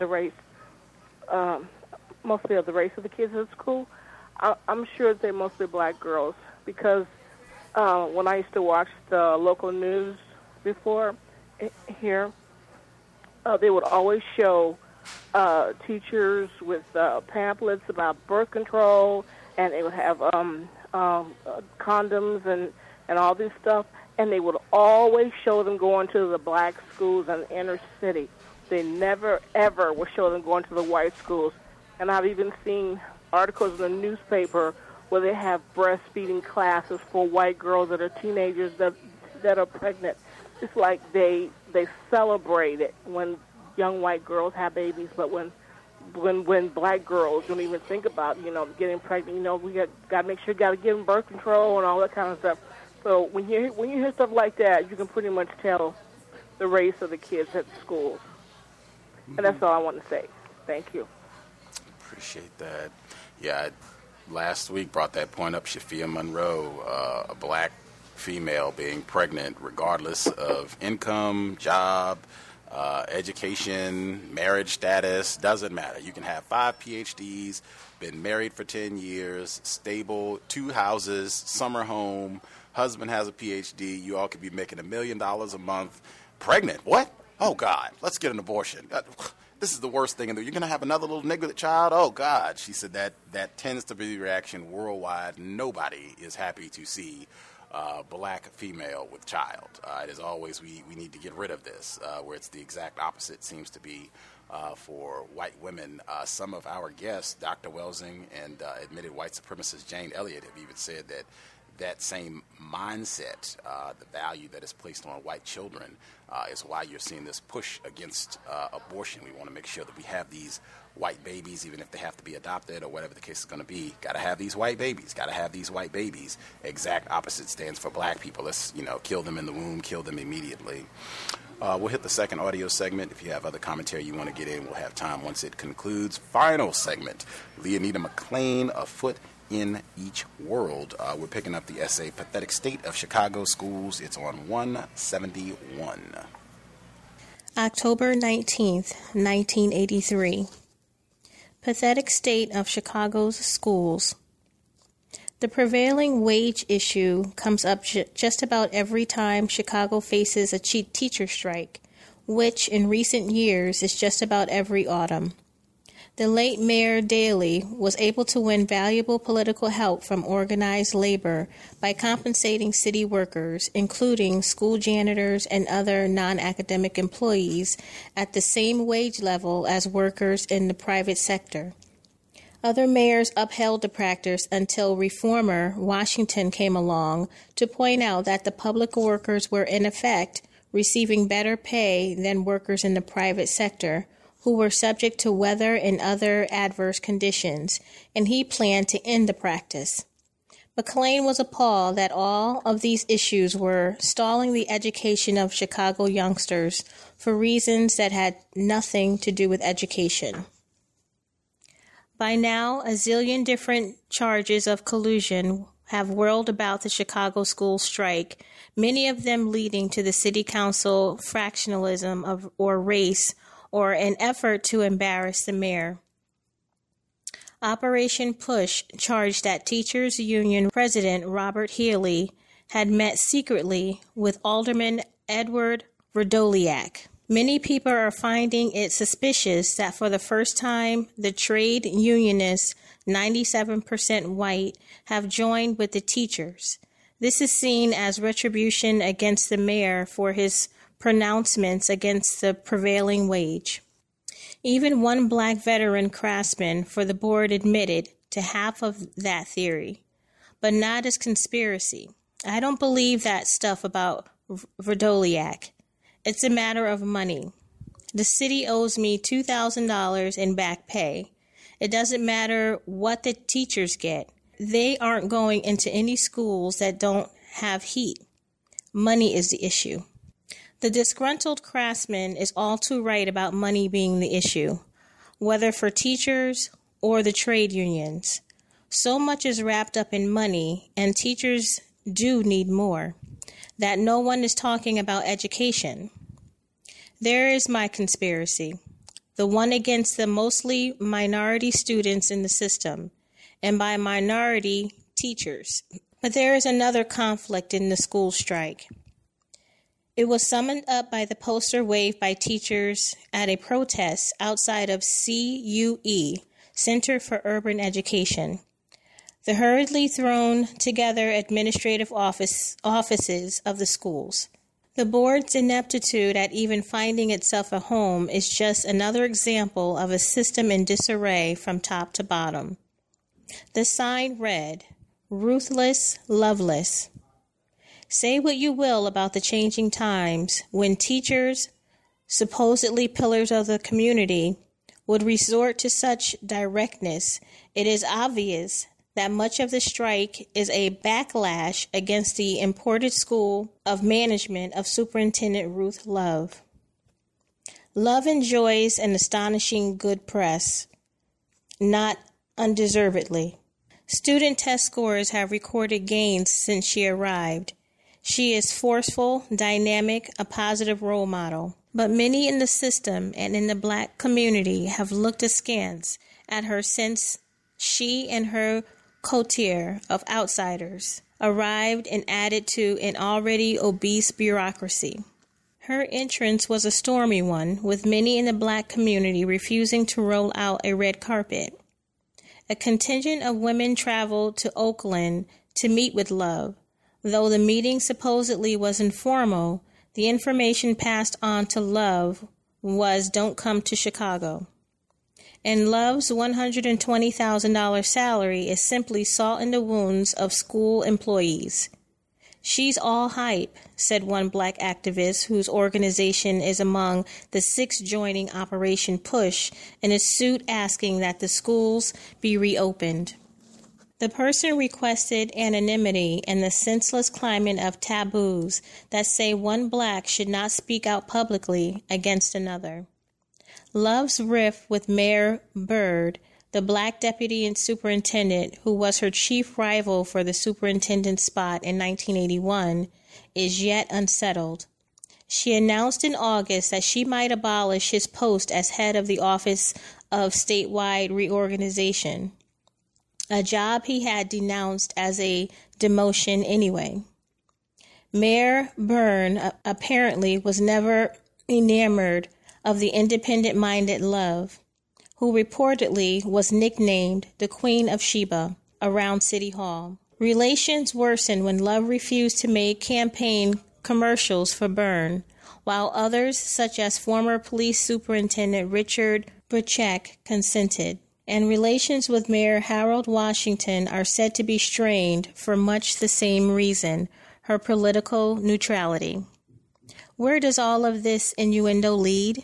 mostly of the race of the kids at school. I'm sure they're mostly black girls because when I used to watch the local news before here, they would always show teachers with pamphlets about birth control, and they would have condoms and all this stuff, and they would always show them going to the black schools in the inner city. They never, ever would show them going to the white schools. And I've even seen articles in the newspaper where they have breastfeeding classes for white girls that are teenagers that are pregnant. It's like they celebrate it when young white girls have babies, but when black girls don't even think about, getting pregnant, we got to make sure you got to give them birth control and all that kind of stuff. So when you hear stuff like that, you can pretty much tell the race of the kids at the schools. And that's all I want to say. Thank you. Appreciate that. Yeah, last week brought that point up. Shafia Monroe, a black female being pregnant regardless of income, job, education, marriage status, doesn't matter. You can have 5 PhDs, been married for 10 years, stable, 2 houses, summer home, husband has a PhD, you all could be making $1 million a month, pregnant. What? Oh, God, let's get an abortion. this is the worst thing. You're going to have another little nigger child? Oh, God. She said that tends to be the reaction worldwide. Nobody is happy to see black female with child. It is always, we need to get rid of this, where it's the exact opposite seems to be for white women. Some of our guests, Dr. Welsing and admitted white supremacist Jane Elliott, have even said that same mindset, the value that is placed on white children, is why you're seeing this push against abortion. We want to make sure that we have these white babies, even if they have to be adopted or whatever the case is going to be. Got to have these white babies. Got to have these white babies. Exact opposite stands for black people. Let's, kill them in the womb, kill them immediately. We'll hit the second audio segment. If you have other commentary you want to get in, we'll have time once it concludes. Final segment, Leonida McClain, A Foot in Each World. We're picking up the essay, Pathetic State of Chicago Schools. It's on 171. October 19th, 1983. Pathetic State of Chicago's Schools. The prevailing wage issue comes up just about every time Chicago faces a teacher strike, which in recent years is just about every autumn. The late Mayor Daley was able to win valuable political help from organized labor by compensating city workers, including school janitors and other non-academic employees, at the same wage level as workers in the private sector. Other mayors upheld the practice until reformer Washington came along to point out that the public workers were in effect receiving better pay than workers in the private sector, who were subject to weather and other adverse conditions, and he planned to end the practice. McClain was appalled that all of these issues were stalling the education of Chicago youngsters for reasons that had nothing to do with education. By now, a zillion different charges of collusion have whirled about the Chicago school strike, many of them leading to the city council fractionalism or race, or an effort to embarrass the mayor. Operation Push charged that Teachers Union President Robert Healy had met secretly with Alderman Edward Vrdolyak. Many people are finding it suspicious that for the first time, the trade unionists, 97% white, have joined with the teachers. This is seen as retribution against the mayor for his pronouncements against the prevailing wage. Even one black veteran craftsman for the board admitted to half of that theory, but not as conspiracy. I don't believe that stuff about Vrdolyak. It's a matter of money. The city owes me $2,000 in back pay. It doesn't matter what the teachers get. They aren't going into any schools that don't have heat. Money is the issue. The disgruntled craftsman is all too right about money being the issue, whether for teachers or the trade unions. So much is wrapped up in money, and teachers do need more, that no one is talking about education. There is my conspiracy, the one against the mostly minority students in the system, and by minority, teachers. But there is another conflict in the school strike. It was summoned up by the poster waved by teachers at a protest outside of CUE, Center for Urban Education. The hurriedly thrown together administrative offices of the schools. The board's ineptitude at even finding itself a home is just another example of a system in disarray from top to bottom. The sign read, "Ruthless, Loveless." Say what you will about the changing times, when teachers, supposedly pillars of the community, would resort to such directness, it is obvious that much of the strike is a backlash against the imported school of management of Superintendent Ruth Love. Love enjoys an astonishing good press, not undeservedly. Student test scores have recorded gains since she arrived. She is forceful, dynamic, a positive role model. But many in the system and in the black community have looked askance at her since she and her coterie of outsiders arrived and added to an already obese bureaucracy. Her entrance was a stormy one, with many in the black community refusing to roll out a red carpet. A contingent of women traveled to Oakland to meet with Love. Though the meeting supposedly was informal, the information passed on to Love was don't come to Chicago. And Love's $120,000 salary is simply salt in the wounds of school employees. She's all hype, said one black activist whose organization is among the 6 joining Operation Push in a suit asking that the schools be reopened. The person requested anonymity in the senseless climate of taboos that say one black should not speak out publicly against another. Love's riff with Mayor Byrd, the black deputy and superintendent who was her chief rival for the superintendent spot in 1981, is yet unsettled. She announced in August that she might abolish his post as head of the Office of Statewide Reorganization, a job he had denounced as a demotion anyway. Mayor Byrne apparently was never enamored of the independent-minded Love, who reportedly was nicknamed the Queen of Sheba around City Hall. Relations worsened when Love refused to make campaign commercials for Byrne, while others, such as former police superintendent Richard Burchak, consented. And relations with Mayor Harold Washington are said to be strained for much the same reason, her political neutrality. Where does all of this innuendo lead?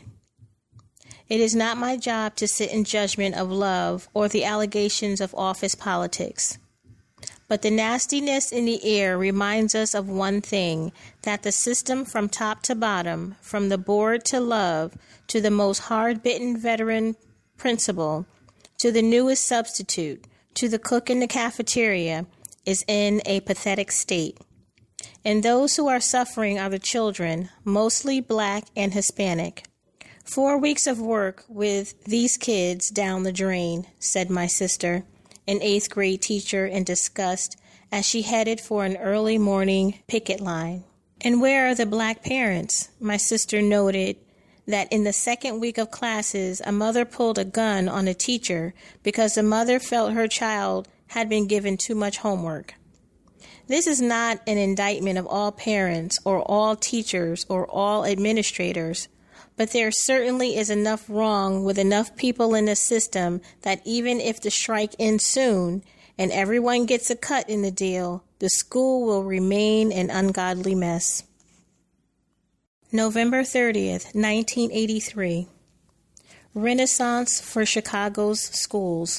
It is not my job to sit in judgment of Love or the allegations of office politics. But the nastiness in the air reminds us of one thing, that the system from top to bottom, from the board to Love, to the most hard-bitten veteran principal, to the newest substitute, to the cook in the cafeteria, is in a pathetic state. And those who are suffering are the children, mostly black and Hispanic. 4 weeks of work with these kids down the drain, said my sister, an 8th grade teacher, in disgust as she headed for an early morning picket line. And where are the black parents? My sister noted that in the 2nd week of classes, a mother pulled a gun on a teacher because the mother felt her child had been given too much homework. This is not an indictment of all parents or all teachers or all administrators, but there certainly is enough wrong with enough people in the system that even if the strike ends soon and everyone gets a cut in the deal, the school will remain an ungodly mess. November 30th, 1983. Renaissance for Chicago's schools.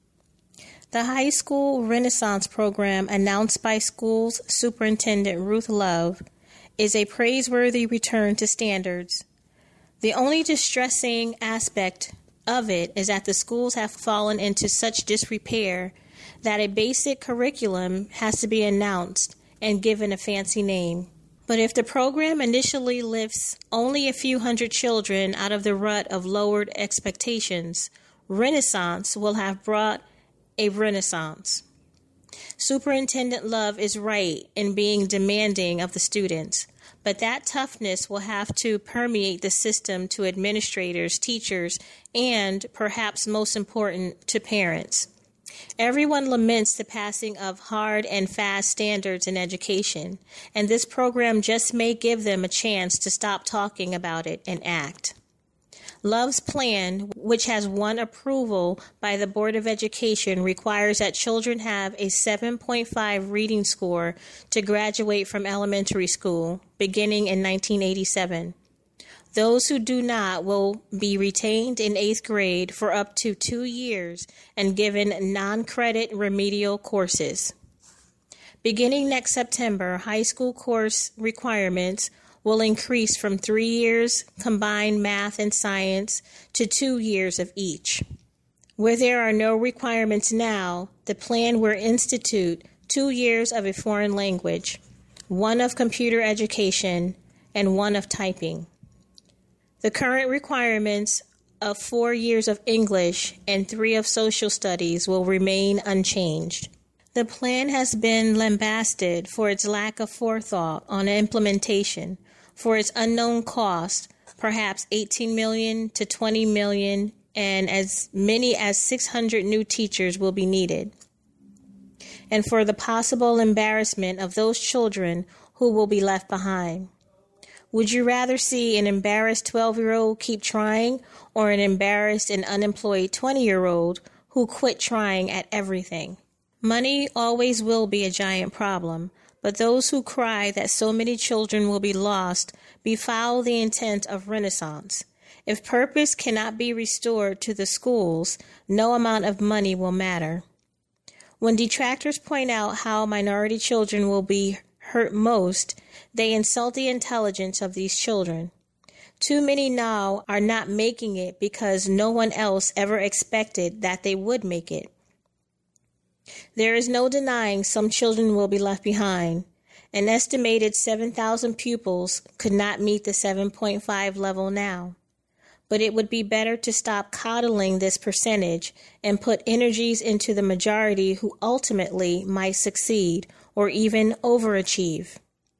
The high school Renaissance program announced by schools superintendent Ruth Love is a praiseworthy return to standards. The only distressing aspect of it is that the schools have fallen into such disrepair that a basic curriculum has to be announced and given a fancy name. But if the program initially lifts only a few hundred children out of the rut of lowered expectations, Renaissance will have brought a renaissance. Superintendent Love is right in being demanding of the students, but that toughness will have to permeate the system to administrators, teachers, and, perhaps most important, to parents. Everyone laments the passing of hard and fast standards in education, and this program just may give them a chance to stop talking about it and act. Love's plan, which has won approval by the Board of Education, requires that children have a 7.5 reading score to graduate from elementary school, beginning in 1987. Those who do not will be retained in 8th grade for up to 2 years and given non-credit remedial courses. Beginning next September, high school course requirements will increase from 3 years combined math and science to 2 years of each. Where there are no requirements now, the plan will institute 2 years of a foreign language, 1 of computer education, and 1 of typing. The current requirements of 4 years of English and 3 of social studies will remain unchanged. The plan has been lambasted for its lack of forethought on implementation, for its unknown cost, perhaps $18 million to $20 million, and as many as 600 new teachers will be needed. And for the possible embarrassment of those children who will be left behind. Would you rather see an embarrassed 12-year-old keep trying, or an embarrassed and unemployed 20-year-old who quit trying at everything? Money always will be a giant problem, but those who cry that so many children will be lost befoul the intent of Renaissance. If purpose cannot be restored to the schools, no amount of money will matter. When detractors point out how minority children will be hurt most, they insult the intelligence of these children. Too many now are not making it because no one else ever expected that they would make it. There is no denying some children will be left behind. An estimated 7,000 pupils could not meet the 7.5 level now. But it would be better to stop coddling this percentage and put energies into the majority who ultimately might succeed or even overachieve.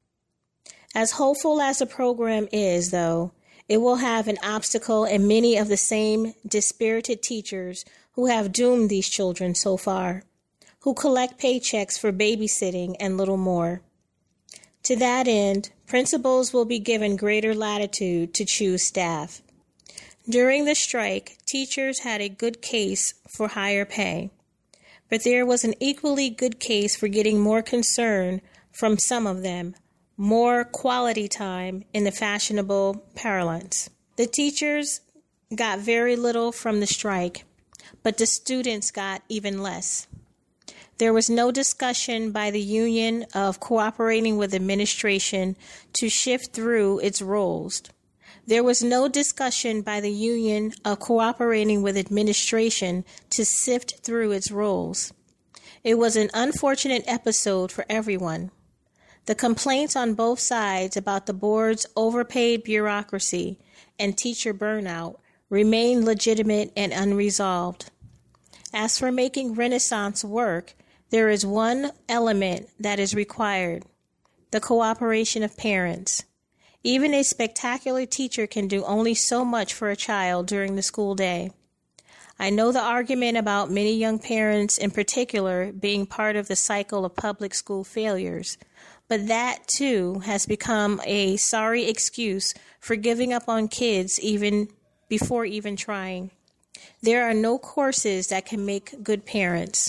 As hopeful as the program is, though, it will have an obstacle in many of the same dispirited teachers who have doomed these children so far, who collect paychecks for babysitting and little more. To that end, principals will be given greater latitude to choose staff. During the strike, teachers had a good case for higher pay, but there was an equally good case for getting more concern from some of them, more quality time in the fashionable parlance. The teachers got very little from the strike, but the students got even less. There was no discussion by the union of cooperating with administration to shift through its roles. There was no discussion by the union of cooperating with administration to sift through its roles. It was an unfortunate episode for everyone. The complaints on both sides about the board's overpaid bureaucracy and teacher burnout remain legitimate and unresolved. As for making Renaissance work, there is one element that is required: the cooperation of parents. Even a spectacular teacher can do only so much for a child during the school day. I know the argument about many young parents in particular being part of the cycle of public school failures, but that too has become a sorry excuse for giving up on kids even before even trying. There are no courses that can make good parents.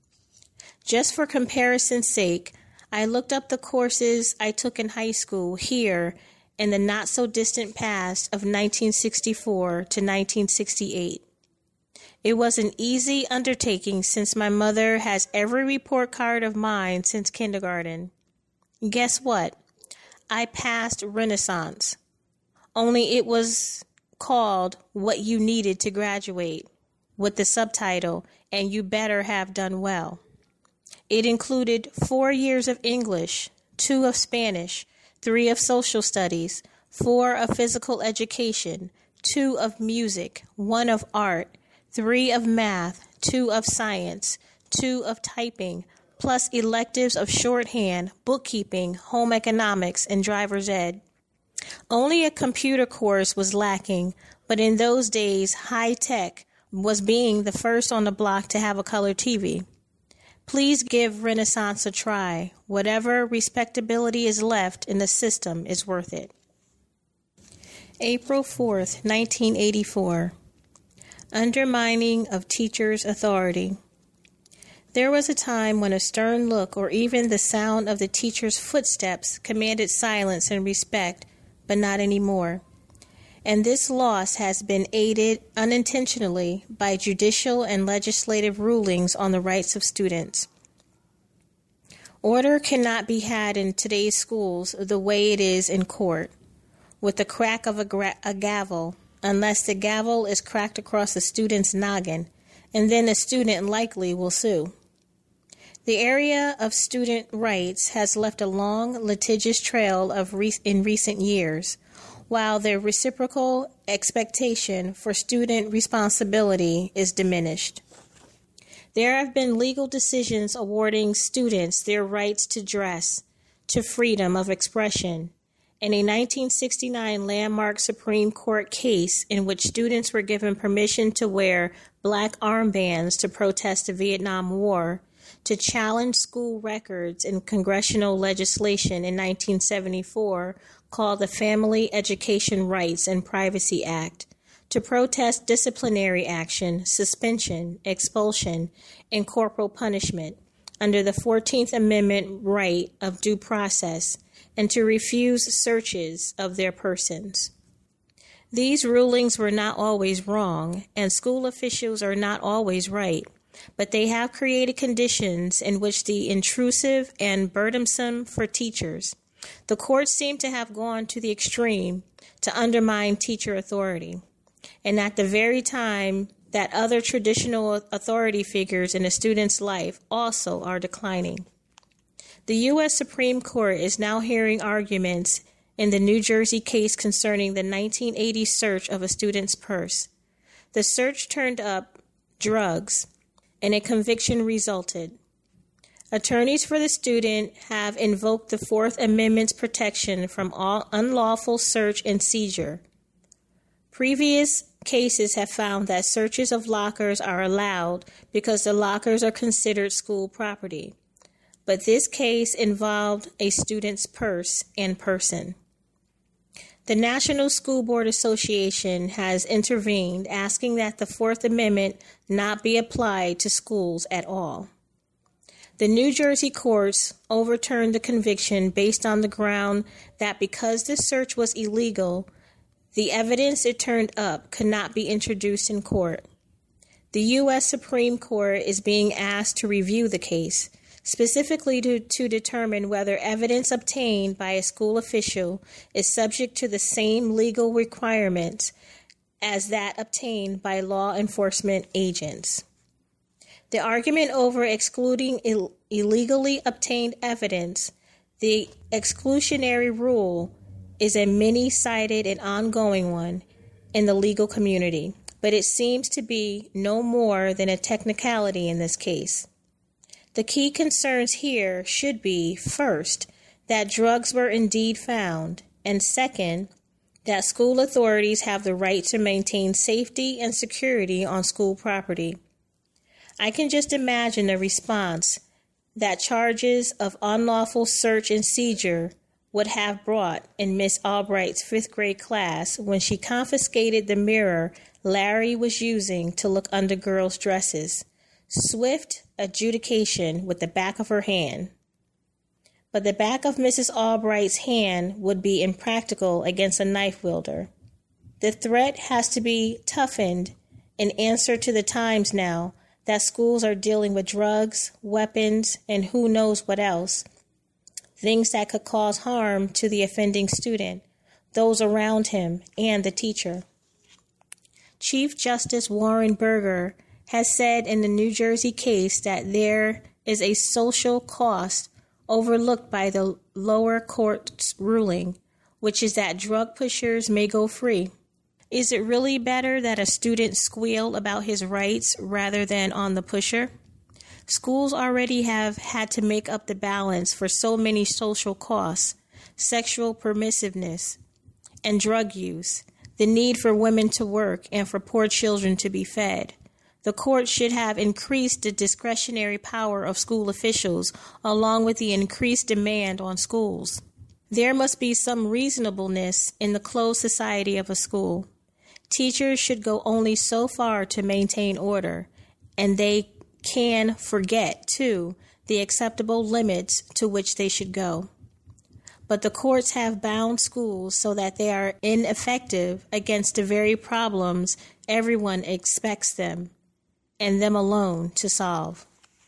Just for comparison's sake, I looked up the courses I took in high school here in the not-so-distant past of 1964 to 1968. It was an easy undertaking since my mother has every report card of mine since kindergarten. Guess what? I passed Renaissance, only it was called What You Needed to Graduate, with the subtitle, And You Better Have Done Well. It included 4 years of English, 2 of Spanish, 3 of social studies, 4 of physical education, 2 of music, 1 of art, 3 of math, 2 of science, 2 of typing, plus electives of shorthand, bookkeeping, home economics, and driver's ed. Only a computer course was lacking, but in those days, high tech was being the first on the block to have a color TV. Please give Renaissance a try. Whatever respectability is left in the system is worth it. April 4th, 1984. Undermining of teachers' authority. There was a time when a stern look or even the sound of the teacher's footsteps commanded silence and respect, but not anymore. And this loss has been aided unintentionally by judicial and legislative rulings on the rights of students. Order cannot be had in today's schools the way it is in court, with the crack of a gavel, unless the gavel is cracked across a student's noggin, and then the student likely will sue. The area of student rights has left a long, litigious trail in recent years, while their reciprocal expectation for student responsibility is diminished. There have been legal decisions awarding students their rights to dress, to freedom of expression, in a 1969 landmark Supreme Court case in which students were given permission to wear black armbands to protest the Vietnam War, to challenge school records in congressional legislation in 1974 called the Family Education Rights and Privacy Act, to protest disciplinary action, suspension, expulsion, and corporal punishment under the 14th Amendment right of due process, and to refuse searches of their persons. These rulings were not always wrong, and school officials are not always right, but they have created conditions in which the intrusive and burdensome for teachers. The courts seem to have gone to the extreme to undermine teacher authority, and at the very time that other traditional authority figures in a student's life also are declining. The U.S. Supreme Court is now hearing arguments in the New Jersey case concerning the 1980 search of a student's purse. The search turned up drugs, and a conviction resulted. Attorneys for the student have invoked the Fourth Amendment's protection from all unlawful search and seizure. Previous cases have found that searches of lockers are allowed because the lockers are considered school property. But this case involved a student's purse and person. The National School Board Association has intervened, asking that the Fourth Amendment not be applied to schools at all. The New Jersey courts overturned the conviction based on the ground that because the search was illegal, the evidence it turned up could not be introduced in court. The U.S. Supreme Court is being asked to review the case, specifically to determine whether evidence obtained by a school official is subject to the same legal requirements as that obtained by law enforcement agents. The argument over excluding illegally obtained evidence, the exclusionary rule, is a many-sided and ongoing one in the legal community, but it seems to be no more than a technicality in this case. The key concerns here should be, first, that drugs were indeed found, and second, that school authorities have the right to maintain safety and security on school property. I can just imagine the response that charges of unlawful search and seizure would have brought in Miss Albright's 5th grade class when she confiscated the mirror Larry was using to look under girls' dresses. Swift adjudication with the back of her hand. But the back of Mrs. Albright's hand would be impractical against a knife wielder. The threat has to be toughened in answer to the times now that schools are dealing with drugs, weapons, and who knows what else. Things that could cause harm to the offending student, those around him, and the teacher. Chief Justice Warren Burger has said in the New Jersey case that there is a social cost overlooked by the lower court's ruling, which is that drug pushers may go free. Is it really better that a student squeal about his rights rather than on the pusher? Schools already have had to make up the balance for so many social costs, sexual permissiveness, and drug use, the need for women to work and for poor children to be fed. The court should have increased the discretionary power of school officials along with the increased demand on schools. There must be some reasonableness in the closed society of a school. Teachers should go only so far to maintain order, and they can forget, too, the acceptable limits to which they should go. But the courts have bound schools so that they are ineffective against the very problems everyone expects them, and them alone, to solve.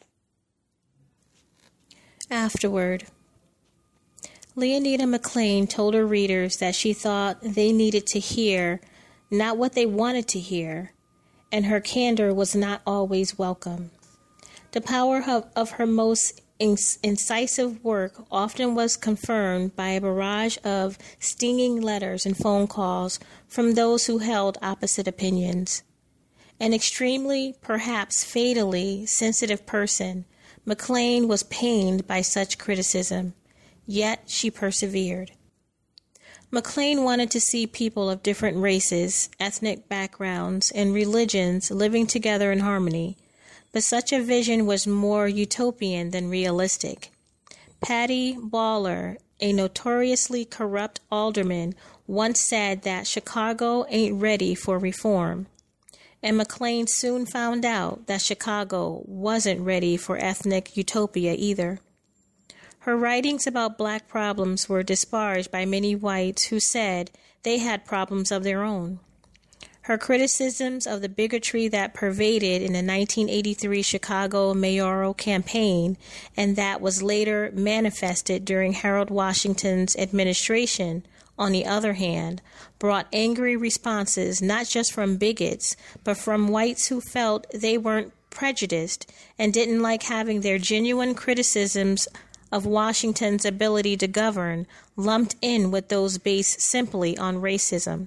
Afterward, Leonida McClain told her readers that she thought they needed to hear not what they wanted to hear, and her candor was not always welcome. The power of her most incisive work often was confirmed by a barrage of stinging letters and phone calls from those who held opposite opinions. An extremely, perhaps fatally, sensitive person, McClain was pained by such criticism, yet she persevered. McLean wanted to see people of different races, ethnic backgrounds, and religions living together in harmony, but such a vision was more utopian than realistic. Patty Baller, a notoriously corrupt alderman, once said that Chicago ain't ready for reform. And McLean soon found out that Chicago wasn't ready for ethnic utopia either. Her writings about black problems were disparaged by many whites who said they had problems of their own. Her criticisms of the bigotry that pervaded in the 1983 Chicago mayoral campaign and that was later manifested during Harold Washington's administration, on the other hand, brought angry responses not just from bigots, but from whites who felt they weren't prejudiced and didn't like having their genuine criticisms of Washington's ability to govern lumped in with those based simply on racism.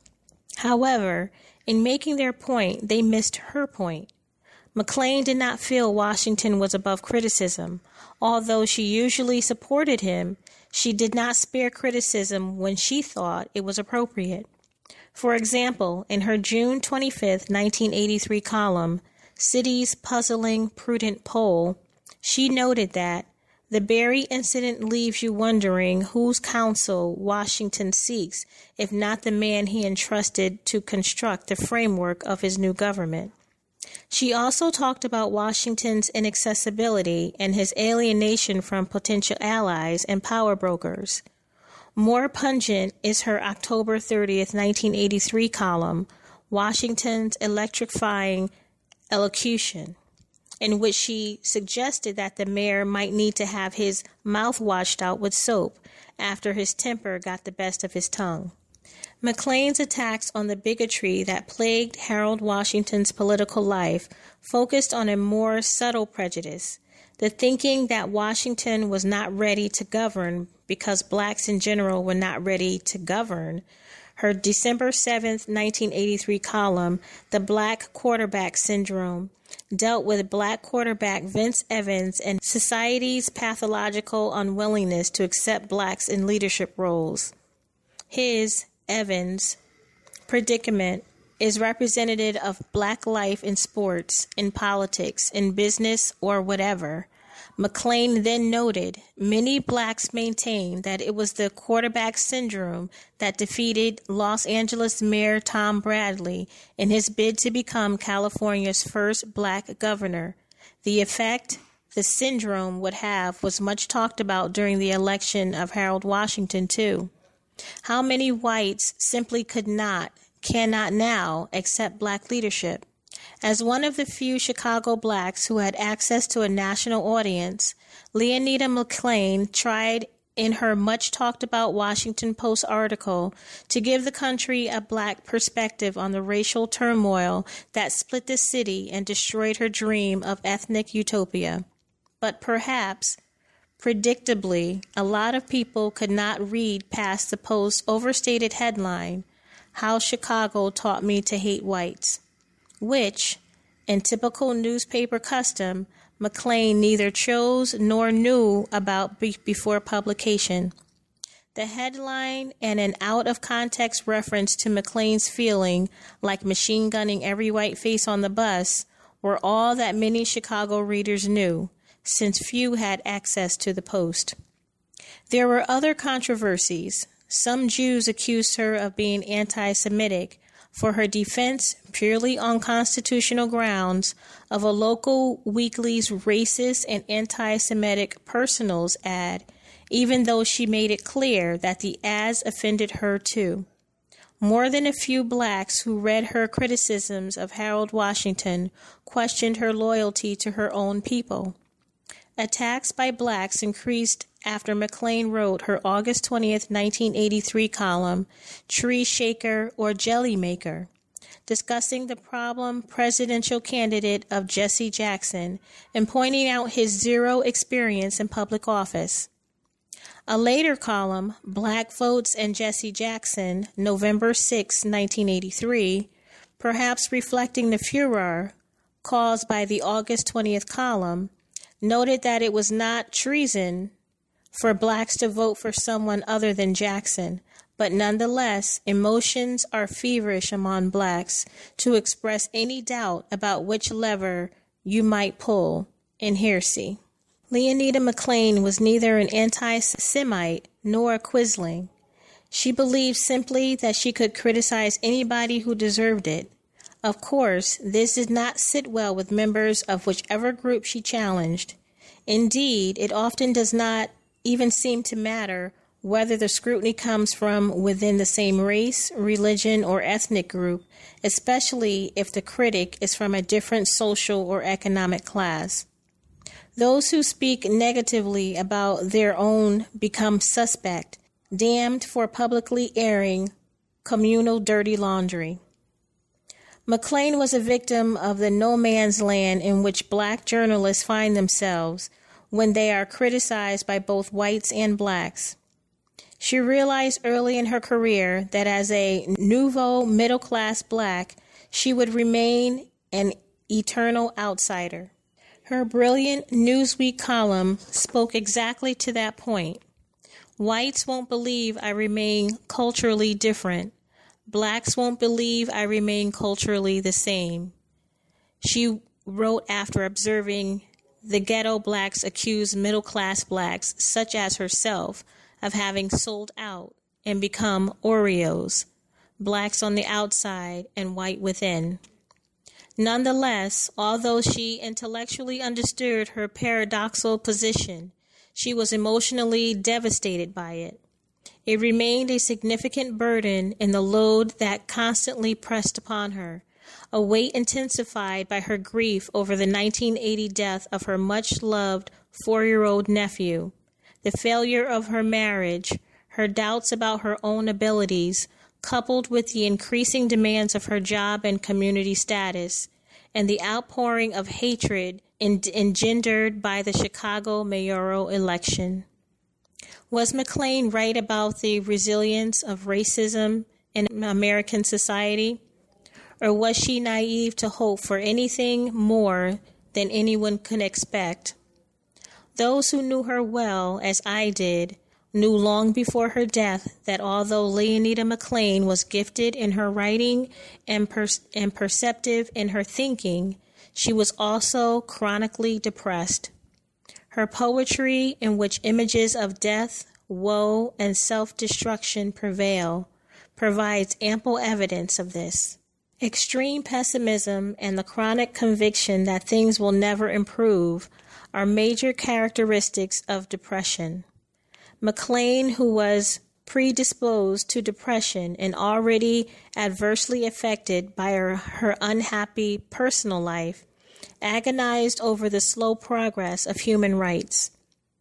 However, in making their point, they missed her point. McLean did not feel Washington was above criticism. Although she usually supported him, she did not spare criticism when she thought it was appropriate. For example, in her June 25, 1983 column, City's Puzzling Prudent Poll, she noted that the Berry incident leaves you wondering whose counsel Washington seeks, if not the man he entrusted to construct the framework of his new government. She also talked about Washington's inaccessibility and his alienation from potential allies and power brokers. More pungent is her October 30th, 1983 column, Washington's Electrifying Elocution, in which she suggested that the mayor might need to have his mouth washed out with soap after his temper got the best of his tongue. McLean's attacks on the bigotry that plagued Harold Washington's political life focused on a more subtle prejudice, the thinking that Washington was not ready to govern because blacks in general were not ready to govern. Her December 7, 1983 column, The Black Quarterback Syndrome, dealt with black quarterback Vince Evans and society's pathological unwillingness to accept blacks in leadership roles. His, Evans, predicament is representative of black life in sports, in politics, in business, or whatever. McLean then noted many blacks maintain that it was the quarterback syndrome that defeated Los Angeles Mayor Tom Bradley in his bid to become California's first black governor. The effect the syndrome would have was much talked about during the election of Harold Washington, too. How many whites simply cannot now accept black leadership? As one of the few Chicago blacks who had access to a national audience, Leonida McLean tried in her much-talked-about Washington Post article to give the country a black perspective on the racial turmoil that split the city and destroyed her dream of ethnic utopia. But perhaps, predictably, a lot of people could not read past the Post's overstated headline, "How Chicago Taught Me to Hate Whites," which, in typical newspaper custom, McLean neither chose nor knew about before publication. The headline and an out-of-context reference to McLean's feeling like machine gunning every white face on the bus were all that many Chicago readers knew, since few had access to the Post. There were other controversies. Some Jews accused her of being anti-Semitic for her defense, purely on constitutional grounds, of a local weekly's racist and anti-Semitic personals ad, even though she made it clear that the ads offended her too. More than a few blacks who read her criticisms of Harold Washington questioned her loyalty to her own people. Attacks by blacks increased after McLean wrote her August 20th, 1983 column, Tree Shaker or Jelly Maker, discussing the problem presidential candidate of Jesse Jackson and pointing out his zero experience in public office. A later column, Black Votes and Jesse Jackson, November 6, 1983, perhaps reflecting the furor caused by the August 20th column, noted that it was not treason for blacks to vote for someone other than Jackson, but nonetheless, emotions are feverish among blacks to express any doubt about which lever you might pull in heresy. Leonida McClain was neither an anti-Semite nor a Quisling. She believed simply that she could criticize anybody who deserved it. Of course, this did not sit well with members of whichever group she challenged. Indeed, it often does not even seem to matter whether the scrutiny comes from within the same race, religion, or ethnic group, especially if the critic is from a different social or economic class. Those who speak negatively about their own become suspect, damned for publicly airing communal dirty laundry. McClain was a victim of the no man's land in which black journalists find themselves when they are criticized by both whites and blacks. She realized early in her career that as a nouveau middle-class black, she would remain an eternal outsider. Her brilliant Newsweek column spoke exactly to that point. Whites won't believe I remain culturally different. Blacks won't believe I remain culturally the same. She wrote after observing the ghetto blacks accuse middle-class blacks, such as herself, of having sold out and become Oreos, blacks on the outside and white within. Nonetheless, although she intellectually understood her paradoxical position, she was emotionally devastated by it. It remained a significant burden in the load that constantly pressed upon her, a weight intensified by her grief over the 1980 death of her much-loved 4-year-old nephew, the failure of her marriage, her doubts about her own abilities, coupled with the increasing demands of her job and community status, and the outpouring of hatred engendered by the Chicago mayoral election. Was McClain right about the resilience of racism in American society? Or was she naive to hope for anything more than anyone could expect? Those who knew her well, as I did, knew long before her death that although Leonida McClain was gifted in her writing and perceptive in her thinking, she was also chronically depressed. Her poetry, in which images of death, woe, and self-destruction prevail, provides ample evidence of this. Extreme pessimism and the chronic conviction that things will never improve are major characteristics of depression. McClain, who was predisposed to depression and already adversely affected by her unhappy personal life, agonized over the slow progress of human rights.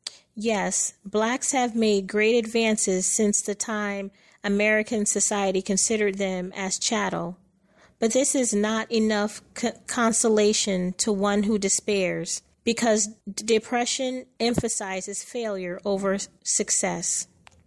Yes, blacks have made great advances since the time American society considered them as chattel, but this is not enough consolation to one who despairs, because depression emphasizes failure over success.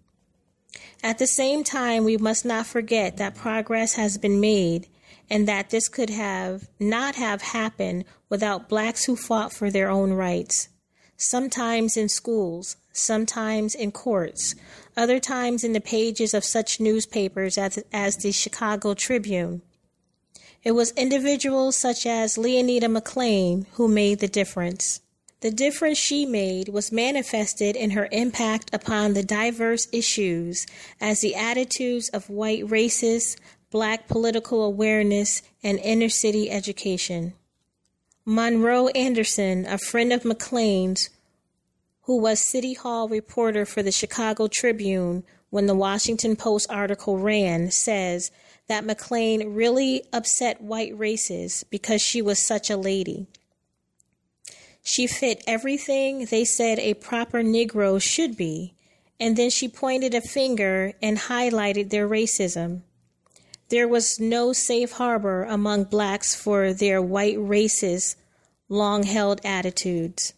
At the same time, we must not forget that progress has been made and that this could not have happened without blacks who fought for their own rights, sometimes in schools, sometimes in courts, other times in the pages of such newspapers as the Chicago Tribune. It was individuals such as Leonida McClain who made the difference. The difference she made was manifested in her impact upon the diverse issues as the attitudes of white racists, black political awareness, and inner-city education. Monroe Anderson, a friend of McClain's, who was City Hall reporter for the Chicago Tribune when the Washington Post article ran, says that McClain really upset white racists because she was such a lady. She fit everything they said a proper Negro should be, and then she pointed a finger and highlighted their racism. There was no safe harbor among blacks for their white racist, long-held attitudes.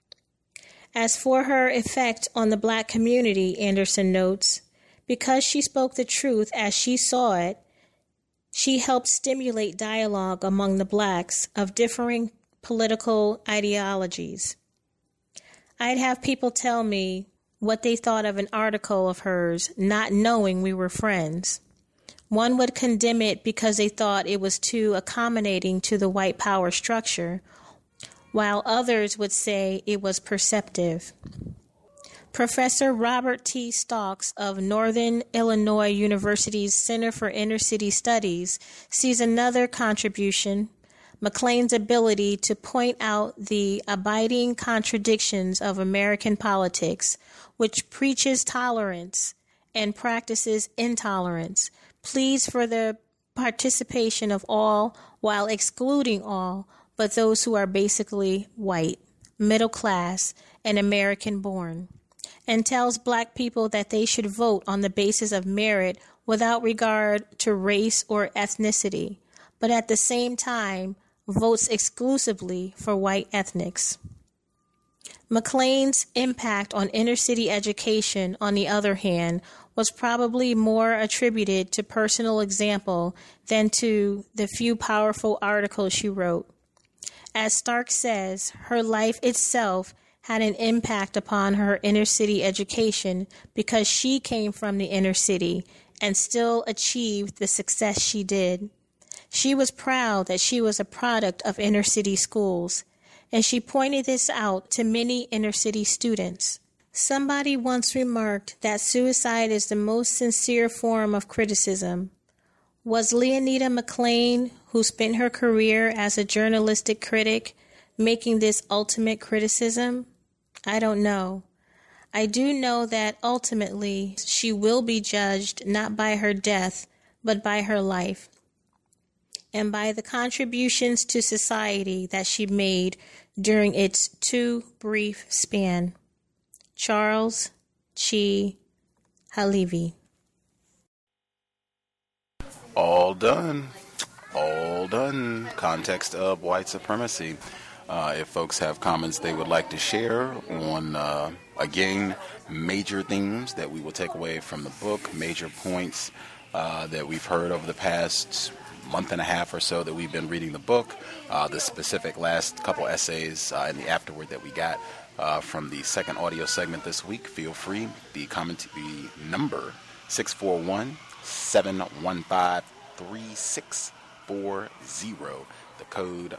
As for her effect on the black community, Anderson notes, because she spoke the truth as she saw it, she helped stimulate dialogue among the blacks of differing political ideologies. I'd have people tell me, what they thought of an article of hers, not knowing we were friends. One would condemn it because they thought it was too accommodating to the white power structure, while others would say it was perceptive. Professor Robert T. Stokes of Northern Illinois University's Center for Inner City Studies sees another contribution, McLean's ability to point out the abiding contradictions of American politics, which preaches tolerance and practices intolerance, pleads for the participation of all while excluding all but those who are basically white, middle class, and American born, and tells black people that they should vote on the basis of merit without regard to race or ethnicity, but at the same time votes exclusively for white ethnics. McLean's impact on inner city education, on the other hand, was probably more attributed to personal example than to the few powerful articles she wrote. As Stark says, her life itself had an impact upon her inner city education because she came from the inner city and still achieved the success she did. She was proud that she was a product of inner city schools, and she pointed this out to many inner city students. Somebody once remarked that suicide is the most sincere form of criticism. Was Leonida McLean, who spent her career as a journalistic critic, making this ultimate criticism? I don't know. I do know that ultimately she will be judged not by her death, but by her life, and by the contributions to society that she made during its too brief span. Charles Chi Halevi. All done. All done. Context of white supremacy. If folks have comments they would like to share on, again, major themes that we will take away from the book, major points that we've heard over the past month and a half or so that we've been reading the book, the specific last couple essays and the afterword that we got from the second audio segment this week, feel free. The number 641-715-3640. The code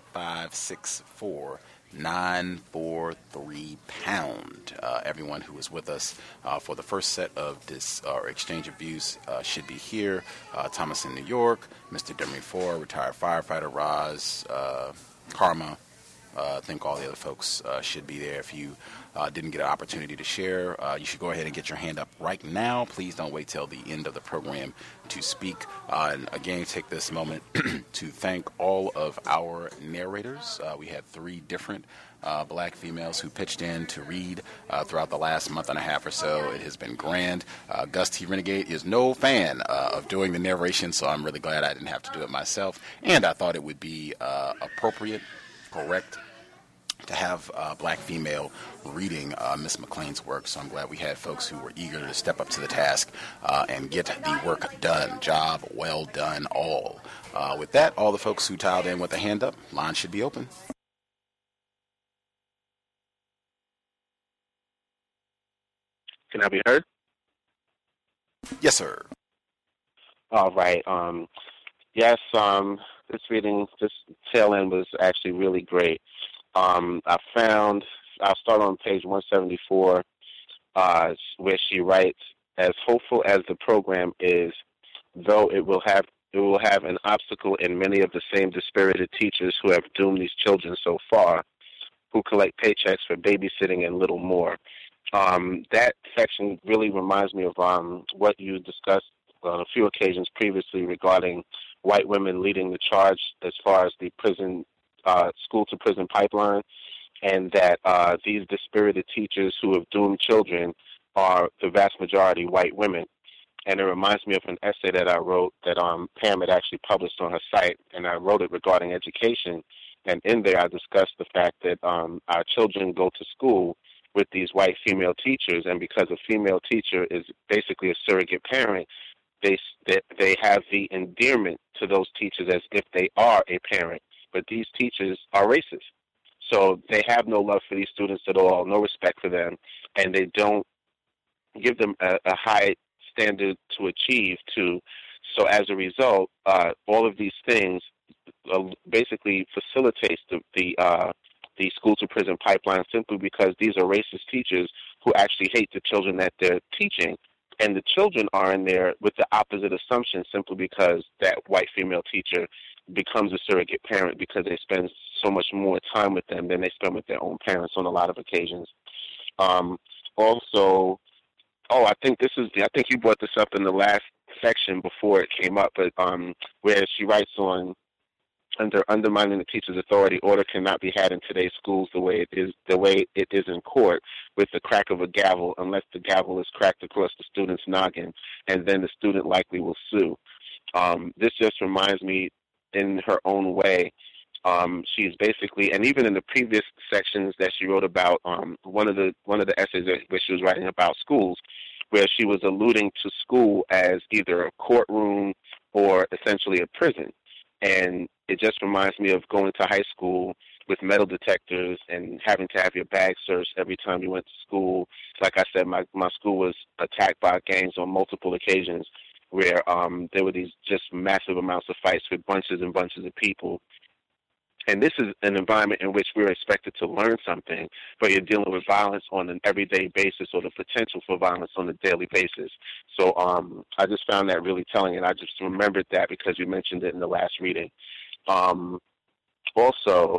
564-943-pound. Everyone who was with us for the first set of this exchange of views should be here. Thomas in New York, Mr. Demery Ford, retired firefighter, Roz, Karma. I think all the other folks should be there. If you didn't get an opportunity to share, you should go ahead and get your hand up right now. Please don't wait till the end of the program to speak. And again, take this moment to thank all of our narrators. We had 3 different black females who pitched in to read throughout the last month and a half or so. It has been grand. Gus T. Renegade is no fan of doing the narration, so I'm really glad I didn't have to do it myself. And I thought it would be appropriate, correct, to have a black female reading Miss McLean's work. So I'm glad we had folks who were eager to step up to the task and get the work done. Job well done all. With that, all the folks who tiled in with a hand up, line should be open. Can I be heard? Yes, sir. All right. Yes, this tail end was actually really great. I'll start on page 174, where she writes, as hopeful as the program is, though it will have an obstacle in many of the same dispirited teachers who have doomed these children so far, who collect paychecks for babysitting and little more. That section really reminds me of what you discussed on a few occasions previously regarding white women leading the charge as far as the prison school-to-prison pipeline, and that these dispirited teachers who have doomed children are the vast majority white women. And it reminds me of an essay that I wrote that Pam had actually published on her site, and I wrote it regarding education. And in there I discussed the fact that our children go to school with these white female teachers, and because a female teacher is basically a surrogate parent, they have the endearment to those teachers as if they are a parent. But these teachers are racist. So they have no love for these students at all, no respect for them, and they don't give them a high standard to achieve to. So as a result, all of these things basically facilitates the school to prison pipeline, simply because these are racist teachers who actually hate the children that they're teaching. And the children are in there with the opposite assumption, simply because that white female teacher becomes a surrogate parent because they spend so much more time with them than they spend with their own parents on a lot of occasions. Also, I think you brought this up in the last section before it came up, but where she writes on, under undermining the teacher's authority, order cannot be had in today's schools the way it is in court, with the crack of a gavel, unless the gavel is cracked across the student's noggin, and then the student likely will sue. This just reminds me, in her own way, she's basically, and even in the previous sections that she wrote about, one of the essays where she was writing about schools, where she was alluding to school as either a courtroom or essentially a prison. And it just reminds me of going to high school with metal detectors and having to have your bag searched every time you went to school. Like I said, my school was attacked by gangs on multiple occasions, where there were these just massive amounts of fights with bunches and bunches of people. And this is an environment in which we're expected to learn something, but you're dealing with violence on an everyday basis, or the potential for violence on a daily basis. So I just found that really telling, and I just remembered that because you mentioned it in the last reading. Also,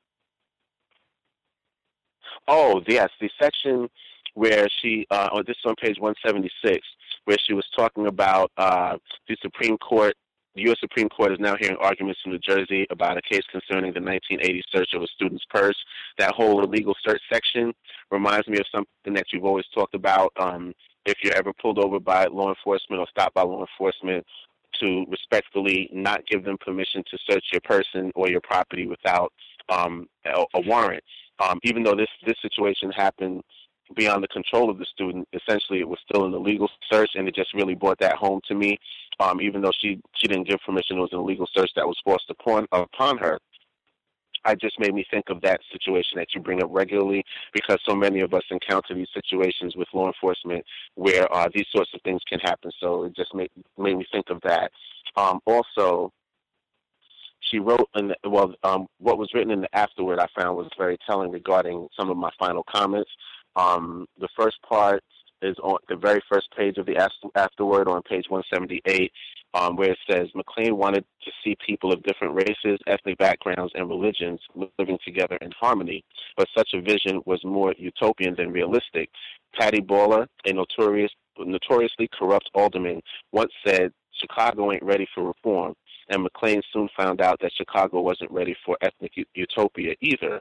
the section where she, this is on page 176, where she was talking about the Supreme Court. The U.S. Supreme Court is now hearing arguments in New Jersey about a case concerning the 1980 search of a student's purse. That whole illegal search section reminds me of something that you've always talked about. If you're ever pulled over by law enforcement or stopped by law enforcement, to respectfully not give them permission to search your person or your property without a warrant. Even though this situation happened beyond the control of the student, essentially it was still an illegal search, and it just really brought that home to me. Even though she didn't give permission, it was an illegal search that was forced upon her. It just made me think of that situation that you bring up regularly, because so many of us encounter these situations with law enforcement where these sorts of things can happen. So it just made me think of that. Also, she wrote, what was written in the afterword I found was very telling regarding some of my final comments. The first part is on the very first page of the afterword on page 178, where it says, McLean wanted to see people of different races, ethnic backgrounds, and religions living together in harmony, but such a vision was more utopian than realistic. Patty Baller, a notoriously corrupt alderman, once said, Chicago ain't ready for reform, and McLean soon found out that Chicago wasn't ready for ethnic utopia either.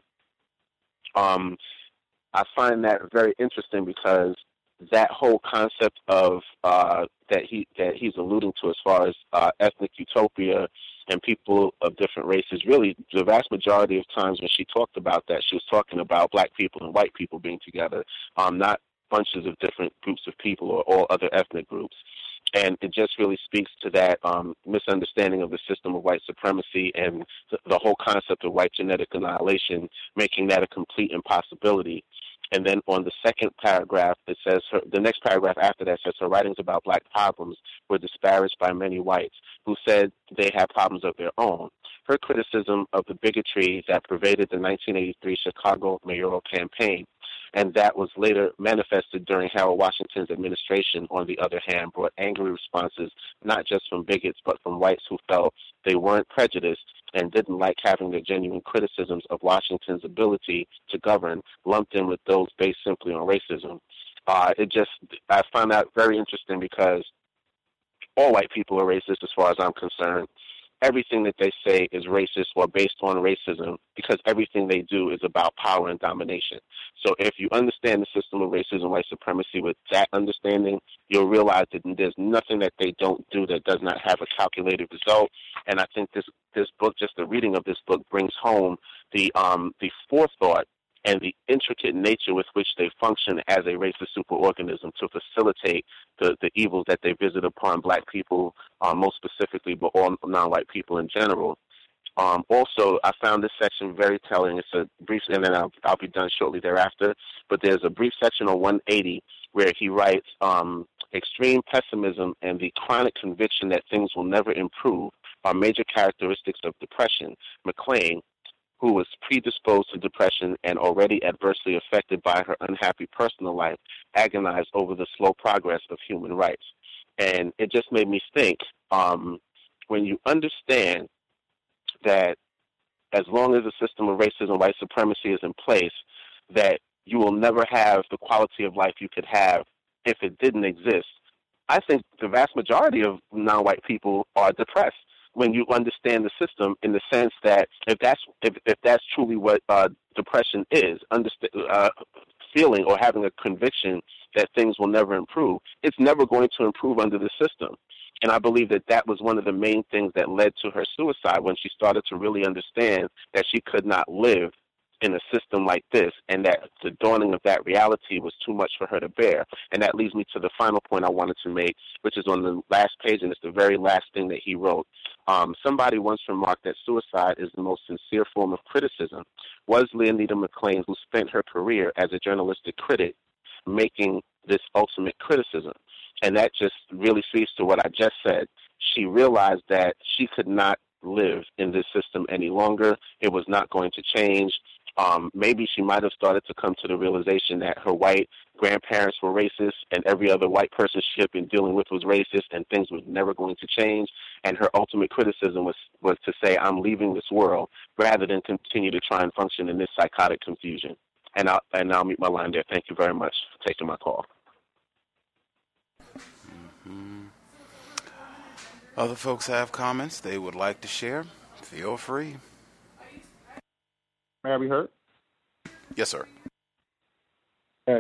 I find that very interesting, because that whole concept of that he's alluding to as far as ethnic utopia and people of different races, really the vast majority of times when she talked about that, she was talking about black people and white people being together, not bunches of different groups of people or all other ethnic groups. And it just really speaks to that misunderstanding of the system of white supremacy and the whole concept of white genetic annihilation, making that a complete impossibility. And then on the second paragraph, it says, the next paragraph after that says, her writings about black problems were disparaged by many whites who said they had problems of their own. Her criticism of the bigotry that pervaded the 1983 Chicago mayoral campaign, and that was later manifested during Harold Washington's administration, on the other hand, brought angry responses, not just from bigots, but from whites who felt they weren't prejudiced and didn't like having their genuine criticisms of Washington's ability to govern lumped in with those based simply on racism. I find that very interesting, because all white people are racist as far as I'm concerned. Everything that they say is racist or based on racism, because everything they do is about power and domination. So if you understand the system of racism, white supremacy with that understanding, you'll realize that there's nothing that they don't do that does not have a calculated result. And I think this book, just the reading of this book, brings home the forethought and the intricate nature with which they function as a racist superorganism to facilitate the evils that they visit upon black people, most specifically, but all non-white people in general. Also, I found this section very telling. It's a brief, and then I'll be done shortly thereafter. But there's a brief section on 180 where he writes, extreme pessimism and the chronic conviction that things will never improve are major characteristics of depression. McLean, who was predisposed to depression and already adversely affected by her unhappy personal life, agonized over the slow progress of human rights. And it just made me think, when you understand that as long as a system of racism, white supremacy is in place, that you will never have the quality of life you could have if it didn't exist. I think the vast majority of non-white people are depressed when you understand the system, in the sense that if that's truly what depression is, feeling or having a conviction that things will never improve, it's never going to improve under the system. And I believe that that was one of the main things that led to her suicide, when she started to really understand that she could not live in a system like this, and that the dawning of that reality was too much for her to bear. And that leads me to the final point I wanted to make, which is on the last page, and it's the very last thing that he wrote. Somebody once remarked that suicide is the most sincere form of criticism. Was Leonida McLean, who spent her career as a journalistic critic, making this ultimate criticism? And that just really speaks to what I just said. She realized that she could not live in this system any longer. It was not going to change. Maybe she might have started to come to the realization that her white grandparents were racist and every other white person she had been dealing with was racist, and things were never going to change. And her ultimate criticism was to say, I'm leaving this world, rather than continue to try and function in this psychotic confusion. And I'll meet my line there. Thank you very much for taking my call. Other folks have comments they would like to share. Feel free. May I be heard? Yes, sir. Yes,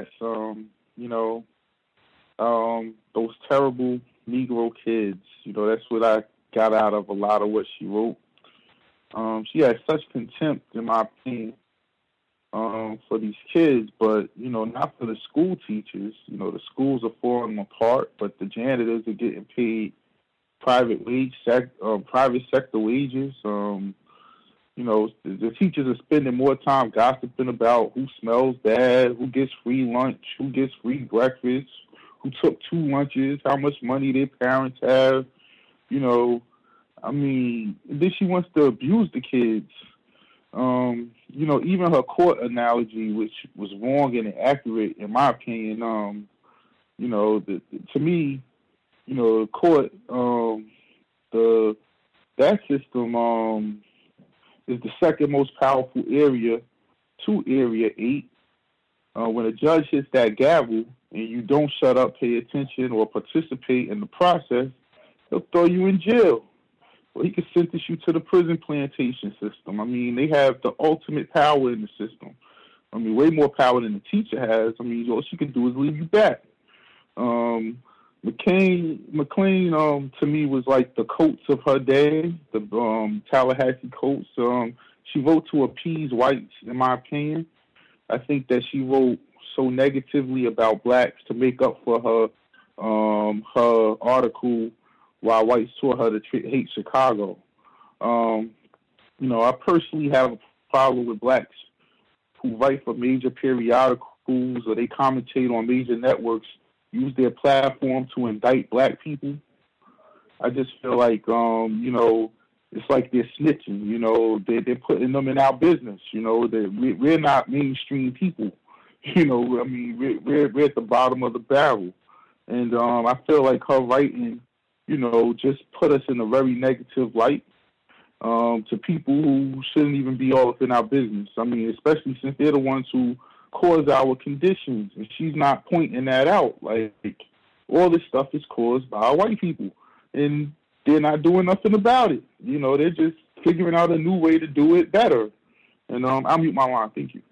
those terrible Negro kids, that's what I got out of a lot of what she wrote. She had such contempt, in my opinion, for these kids, but, not for the school teachers. The schools are falling apart, but the janitors are getting paid private sector wages. The teachers are spending more time gossiping about who smells bad, who gets free lunch, who gets free breakfast, who took 2 lunches, how much money their parents have. Then she wants to abuse the kids. Even her court analogy, which was wrong and inaccurate, in my opinion, to me, the court, that system is the second most powerful area to Area 8. When a judge hits that gavel and you don't shut up, pay attention, or participate in the process, he'll throw you in jail. Or he could sentence you to the prison plantation system. They have the ultimate power in the system. Way more power than the teacher has. All she can do is leave you back. McLean, to me, was like the Coates of her day, the Tallahassee Coates. She wrote to appease whites, in my opinion. I think that she wrote so negatively about blacks to make up for her article why whites taught her to hate Chicago. I personally have a problem with blacks who write for major periodicals or they commentate on major networks, use their platform to indict black people. I just feel like, it's like they're snitching, they're putting them in our business, we're not mainstream people, we're at the bottom of the barrel. And I feel like her writing, just put us in a very negative light to people who shouldn't even be all up in our business. Especially since they're the ones who cause our conditions, and she's not pointing that out. Like, all this stuff is caused by white people, and they're not doing nothing about it. They're just figuring out a new way to do it better. And I'll mute my line. Thank you.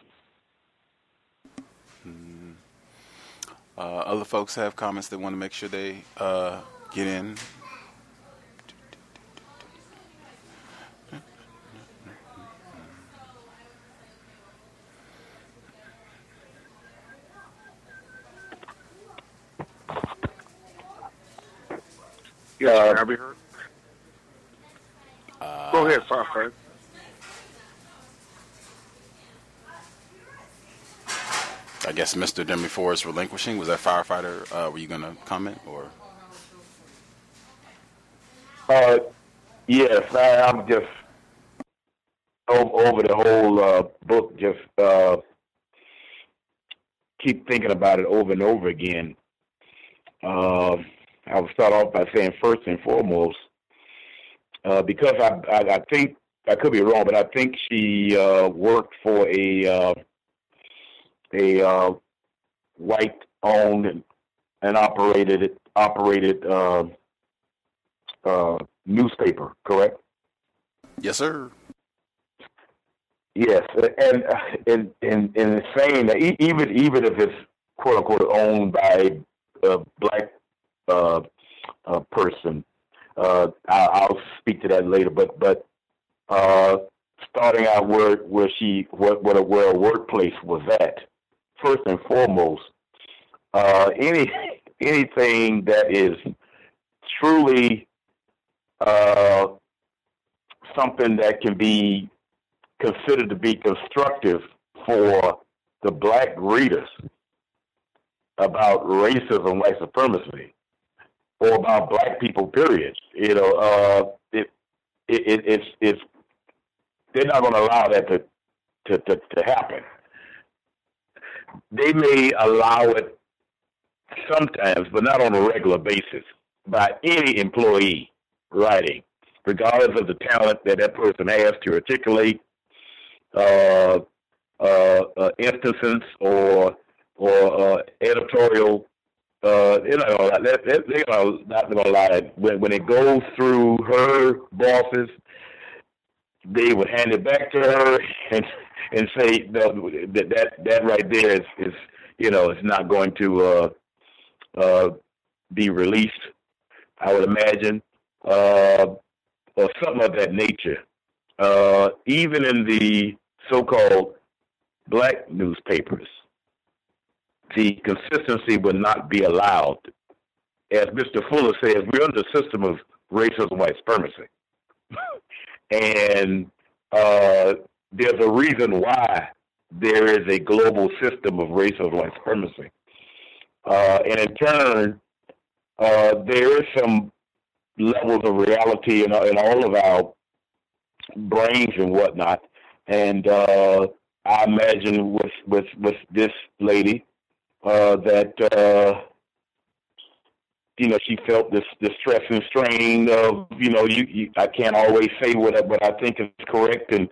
Other folks have comments they want to make sure they get in. Yes, can I be heard? Go ahead, Fafred. I guess Mr. Demi-Four is relinquishing. Was that firefighter? Were you going to comment or? Yes, I'm just over the whole book. Just keep thinking about it over and over again. I will start off by saying first and foremost, because I think I could be wrong, but I think she worked for a white-owned and operated newspaper, correct? Yes, sir. Yes, and in saying that, even if it's quote unquote owned by a black person, I'll speak to that later. But starting out where a workplace was at, first and foremost, anything that is truly something that can be considered to be constructive for the black readers about racism, white supremacy, or about black people, period. It's they're not going to allow that to happen. They may allow it sometimes, but not on a regular basis, by any employee writing, regardless of the talent that person has to articulate instances or editorial. They're not going to allow it. When it goes through her bosses, they would hand it back to her and say that right there is it's not going to be released, I would imagine, or something of that nature. Even in the so-called black newspapers, the consistency would not be allowed. As Mr. Fuller says, we're under a system of racism, white supremacy. And there's a reason why there is a global system of racism, white supremacy. And in turn, there is some levels of reality in all of our brains and whatnot. And I imagine with this lady that she felt this stress and strain of I can't always say what I think is correct, and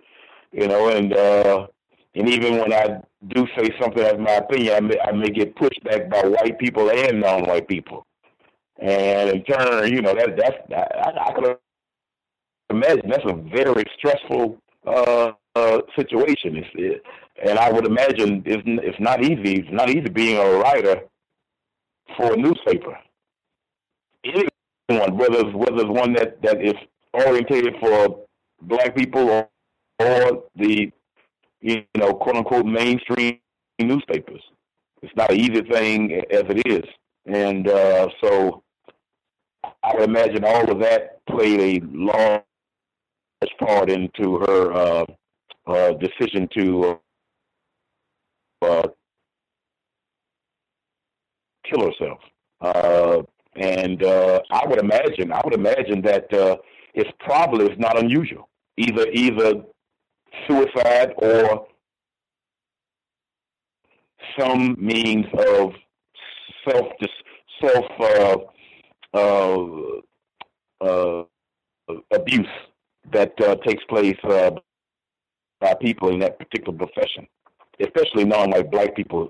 even when I do say something as my opinion, I may get pushed back by white people and non-white people, and in turn, I could imagine that's a very stressful situation. And I would imagine it's not easy. It's not easy being a writer for a newspaper. Anyone, whether it's one that is orientated for black people or the quote unquote mainstream newspapers, it's not an easy thing as it is. And so I would imagine all of that played a large part into her decision to kill herself. And I would imagine that it's probably not unusual, either suicide or some means of self abuse that takes place by people in that particular profession, especially non-white black people.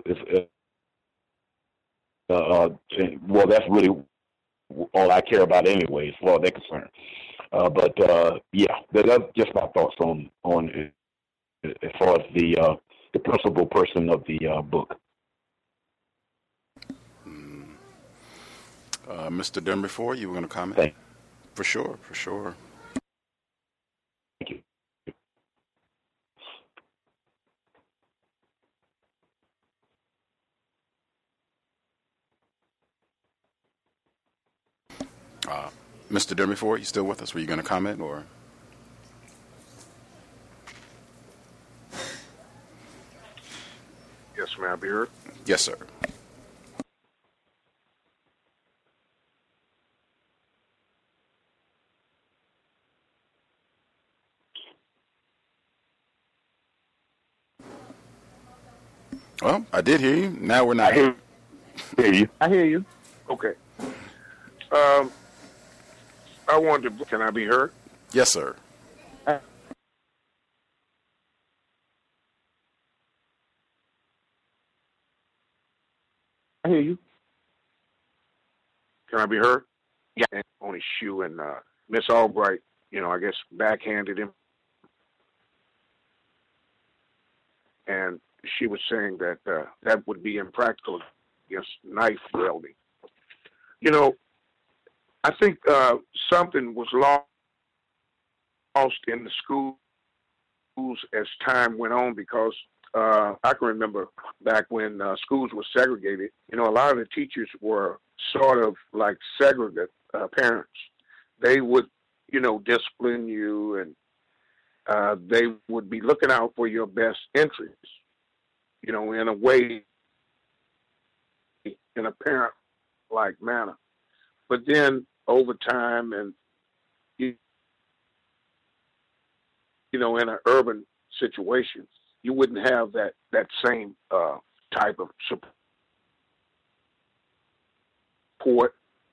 Well, that's really all I care about anyway, as far as they're concerned. But that's just my thoughts on as far as the principal person of the book. Mr. Demi-Four, you were going to comment? Thanks. For sure. Thank you. Mr. Demi-Four, you still with us? Were you going to comment or? Yes, may I be heard? Yes, sir. Well, I did hear you. Now we're not. I hear you. I hear you. Okay. I wanted to. Can I be heard? Yes, sir. I hear you. Can I be heard? Yeah. On his shoe, and Miss Albright, I guess backhanded him, and she was saying that that would be impractical against knife wielding. I think something was lost in the schools as time went on, because I can remember back when schools were segregated, a lot of the teachers were sort of like segregate parents. They would, discipline you, and they would be looking out for your best interests, in a way, in a parent-like manner. But then over time, and, in an urban situation, you wouldn't have that same type of support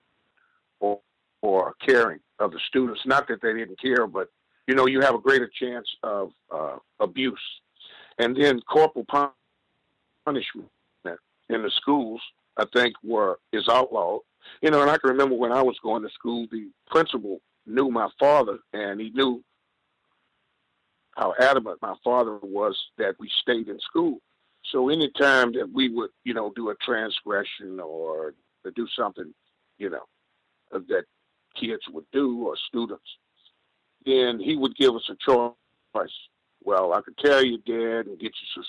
or caring of the students. Not that they didn't care, but, you have a greater chance of abuse. And then corporal punishment in the schools, I think, is outlawed. And I can remember when I was going to school, the principal knew my father, and he knew how adamant my father was that we stayed in school. So any time that we would, do a transgression or do something, that kids would do, or students, then he would give us a choice. Well, I could tell you, Dad, and get you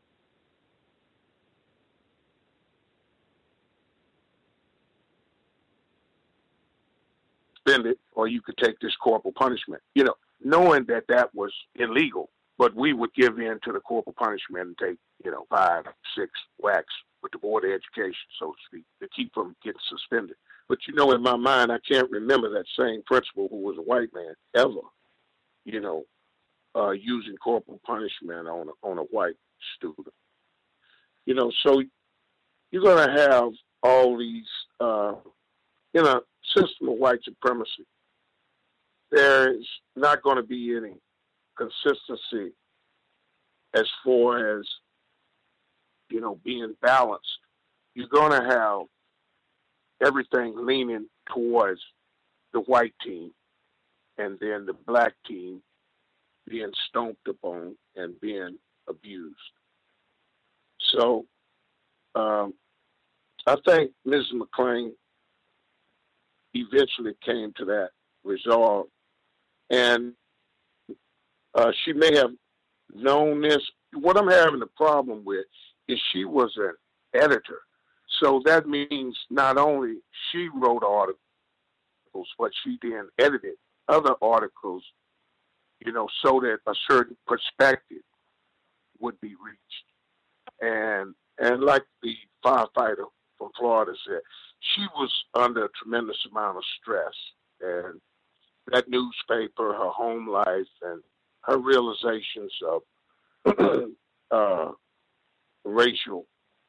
suspended, or you could take this corporal punishment, knowing that that was illegal. But we would give in to the corporal punishment and take, 5, 6 whacks with the Board of Education, so to speak, to keep from getting suspended. But, in my mind, I can't remember that same principal, who was a white man, ever, using corporal punishment on a white student. So you're going to have all these, in a system of white supremacy, there is not going to be any consistency as far as, being balanced. You're going to have everything leaning towards the white team, and then the black team being stomped upon and being abused. So I think Mrs. McClain eventually came to that resolve, and she may have known this. What I'm having a problem with is she was an editor. So that means not only she wrote articles, but she then edited other articles, so that a certain perspective would be reached. And like the firefighter from Florida said, she was under a tremendous amount of stress. And that newspaper, her home life, and her realizations of racial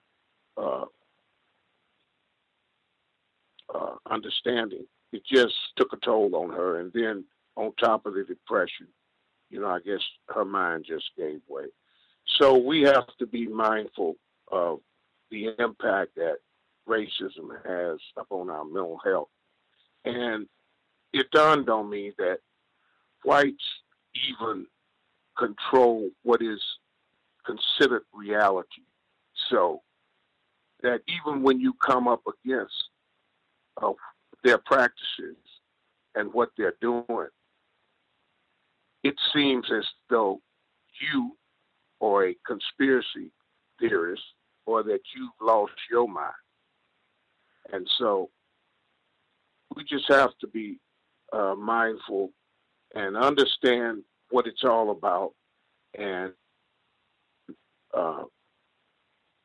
understanding, it just took a toll on her. And then on top of the depression, I guess her mind just gave way. So we have to be mindful of the impact that racism has upon our mental health. And it dawned on me that whites even control what is considered reality. So that even when you come up against their practices and what they're doing, it seems as though you are a conspiracy theorist, or that you've lost your mind. And so we just have to be mindful and understand what it's all about, and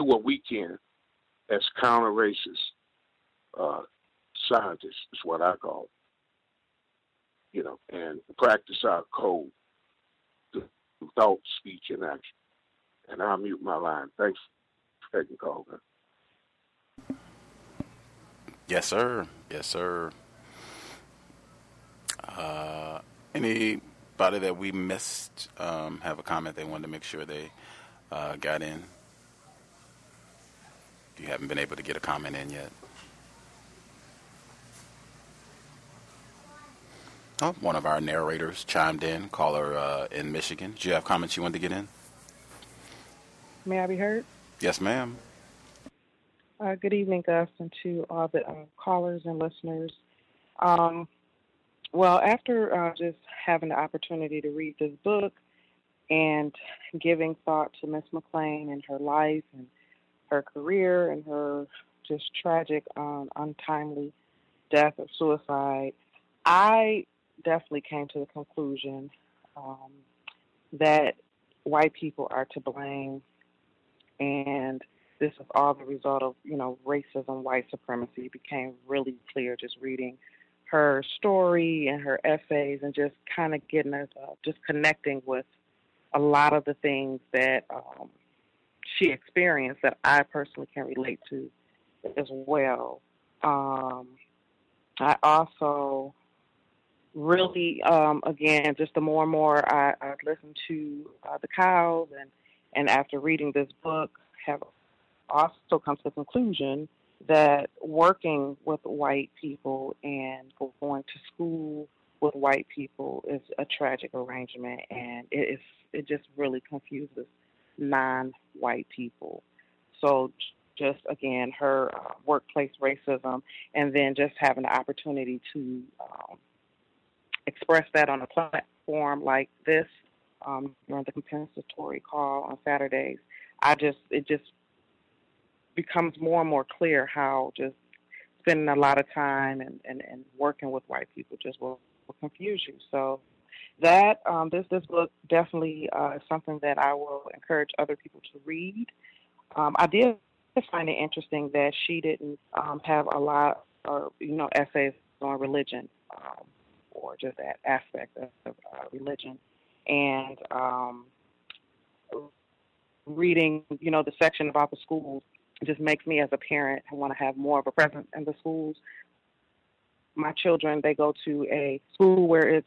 do what we can as counter-racist scientists, is what I call it, and practice our code through thought, speech, and action. And I'll mute my line. Thanks for taking the call, man. Yes, sir. Yes, sir. Anybody that we missed have a comment they wanted to make sure they got in? If you haven't been able to get a comment in yet. Oh, one of our narrators chimed in, caller in Michigan. Do you have comments you wanted to get in? May I be heard? Yes, ma'am. Good evening, Gus, and to all the callers and listeners. Well, after just having the opportunity to read this book and giving thought to Miss McClain and her life and her career and her just tragic, untimely death or suicide, I definitely came to the conclusion that white people are to blame, and this is all the result of, racism, white supremacy. It became really clear just reading her story and her essays and just kind of getting us, just connecting with a lot of the things that she experienced that I personally can relate to as well. I also really, again, just the more and more I listen to the cows and after reading this book have also come to the conclusion that working with white people and going to school with white people is a tragic arrangement, and it just really confuses non-white people. So just, again, her workplace racism, and then just having the opportunity to express that on a platform like this during the compensatory call on Saturdays, it just becomes more and more clear how just spending a lot of time and working with white people just will confuse you. So that this book definitely is something that I will encourage other people to read. I did find it interesting that she didn't have a lot of essays on religion or just that aspect of religion, and reading the section about the schools just makes me as a parent want to have more of a presence in the schools. My children, they go to a school where it's,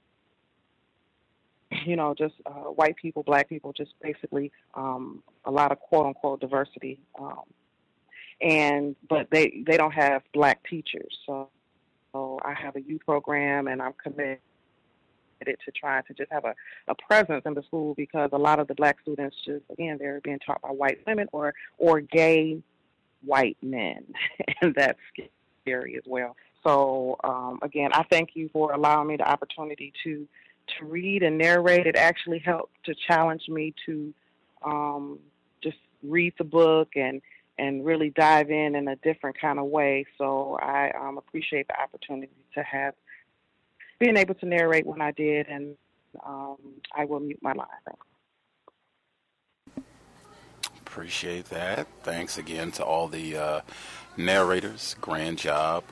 just white people, black people, just basically a lot of quote unquote diversity. But they don't have black teachers. So I have a youth program, and I'm committed to trying to just have a presence in the school, because a lot of the black students just, again, they're being taught by white women or gay white men, and that's scary as well. So, again, I thank you for allowing me the opportunity to read and narrate. It actually helped to challenge me to just read the book and really dive in a different kind of way. So I appreciate the opportunity to have being able to narrate when I did, and I will mute my line. Appreciate that. Thanks again to all the narrators. Grand job.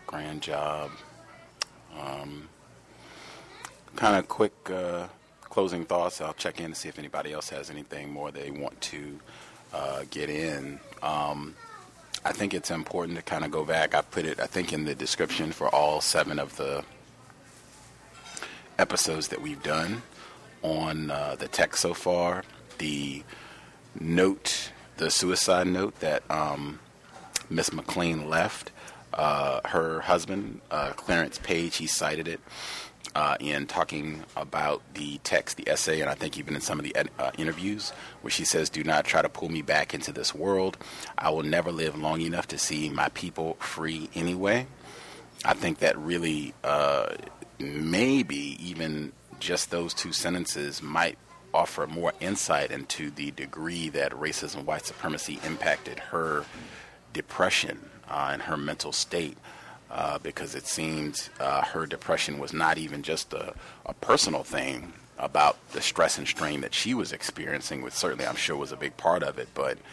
Kind of quick closing thoughts. I'll check in to see if anybody else has anything more they want to get in. I think it's important to kind of go back. I put it, I think, in the description for all 7 of the episodes that we've done on the text so far. The note, the suicide note that Miss McClain left, her husband, Clarence Page, he cited it in talking about the text, the essay, and I think even in some of the interviews, where she says, "Do not try to pull me back into this world. I will never live long enough to see my people free anyway." I think that really maybe even just those 2 sentences might offer more insight into the degree that racism, white supremacy impacted her depression and her mental state, because it seemed her depression was not even just a personal thing about the stress and strain that she was experiencing, which certainly I'm sure was a big part of it, but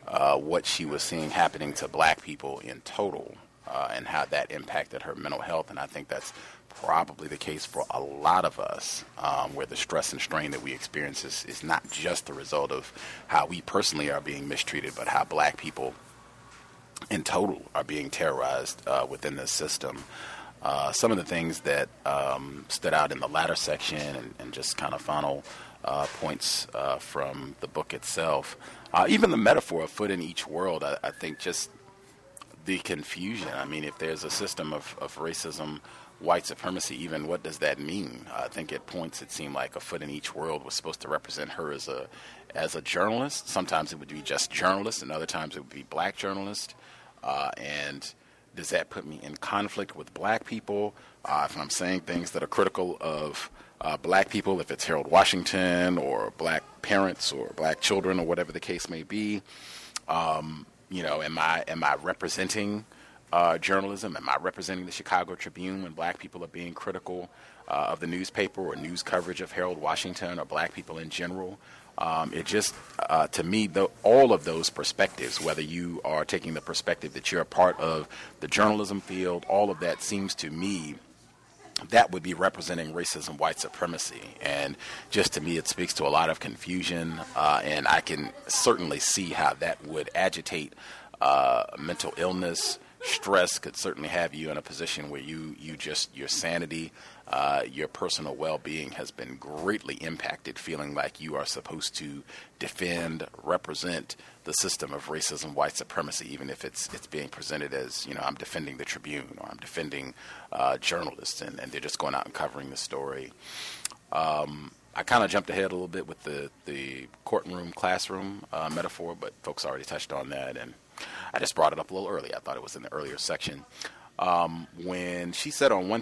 what she was seeing happening to black people in total, and how that impacted her mental health. And I think that's probably the case for a lot of us, where the stress and strain that we experience is not just the result of how we personally are being mistreated, but how black people in total are being terrorized within this system. Some of the things that stood out in the latter section and just kind of final points from the book itself, even the metaphor of foot in each world, I think just the confusion. I mean, if there's a system of racism, white supremacy, even what does that mean? I think at points it seemed like a foot in each world was supposed to represent her as a journalist. Sometimes it would be just journalist, and other times it would be black journalist. And does that put me in conflict with black people? If I'm saying things that are critical of black people, if it's Harold Washington or black parents or black children or whatever the case may be, am I representing journalism? Am I representing the Chicago Tribune when black people are being critical of the newspaper or news coverage of Harold Washington or black people in general? It just, to me, all of those perspectives, whether you are taking the perspective that you're a part of the journalism field, all of that seems to me that would be representing racism, white supremacy. And just to me, it speaks to a lot of confusion, and I can certainly see how that would agitate mental illness. Stress could certainly have you in a position where your sanity, your personal well-being has been greatly impacted, feeling like you are supposed to defend, represent the system of racism, white supremacy, even if it's being presented as, I'm defending the Tribune or I'm defending journalists, and they're just going out and covering the story. I kind of jumped ahead a little bit with the courtroom, classroom metaphor, but folks already touched on that, and I just brought it up a little early. I thought it was in the earlier section. When she said on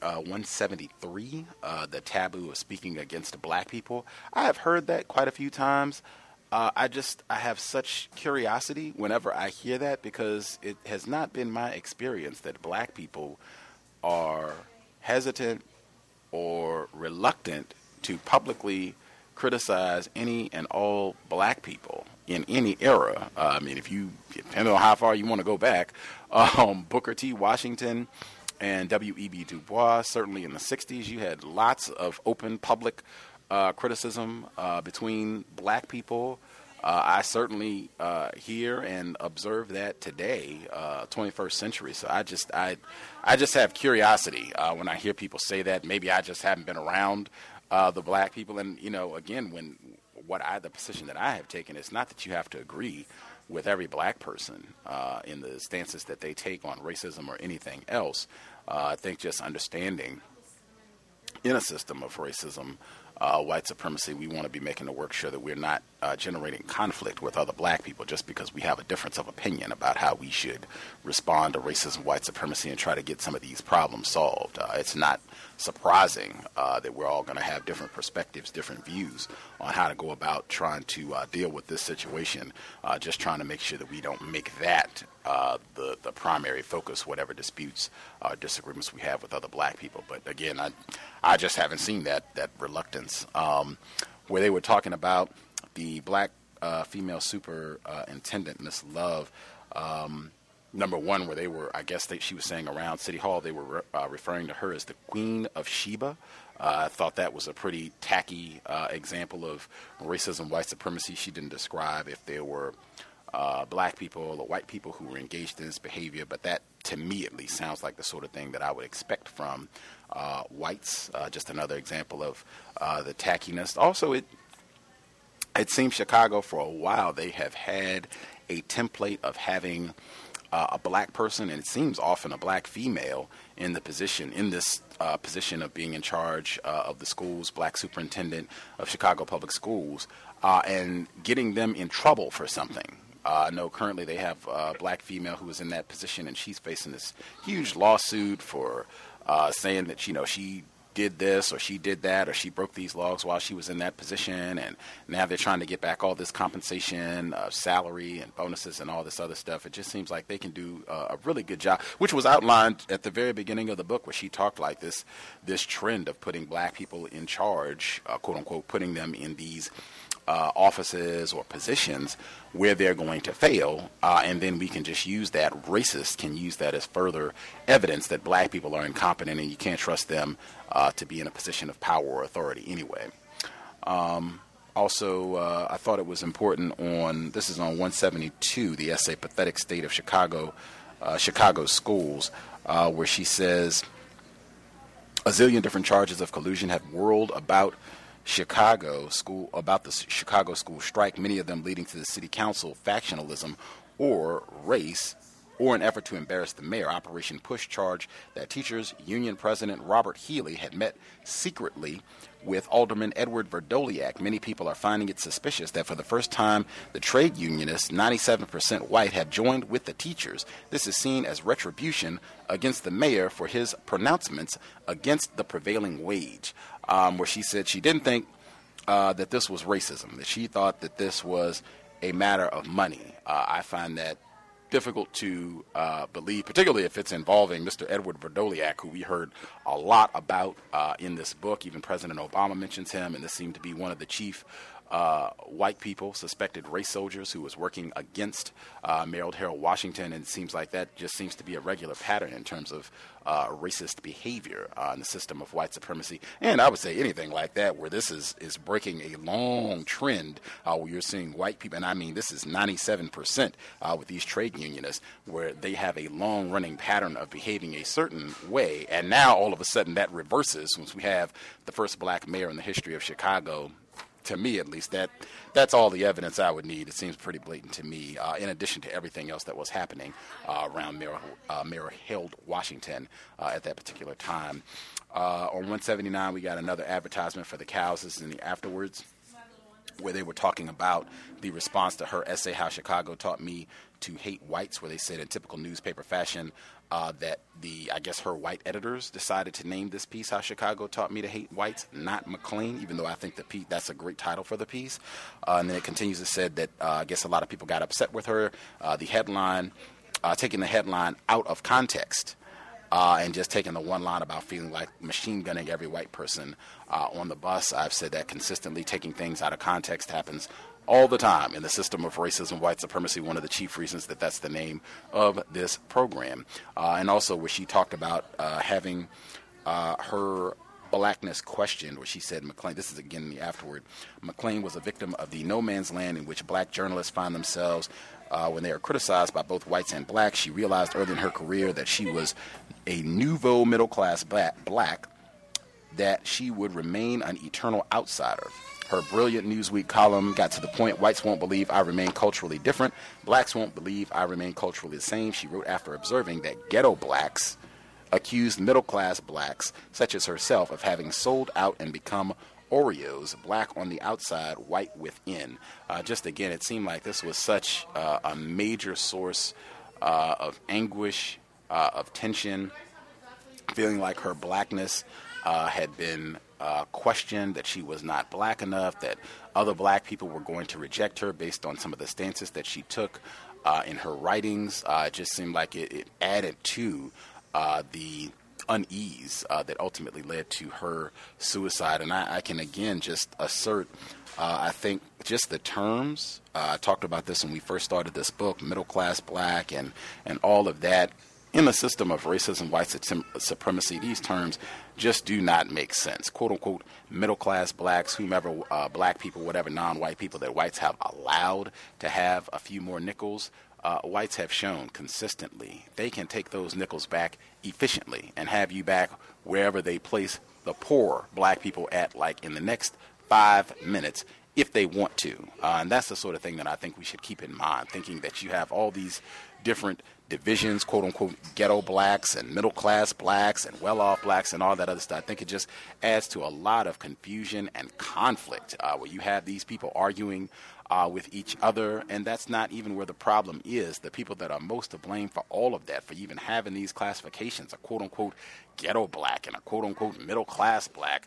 173, the taboo of speaking against black people, I have heard that quite a few times. I have such curiosity whenever I hear that, because it has not been my experience that black people are hesitant or reluctant to publicly criticize any and all black people in any era. I mean, depending on how far you want to go back, Booker T. Washington and W.E.B. Du Bois, certainly in the 60s, you had lots of open public criticism between black people. I certainly hear and observe that today, 21st century. So I just have curiosity when I hear people say that. Maybe I just haven't been around the black people. And, again, the position that I have taken is not that you have to agree with every black person in the stances that they take on racism or anything else. I think just understanding in a system of racism, white supremacy, we want to be making the work sure that we're not generating conflict with other black people just because we have a difference of opinion about how we should respond to racism, white supremacy, and try to get some of these problems solved. It's not surprising that we're all going to have different perspectives, different views on how to go about trying to deal with this situation, just trying to make sure that we don't make that the primary focus, whatever disputes or disagreements we have with other black people. But again, I just haven't seen that reluctance. Where they were talking about the black female superintendent, Miss Love, number one, where they were, she was saying around City Hall, they were referring to her as the Queen of Sheba. I thought that was a pretty tacky example of racism, white supremacy. She didn't describe if there were black people or white people who were engaged in this behavior, but that, to me at least, sounds like the sort of thing that I would expect from whites. Just another example of the tackiness. Also, it seems Chicago, for a while, they have had a template of having a black person, and it seems often a black female, in this position of being in charge of the schools, black superintendent of Chicago Public Schools, and getting them in trouble for something. I know currently they have a black female who is in that position, and she's facing this huge lawsuit for saying that she did this or she did that or she broke these laws while she was in that position, and now they're trying to get back all this compensation, salary and bonuses and all this other stuff. It just seems like they can do a really good job, which was outlined at the very beginning of the book, where she talked like this trend of putting black people in charge, quote unquote, putting them in these offices or positions where they're going to fail, and then we can just use that. Racists can use that as further evidence that black people are incompetent and you can't trust them to be in a position of power or authority anyway. Also, I thought it was important this is on 172, the essay Pathetic State of Chicago Schools, where she says, a zillion different charges of collusion have whirled about the Chicago school strike, many of them leading to the city council factionalism or race, or an effort to embarrass the mayor. Operation Push charged that teachers union president Robert Healy had met secretly with Alderman Edward Verdoliak. Many people are finding it suspicious that for the first time, the trade unionists, 97% white, have joined with the teachers. This is seen as retribution against the mayor for his pronouncements against the prevailing wage, where she said she didn't think that this was racism, that she thought that this was a matter of money. I find that difficult to believe, particularly if it's involving Mr. Edward Verdoliak, who we heard a lot about in this book. Even President Obama mentions him, and this seemed to be one of the chief white people, suspected race soldiers, who was working against Mayor Harold Washington, and it seems like that just seems to be a regular pattern in terms of racist behavior in the system of white supremacy. And I would say anything like that, where this is breaking a long trend where you're seeing white people, and I mean this is 97% with these trade unionists, where they have a long-running pattern of behaving a certain way, and now all of a sudden that reverses once we have the first black mayor in the history of Chicago. To me, at least, that's all the evidence I would need. It seems pretty blatant to me, in addition to everything else that was happening around Mayor Harold Washington at that particular time. On 179, we got another advertisement for the cows. This is in the afterwards, where they were talking about the response to her essay, How Chicago Taught Me to Hate Whites, where they said in typical newspaper fashion that her white editors decided to name this piece How Chicago Taught Me to Hate Whites, not McLean, even though I think that's a great title for the piece. And then it continues to say that I guess a lot of people got upset with her. The headline, taking the headline out of context, and just taking the one line about feeling like machine gunning every white person on the bus. I've said that consistently. Taking things out of context happens all the time in the system of racism, white supremacy, one of the chief reasons that's the name of this program. And also where she talked about having her blackness questioned, where she said McLean, this is again in the afterward, McLean was a victim of the no man's land in which black journalists find themselves when they are criticized by both whites and blacks. She realized early in her career that she was a nouveau middle-class black, that she would remain an eternal outsider. Her brilliant Newsweek column got to the point, whites won't believe I remain culturally different, blacks won't believe I remain culturally the same. She wrote after observing that ghetto blacks accused middle-class blacks, such as herself, of having sold out and become Oreos, black on the outside, white within. Just again, it seemed like this was such a major source of anguish, of tension, feeling like her blackness had been questioned, that she was not black enough, that other black people were going to reject her based on some of the stances that she took in her writings. It just seemed like it added to the unease that ultimately led to her suicide. And I can again just assert, I think just the terms, I talked about this when we first started this book, middle class black and all of that. In the system of racism, white supremacy, these terms just do not make sense. Quote unquote, middle class blacks, whomever, black people, whatever non-white people that whites have allowed to have a few more nickels, whites have shown consistently they can take those nickels back efficiently and have you back wherever they place the poor black people at, like in the next 5 minutes, if they want to. And that's the sort of thing that I think we should keep in mind, thinking that you have all these different divisions, quote-unquote, ghetto blacks and middle-class blacks and well-off blacks and all that other stuff. I think it just adds to a lot of confusion and conflict where you have these people arguing with each other, and that's not even where the problem is. The people that are most to blame for all of that, for even having these classifications, a quote-unquote ghetto black and a quote-unquote middle-class black,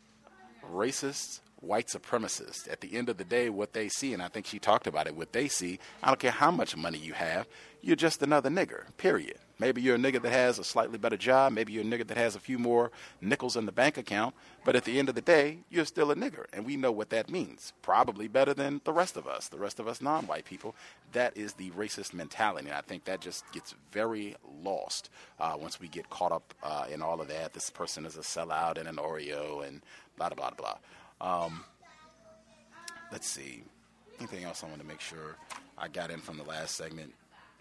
racists, white supremacists. At the end of the day, what they see, and I think she talked about it, what they see, I don't care how much money you have, you're just another nigger, period. Maybe you're a nigga that has a slightly better job. Maybe you're a nigga that has a few more nickels in the bank account. But at the end of the day, you're still a nigger. And we know what that means. Probably better than the rest of us non-white people. That is the racist mentality. And I think that just gets very lost once we get caught up in all of that. This person is a sellout and an Oreo and blah, blah, blah, blah. Let's see. Anything else I want to make sure I got in from the last segment?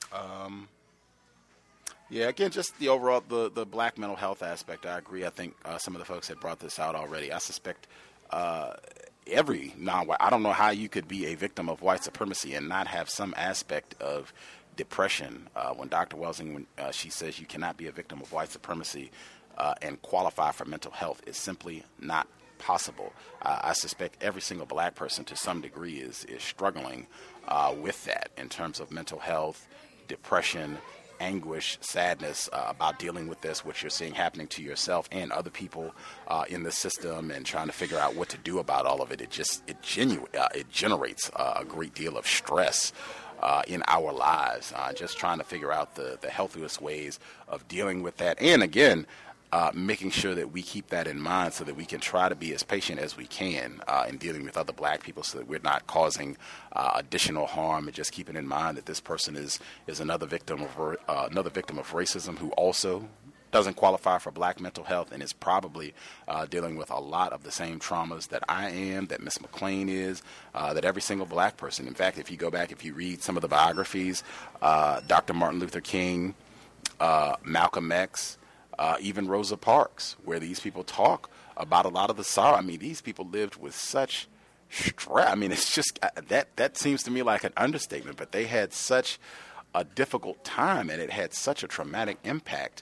Yeah, again, just the overall, the black mental health aspect, I agree. I think some of the folks had brought this out already. I suspect every non-white, I don't know how you could be a victim of white supremacy and not have some aspect of depression. When Dr. Welsing, when she says you cannot be a victim of white supremacy and qualify for mental health, is simply not possible. I suspect every single black person to some degree is struggling with that in terms of mental health, depression, anguish, sadness about dealing with this, what you're seeing happening to yourself and other people in the system, and trying to figure out what to do about all of it. It generates a great deal of stress in our lives, just trying to figure out the healthiest ways of dealing with that. And again, making sure that we keep that in mind so that we can try to be as patient as we can in dealing with other black people, so that we're not causing additional harm, and just keeping in mind that this person is another victim of racism who also doesn't qualify for black mental health and is probably dealing with a lot of the same traumas that I am, that Miss McClain is, that every single black person. In fact, if you go back, if you read some of the biographies, Dr. Martin Luther King, Malcolm X, even Rosa Parks, where these people talk about a lot of the sorrow. I mean, these people lived with such stress. I mean, it's just that seems to me like an understatement, but they had such a difficult time, and it had such a traumatic impact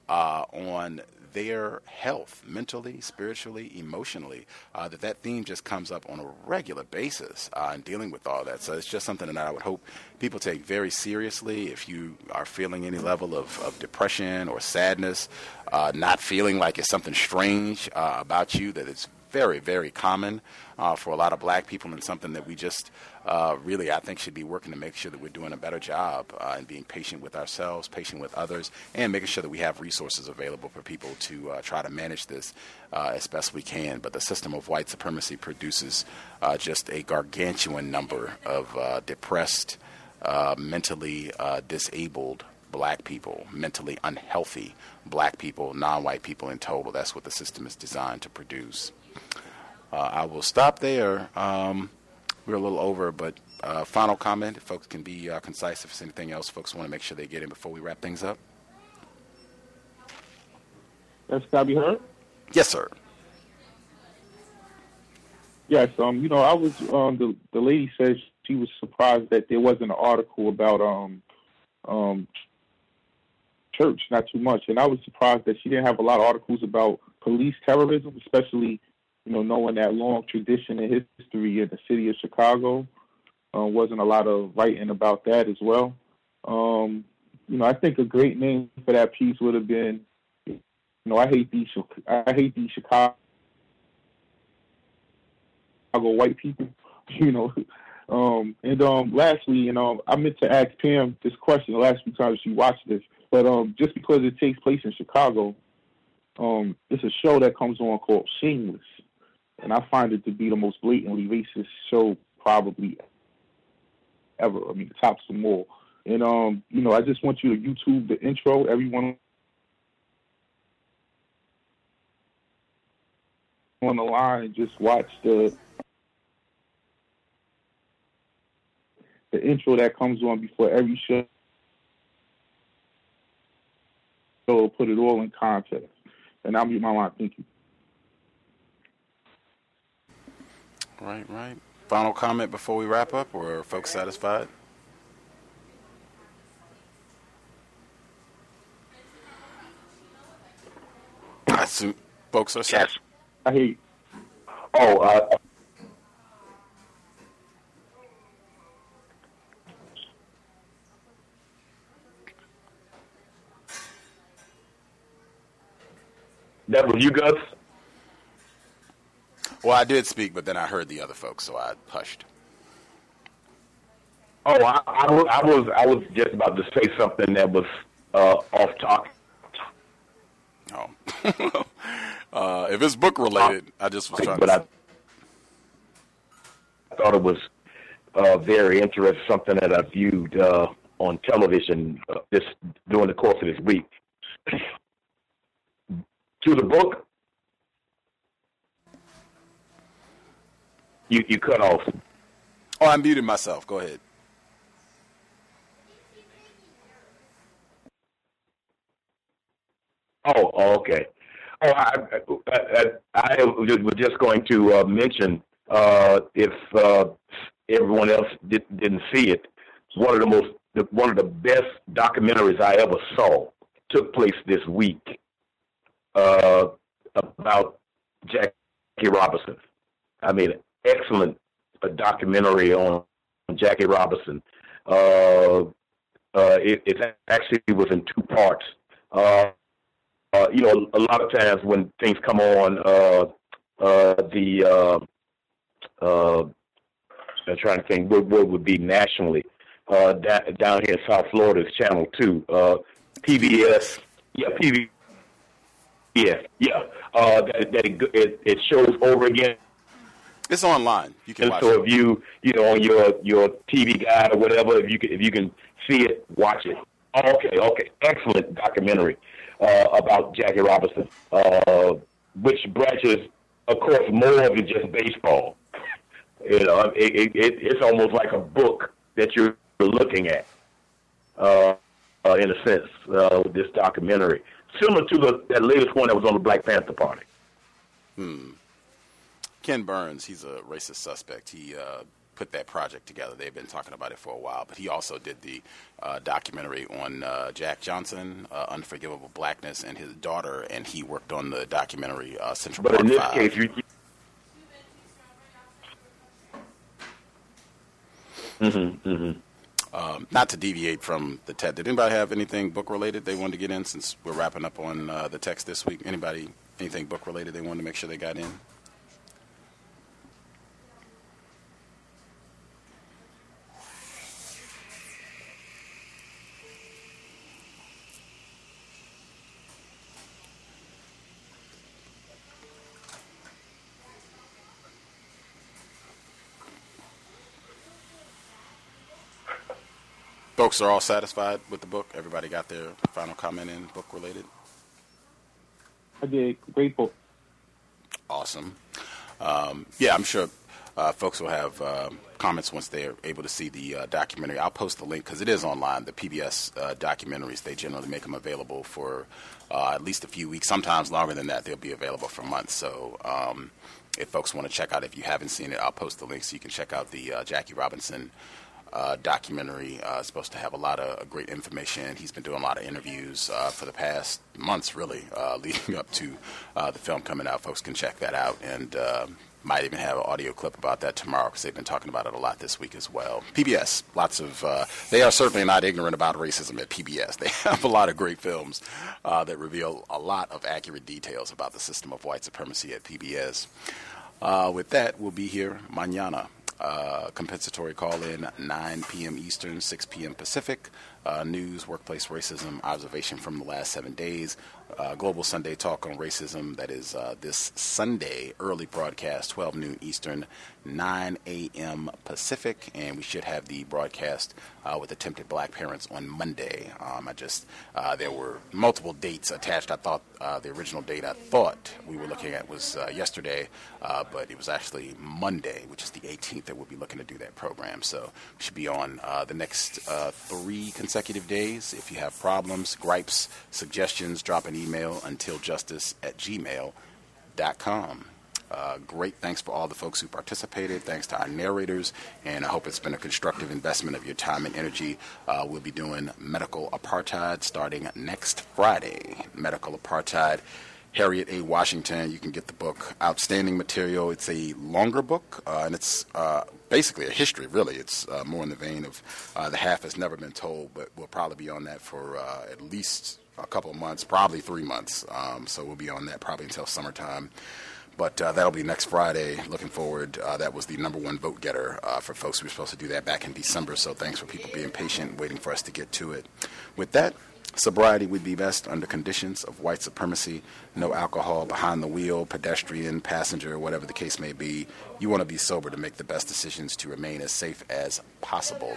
on their health, mentally, spiritually, emotionally, that theme just comes up on a regular basis in dealing with all that. So it's just something that I would hope people take very seriously. If you are feeling any level of depression or sadness, not feeling like it's something strange about you, that it's very, very common for a lot of black people, and something that we just really, I think, should be working to make sure that we're doing a better job in being patient with ourselves, patient with others, and making sure that we have resources available for people to try to manage this as best we can. But the system of white supremacy produces just a gargantuan number of depressed, mentally disabled black people, mentally unhealthy black people, non-white people in total. That's what the system is designed to produce. I will stop there. We're a little over, but final comment, if folks can be concise. If there's anything else folks want to make sure they get in before we wrap things up. That's got to be heard? Yes, sir. Yes, I was, the lady said she was surprised that there wasn't an article about church, not too much. And I was surprised that she didn't have a lot of articles about police terrorism, especially, knowing that long tradition and history in the city of Chicago. Wasn't a lot of writing about that as well. I think a great name for that piece would have been, I hate these Chicago white people, And lastly, I meant to ask Pam this question the last few times she watched this, but just because it takes place in Chicago, it's a show that comes on called Shameless, and I find it to be the most blatantly racist show probably ever. I mean, it tops them all. And I just want you to YouTube the intro. Everyone on the line, and just watch the intro that comes on before every show. So put it all in context. And I'll mute my line. Thank you. Right. Final comment before we wrap up, or are folks satisfied? I assume folks are satisfied. I hear you. That was you, Gus? Well, I did speak, but then I heard the other folks, so I hushed. Oh, I was just about to say something that was off topic. Oh. If it's book related, I just was trying to. I thought it was very interesting, something that I viewed on television during the course of this week. To the book, you cut off. Oh, I muted myself. Go ahead. Oh, okay. Oh, I was just going to mention, if everyone else didn't see it, one of the best documentaries I ever saw took place this week about Jackie Robinson. I mean, excellent documentary on Jackie Robinson. It actually was in two parts. A lot of times when things come on, I'm trying to think what would be nationally, down here in South Florida is Channel 2, PBS, PBS, it shows over again. It's online. You can watch it. So if you on your TV guide or whatever, if you can see it, watch it. Okay, excellent documentary about Jackie Robinson, which branches, of course, more than just baseball. It's almost like a book that you're looking at, in a sense, with this documentary, similar to that latest one that was on the Black Panther Party. Ken Burns, he's a racist suspect. He put that project together. They've been talking about it for a while, but he also did the documentary on Jack Johnson, Unforgivable Blackness, and his daughter, and he worked on the documentary Central Park 5. But in this case, not to deviate from the TED, did anybody have anything book-related they wanted to get in since we're wrapping up on the text this week? Anybody, anything book-related they wanted to make sure they got in? Folks are all satisfied with the book? Everybody got their final comment in, book-related? I did. Great book. Awesome. I'm sure folks will have comments once they're able to see the documentary. I'll post the link because it is online. The PBS documentaries, they generally make them available for at least a few weeks. Sometimes longer than that. They'll be available for months. So if folks want to check out, if you haven't seen it, I'll post the link so you can check out the Jackie Robinson documentary. Is supposed to have a lot of great information. He's been doing a lot of interviews for the past months, really, leading up to the film coming out. Folks can check that out, and might even have an audio clip about that tomorrow because they've been talking about it a lot this week as well. PBS, lots of, they are certainly not ignorant about racism at PBS. They have a lot of great films that reveal a lot of accurate details about the system of white supremacy at PBS. With that, we'll be here mañana. Compensatory call-in, 9 p.m. Eastern, 6 p.m. Pacific. News, workplace racism, observation from the last 7 days. Global Sunday Talk on Racism, that is this Sunday, early broadcast, 12 noon Eastern, 9 a.m. Pacific, and we should have the broadcast with attempted black parents on Monday. There were multiple dates attached. I thought the original date I thought we were looking at was yesterday, but it was actually Monday, which is the 18th, that we'll be looking to do that program. So we should be on the next 3 consecutive days. If you have problems, gripes, suggestions, drop an email untiljustice@gmail.com. Great. Thanks for all the folks who participated. Thanks to our narrators. And I hope it's been a constructive investment of your time and energy. We'll be doing Medical Apartheid starting next Friday. Medical Apartheid. Harriet A. Washington. You can get the book. Outstanding material. It's a longer book, and it's basically a history, really. It's more in the vein of The Half Has Never Been Told, but we'll probably be on that for at least a couple of months, probably 3 months. So we'll be on that probably until summertime. But that'll be next Friday. Looking forward. That was the #1 vote getter for folks. We were supposed to do that back in December, so thanks for people being patient, waiting for us to get to it. With that, Sobriety would be best under conditions of white supremacy, no alcohol behind the wheel, pedestrian, passenger, whatever the case may be. You want to be sober to make the best decisions to remain as safe as possible.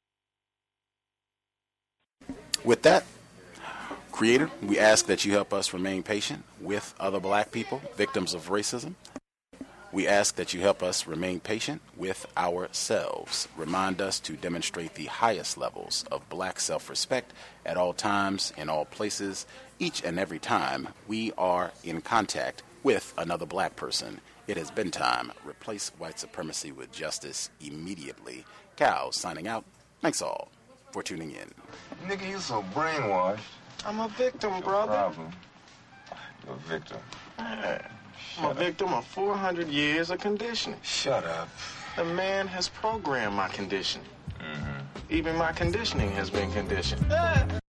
With that, Creator, we ask that you help us remain patient with other black people, victims of racism. We ask that you help us remain patient with ourselves. Remind us to demonstrate the highest levels of black self-respect at all times, in all places, each and every time we are in contact with another black person. It has been time. Replace white supremacy with justice immediately. Cal signing out. Thanks all for tuning in. Nigga, you so brainwashed. I'm a victim, brother. Problem. You're a victim. I'm a victim of 400 years of conditioning. Shut up. The man has programmed my conditioning. Even my conditioning has been conditioned.